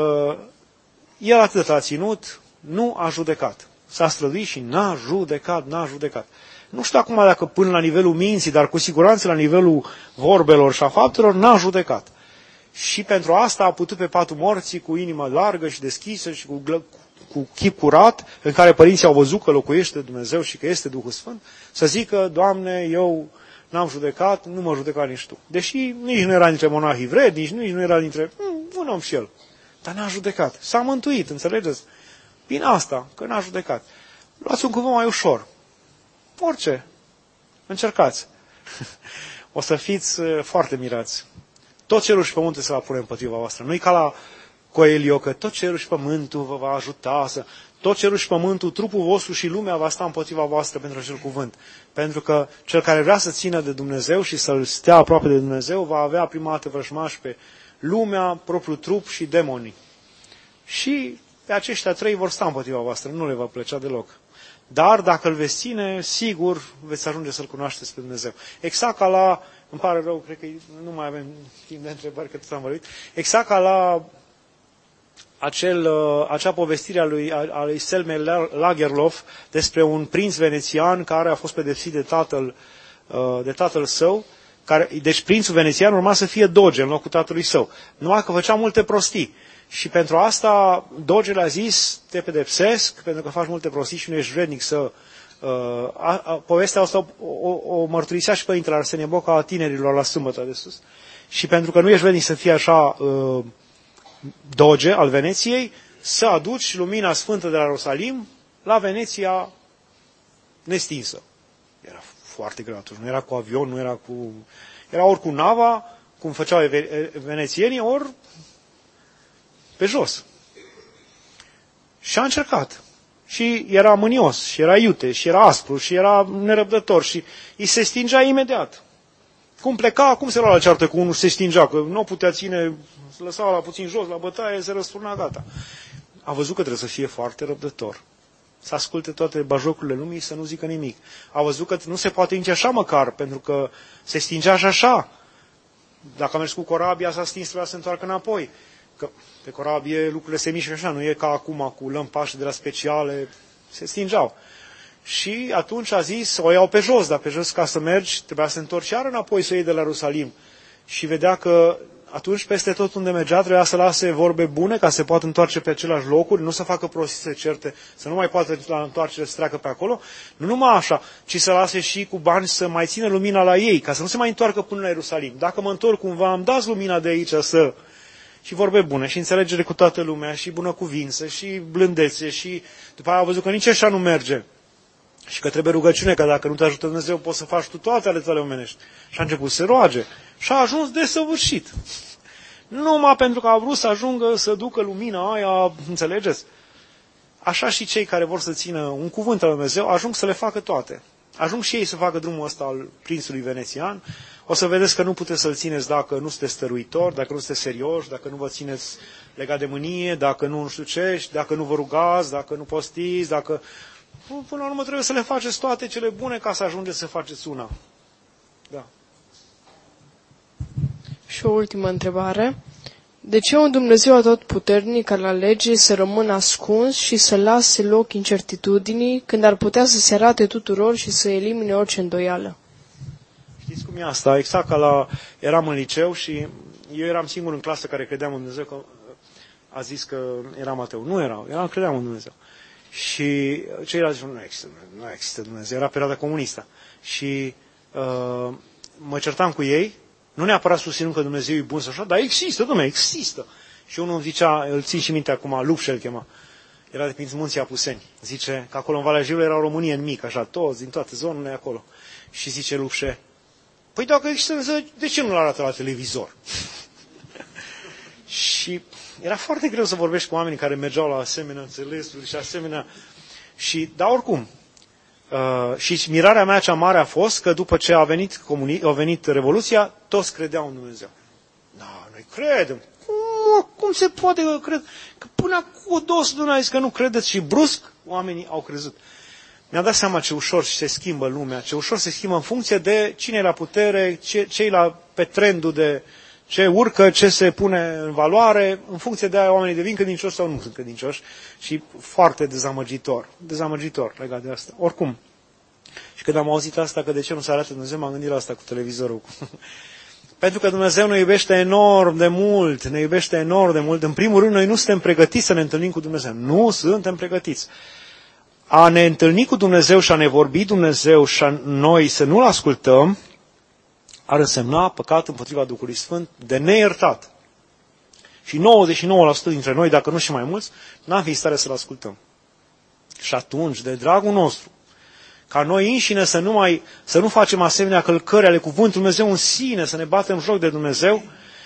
El atât a ținut, nu a judecat. S-a străduit și n-a judecat. Nu știu acum dacă până la nivelul minții, dar cu siguranță la nivelul vorbelor și a faptelor, n-a judecat. Și pentru asta a putut pe patul morții, cu inimă largă și deschisă și cu chip curat, în care părinții au văzut că locuiește Dumnezeu și că este Duhul Sfânt, să zică, Doamne, eu n-am judecat, nu mă judeca nici Tu. Deși nici nu era dintre monahii vrednici, nici nu era dintre... un om și el. Dar n-a judecat. S-a mântuit, înțelegeți? Bine asta, că n-a judecat. Luați un cuvânt mai ușor. Orice. Încercați. O să fiți foarte mirați. Tot cerul și pământul se va pune împotriva voastră. Nu-i ca la Coelio, că tot cerul și pământul vă va ajuta să... Tot cerul și pământul, trupul vostru și lumea va sta împotriva voastră pentru acel cuvânt. Pentru că cel care vrea să țină de Dumnezeu și să-L stea aproape de Dumnezeu va avea prima dată vrăjmași pe lumea, propriul trup și demonii. Și pe aceștia trei vor sta împotriva voastră, nu le va plăcea deloc. Dar dacă îl veți ține, sigur veți ajunge să-L cunoașteți pe Dumnezeu. Exact ca la, îmi pare rău, cred că nu mai avem timp de întrebări, că tot am vorbit, exact ca la acea povestire a lui Selme Lagerlof despre un prinț venețian care a fost pedepsit de tatăl său. Deci prințul venețian urma să fie doge în locul tatălui său. Numai că făcea multe prostii. Și pentru asta dogele a zis, te pedepsesc, pentru că faci multe prostii și nu ești vrednic să... povestea asta o mărturisea și Părintele Arsenie Boca a tinerilor la Sâmbătă de Sus. Și pentru că nu ești vrednic să fii așa doge al Veneției, să aduci lumina sfântă de la Ierusalim la Veneția nestinsă. Era foarte greu atunci. Nu era cu avion, nu era cu... Era ori cu nava, cum făceau venețienii, ori pe jos. Și a încercat. Și era mânios, și era iute, și era aspru, și era nerăbdător, și îi se stingea imediat. Cum pleca, cum se lua la ceartă cu unul și se stingea, că nu putea ține, se lăsa la puțin jos, la bătaie, se răsturna, gata. A văzut că trebuie să fie foarte răbdător. Să asculte toate bajocurile lumii, să nu zică nimic. A văzut că nu se poate nici așa măcar, pentru că se stingea și așa. Dacă a mers cu corabia, s-a stins, trebuia să se întoarcă înapoi. Că pe corabie lucrurile se mișcă așa, nu e ca acum cu lămpașe de la speciale, se stingeau. Și atunci a zis, o iau pe jos, dar pe jos ca să mergi, trebuia să se întorci iar înapoi să o iei de la Ierusalim. Și vedea că atunci peste tot unde mergea trebuia să lase vorbe bune ca să se poată întoarce pe același locuri, nu să facă prostii, să certe, să nu mai poată la întoarcere să treacă pe acolo. Nu numai așa, ci să lase și cu bani să mai țină lumina la ei, ca să nu se mai întoarcă până la Ierusalim. Dacă mă întorc cumva, îmi dați lumina de aici să... Și vorbe bune, și înțelegere cu toată lumea, și bunăcuvință, și blândețe, și după aia a văzut că nici așa nu merge. Și că trebuie rugăciune, că dacă nu te ajută Dumnezeu, poți să faci tu toate ale tale omenești. Și a început să se roage. Și a ajuns desăvârșit. Numai pentru că a vrut să ajungă să ducă lumina aia, înțelegeți? Așa și cei care vor să țină un cuvânt al lui Dumnezeu, ajung să le facă toate. Ajung și ei să facă drumul ăsta al prințului venețian. O să vedeți că nu puteți să-l țineți dacă nu sunteți stăruitori, dacă nu sunteți serioși, dacă nu vă țineți legat de mânie, dacă nu știu ce, dacă nu vă rugați, dacă nu postiți, dacă... Până la urmă trebuie să le faceți toate cele bune ca să ajungeți să faceți una. Da. Și o ultimă întrebare. De ce un Dumnezeu atotputernic ar alege să rămână ascuns și să lase loc incertitudinii când ar putea să se arate tuturor și să elimine orice îndoială? Știți cum e asta? Exact ca eram în liceu și eu eram singur în clasă care credeam în Dumnezeu, că a zis că eram ateu. Nu eram, credeam în Dumnezeu. Și ceilalți ziceau, nu există Dumnezeu, era perioada comunistă. Și mă certam cu ei, nu neapărat susținând că Dumnezeu e bun sau așa, dar există, Dumnezeu, există. Și unul îmi zicea, îl țin și minte acum, Lupșe îl chema, era de prin Munții Apuseni. Zice că acolo în Valea Jiului era o Românie în mic, așa, toți din toate zonele acolo. Și zice Lupșe, păi dacă există Dumnezeu, de ce nu-l arată la televizor? Și era foarte greu să vorbești cu oamenii care mergeau la asemenea înțelesuri și asemenea. Dar oricum, și mirarea mea cea mare a fost că după ce a venit Revoluția, toți credeau în Dumnezeu. Da, noi credem. Cum se poate că cred? Că până acum 200 de ani a zis că nu credeți și brusc oamenii au crezut. Mi-am dat seama ce ușor se schimbă lumea, ce ușor se schimbă în funcție de cine e la putere, ce pe trendul de ce urcă, ce se pune în valoare, în funcție de aia oamenii devin credincioși sau nu sunt credincioși și foarte dezamăgitor legat de asta. Oricum, și când am auzit asta, că de ce nu se arată Dumnezeu, m-am gândit la asta cu televizorul. Pentru că Dumnezeu ne iubește enorm de mult, În primul rând, noi nu suntem pregătiți să ne întâlnim cu Dumnezeu. Nu suntem pregătiți. A ne întâlni cu Dumnezeu și a ne vorbi Dumnezeu și a noi să nu-L ascultăm, ar însemna păcat împotriva Duhului Sfânt de neiertat. Și 99% dintre noi, dacă nu și mai mulți, n-am fi în stare să-L ascultăm. Și atunci, de dragul nostru, ca noi înșine să nu facem asemenea călcări ale cuvântului Dumnezeu în sine, să ne batem joc de Dumnezeu,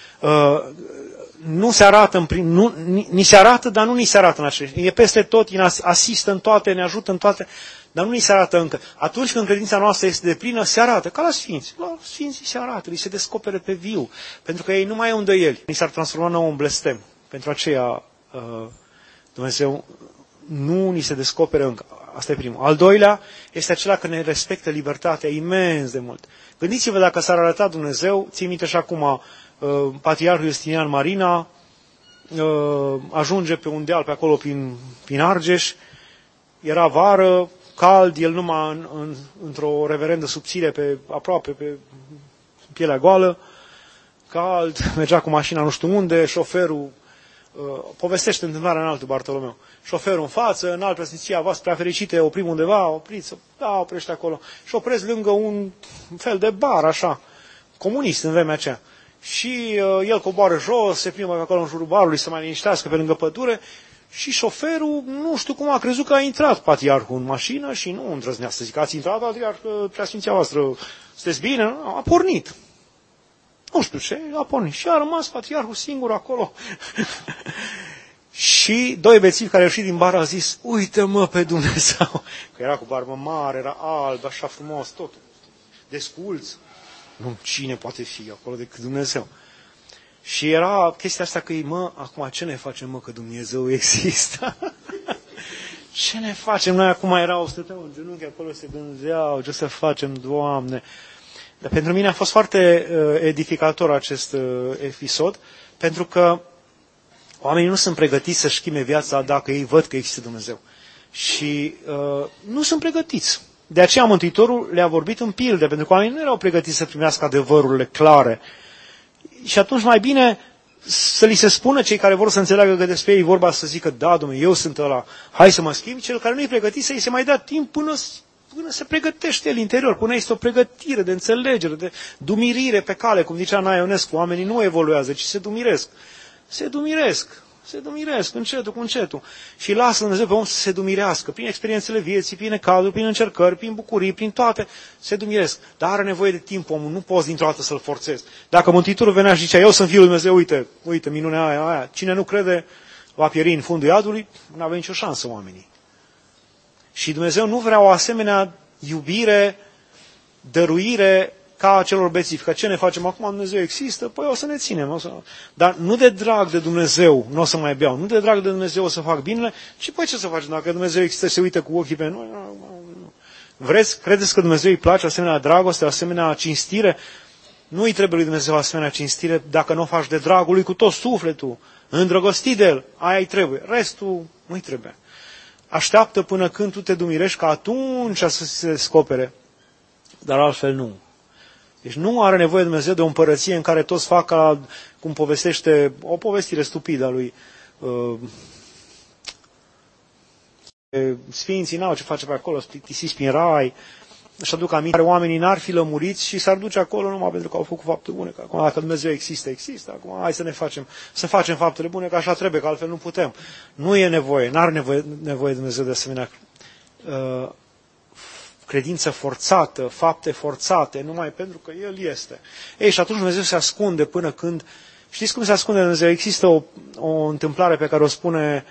nu se arată, ni se arată, dar nu ni se arată în același. E peste tot, asistă în toate, ne ajută în toate, dar nu ni se arată încă. Atunci când credința noastră este deplină, se arată, ca la Sfinți. La Sfinții se arată, li se descopere pe viu, pentru că ei nu mai au îndoieli. Ni s-ar transforma nouă în blestem. Pentru aceea Dumnezeu nu ni se descopere încă. Asta e primul. Al doilea este acela că ne respectă libertatea imens de mult. Gândiți-vă dacă s-ar arăta Dumnezeu, ții minte și acum Patriarhul Justinian Marina ajunge pe un deal pe acolo prin Argeș, era vară, cald, el numai într-o reverendă subțire aproape pe pielea goală, cald, mergea cu mașina nu știu unde, șoferul povestește întâmplarea în altul Bartolomeu. Șoferul în față, în alt preasfinția voastră prea fericite, oprim undeva, opriți, da, oprește acolo. Și opresc lângă un fel de bar, așa, comunist în vremea aceea. Și el coboară jos, se plimbă acolo în jurul barului, să mai liniștească pe lângă pădure și șoferul, nu știu cum a crezut că a intrat patriarhul în mașină și nu îndrăznea să zic, ați intrat, patriarhul, preasfinția voastră, sunteți bine? A pornit. Nu știu ce, a pornit. Și a rămas patriarhul singur acolo. Și doi bețivi care au ieșit din bar au zis, uite-mă pe Dumnezeu. Că era cu barbă mare, era alb, așa frumos, totul. Desculț. Nu, cine poate fi acolo decât Dumnezeu? Și era chestia asta că, acum ce ne facem, că Dumnezeu există? Ce ne facem? Noi acum stăteau în genunchi, acolo se gândeau, ce să facem, Doamne? Dar pentru mine a fost foarte edificator acest episod, pentru că oamenii nu sunt pregătiți să-și schimbe viața dacă ei văd că există Dumnezeu. Și nu sunt pregătiți. De aceea Mântuitorul le-a vorbit în pilde, pentru că oamenii nu erau pregătiți să primească adevărurile clare. Și atunci mai bine să li se spună cei care vor să înțeleagă că despre ei vorba să zică, da, Dom'le, eu sunt ăla, hai să mă schimb, cel care nu e pregătit să îi se mai dea timp până se pregătește el interior, până este o pregătire de înțelegere, de dumirire pe cale, cum zicea Naia Ionescu, oamenii nu evoluează, ci se dumiresc. Se dumiresc. Se dumiresc încetul cu încetul. Și lasă Dumnezeu pe om să se dumirească prin experiențele vieții, prin necazuri, prin încercări, prin bucurii, prin toate. Se dumiresc. Dar are nevoie de timp omul. Nu poți dintr-o dată să-l forțezi. Dacă Mântuitorul venea și zicea, eu sunt Fiul lui Dumnezeu, uite, minunea aia. Cine nu crede va pieri în fundul iadului, nu avea nicio șansă oamenii. Și Dumnezeu nu vrea o asemenea iubire, dăruire ca a celor bețivi. Că ce ne facem acum? Dumnezeu există? Păi o să ne ținem. Dar nu de drag de Dumnezeu nu o să mai beau. Nu de drag de Dumnezeu o să fac binele. Și păi ce să facem? Dacă Dumnezeu există, se uită cu ochii pe noi. Credeți că Dumnezeu îi place asemenea dragoste, asemenea cinstire? Nu îi trebuie lui Dumnezeu asemenea cinstire dacă nu o faci de dragul lui cu tot sufletul. Îndrăgostit de el. Aia îi trebuie. Restul nu îi trebuie. Așteaptă până când tu te dumirești ca atunci să se descopere. Dar altfel nu. Deci nu are nevoie Dumnezeu de o împărăție în care toți fac ca, cum povestește, o povestire stupidă a lui Sfinții, n-au ce face pe acolo, plictisiți prin rai, își aduc aminte, care oamenii n-ar fi lămuriți și s-ar duce acolo numai pentru că au făcut fapte bune, că acum dacă Dumnezeu există, acum hai să facem faptele bune, că așa trebuie, că altfel nu putem. Nu e nevoie, n-are nevoie Dumnezeu de asemenea credință forțată, fapte forțate, numai pentru că El este. Ei, și atunci Dumnezeu se ascunde până când... Știți cum se ascunde Dumnezeu? Există o întâmplare pe care o spune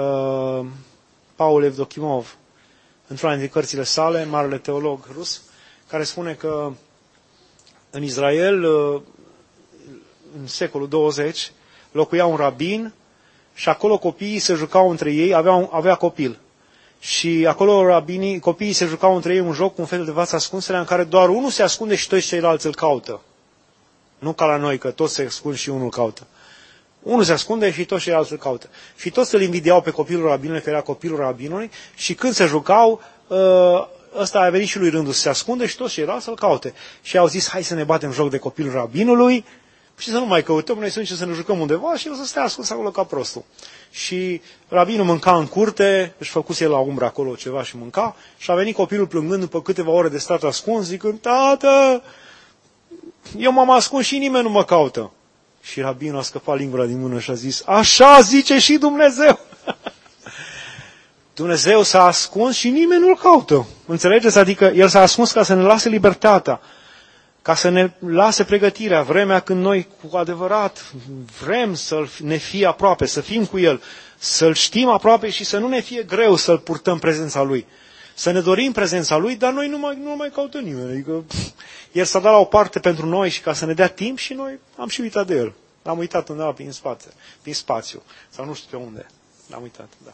Paul Evdokimov într-una dintre cărțile sale, marele teolog rus, care spune că în Israel, în secolul 20, locuia un rabin și acolo copiii se jucau între ei, avea copil. Și acolo copiii se jucau între ei un joc cu un fel de vață ascunselea în care doar unul se ascunde și toți ceilalți îl caută. Nu ca la noi, că toți se ascund și unul îl caută. Unul se ascunde și toți ceilalți îl caută. Și toți îl invidiau pe copilul rabinului, că era copilul rabinului, și când se jucau, ăsta a venit și lui rândul să se ascunde și toți ceilalți îl caute. Și au zis, hai să ne batem joc de copilul rabinului și să nu mai căutăm, noi să ne jucăm undeva și el să stea ascuns acolo ca prostul. Și rabinul mânca în curte, își făcuse el la umbră acolo ceva și mânca, și a venit copilul plângând după câteva ore de stat ascuns, zicând, tată, eu m-am ascuns și nimeni nu mă caută. Și rabinul a scăpat lingura din mână și a zis, așa zice și Dumnezeu. Dumnezeu s-a ascuns și nimeni nu-l caută. Înțelegeți? Adică El s-a ascuns ca să ne lase libertatea, ca să ne lase pregătirea, vremea când noi cu adevărat vrem să ne fie aproape, să fim cu El, să-L știm aproape și să nu ne fie greu să-L purtăm prezența Lui. Să ne dorim prezența Lui, dar noi nu mai caută nimeni. Adică El s-a dat la o parte pentru noi și ca să ne dea timp și noi am și uitat de El. L-am uitat undeva prin spațiu. Sau nu știu pe unde. L-am uitat, da.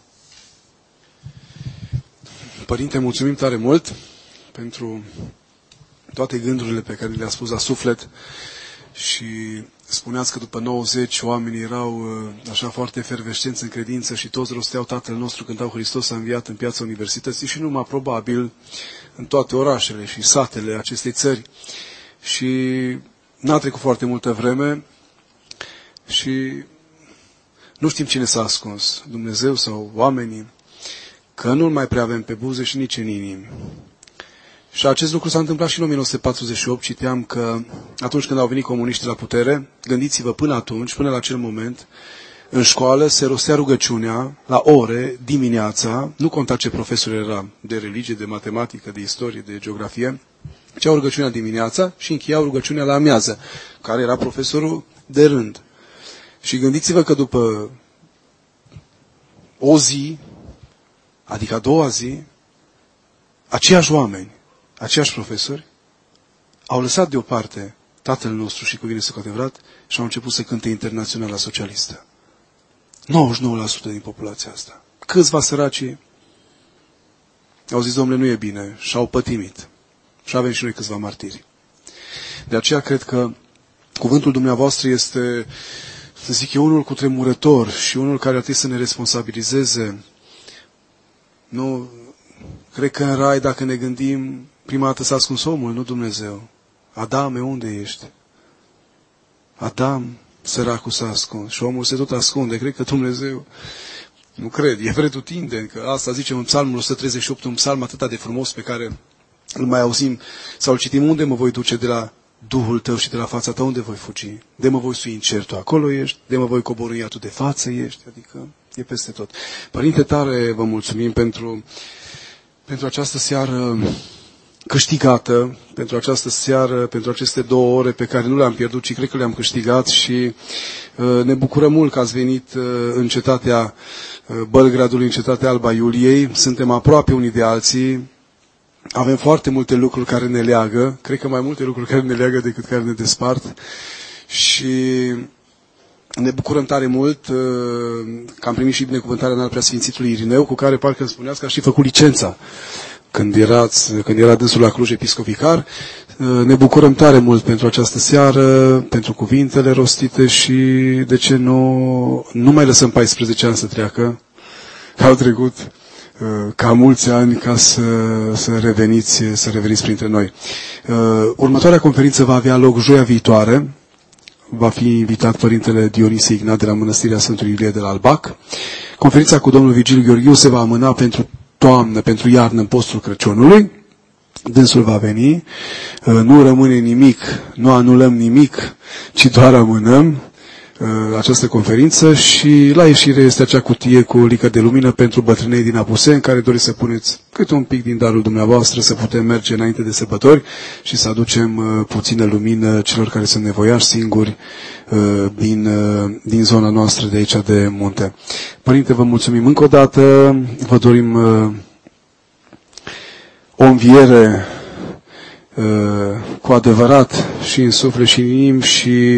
Părinte, mulțumim tare mult pentru toate gândurile pe care le-a spus la suflet și spuneați că după 90 oamenii erau așa foarte efervescenți în credință și toți rosteau Tatăl nostru cântau Hristos a înviat în piața universității și numai probabil în toate orașele și satele acestei țări. Și n-a trecut foarte multă vreme și nu știm cine s-a ascuns, Dumnezeu sau oamenii, că nu-L mai prea avem pe buze și nici în inimi. Și acest lucru s-a întâmplat și în 1948. Citeam că atunci când au venit comuniștii la putere, gândiți-vă până atunci, până la acel moment, în școală se rostea rugăciunea la ore, dimineața, nu conta ce profesor era de religie, de matematică, de istorie, de geografie, ceau rugăciunea dimineața și încheiau rugăciunea la amiază, care era profesorul de rând. Și gândiți-vă că după o zi, adică a doua zi, aceiași oameni, aceiași profesori, au lăsat deoparte Tatăl nostru și cuvine să cu adevărat și au început să cânte Internaționala Socialistă. 99% din populația asta. Câțiva săracii au zis, Domnule, nu e bine și au pătimit. Și avem și noi câțiva martiri. De aceea cred că cuvântul dumneavoastră este, să zic eu, unul cutremurător și unul care ar trebui să ne responsabilizeze. Nu, cred că în rai, dacă ne gândim, prima dată s-a ascuns omul, nu Dumnezeu. Adame, unde ești? Adam, săracul, s-a ascuns și omul se tot ascunde. Cred că Dumnezeu, nu cred, e pretutindeni, că asta zice în Psalmul 138, un psalm atât de frumos pe care îl mai auzim sau îl citim, unde mă voi duce de la Duhul tău și de la fața ta unde voi fugi? De mă voi sui în cer, tu acolo ești, de mă voi coborî, tu de față ești, adică e peste tot. Părinte tare, vă mulțumim pentru această seară câștigată, pentru această seară, pentru aceste 2 ore pe care nu le-am pierdut, ci cred că le-am câștigat și ne bucurăm mult că ați venit în cetatea Bălgradului, în cetatea Alba Iuliei. Suntem aproape unii de alții. Avem foarte multe lucruri care ne leagă, cred că mai multe lucruri care ne leagă decât care ne despart și ne bucurăm tare mult că am primit și binecuvântarea în Preasfințitului Irineu, cu care parcă îmi spuneați că a și făcut licența când era dânsul la Cluj episcopicar. Ne bucurăm tare mult pentru această seară, pentru cuvintele rostite și de ce nu mai lăsăm 14 ani să treacă, că au trecut ca mulți ani ca să reveniți printre noi. Următoarea conferință va avea loc joia viitoare. Va fi invitat Părintele Dionisie Ignat de la Mănăstirea Sfântului Ilie de la Albac. Conferința cu domnul Vigil Gheorghiu se va amâna pentru toamnă, pentru iarnă, în postul Crăciunului. Dânsul va veni. Nu rămâne nimic, nu anulăm nimic, ci doar amânăm această conferință și la ieșire este acea cutie cu licăr de lumină pentru bătrânei din Apuseni, care doriți să puneți câte un pic din darul dumneavoastră, să putem merge înainte de sărbători și să aducem puțină lumină celor care sunt nevoiași singuri din zona noastră de aici de munte. Părinte, vă mulțumim încă o dată, vă dorim o înviere cu adevărat și în suflet și în inimă și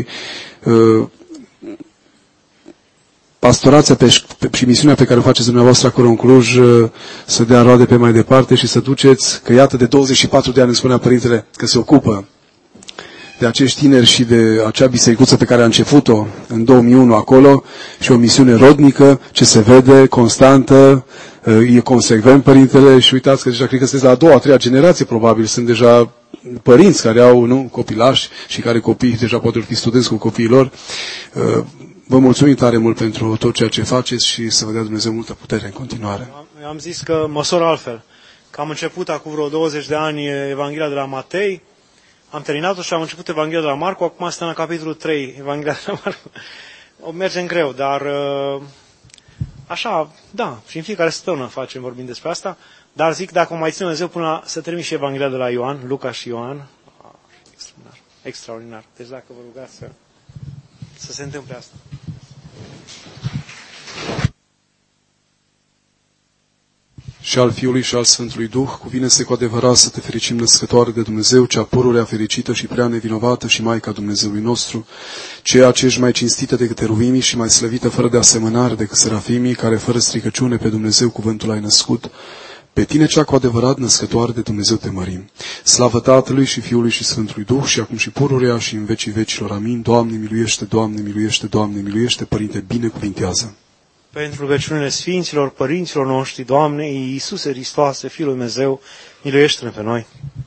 pastorația și misiunea pe care o faceți dumneavoastră acolo în Cluj să dea roade pe mai departe și să duceți, că iată de 24 de ani îmi spunea Părintele că se ocupă de acești tineri și de acea bisericuță pe care a început-o în 2001 acolo și o misiune rodnică, ce se vede, constantă, e consecvent Părintele și uitați că deja cred că sunteți la a doua, a treia generație probabil, sunt deja părinți care au copilași și care copiii deja pot fi studenți cu copiii lor. Vă mulțumim tare mult pentru tot ceea ce faceți și să vă dea Dumnezeu multă putere în continuare. Eu am zis că măsor altfel. Că am început acum vreo 20 de ani Evanghelia de la Matei, am terminat-o și am început Evanghelia de la Marcu, acum suntem la capitolul 3, Evanghelia de la Marcu. O mergem greu, dar așa, da, și în fiecare săptămână vorbim despre asta, dar zic, dacă o mai ține Dumnezeu până să termin și Evanghelia de la Ioan, Luca și Ioan, extraordinar, extraordinar. Deci dacă vă rugați să se întâmple asta. Și al Fiului și al Sfântului Duh, cuvine-se cu adevărat să te fericim, născătoare de Dumnezeu, cea pururea fericită și prea nevinovată și Maica Dumnezeului nostru, ceea ce ești mai cinstită decât eruvimii și mai slăvită fără de asemănare decât serafimii, care fără stricăciune pe Dumnezeu cuvântul ai născut. Pe tine, cea cu adevărat născătoare de Dumnezeu, te mărim. Slavă Tatălui și Fiului și Sfântului Duh, și acum și pururea și în vecii vecilor. Amin. Doamne miluiește, Doamne miluiește, Doamne miluiește, Părinte, binecuvintează. Pentru rugăciunile Sfinților, Părinților noștri, Doamne, Iisuse Hristoase, Fiul lui Dumnezeu, miluiește-ne pe noi.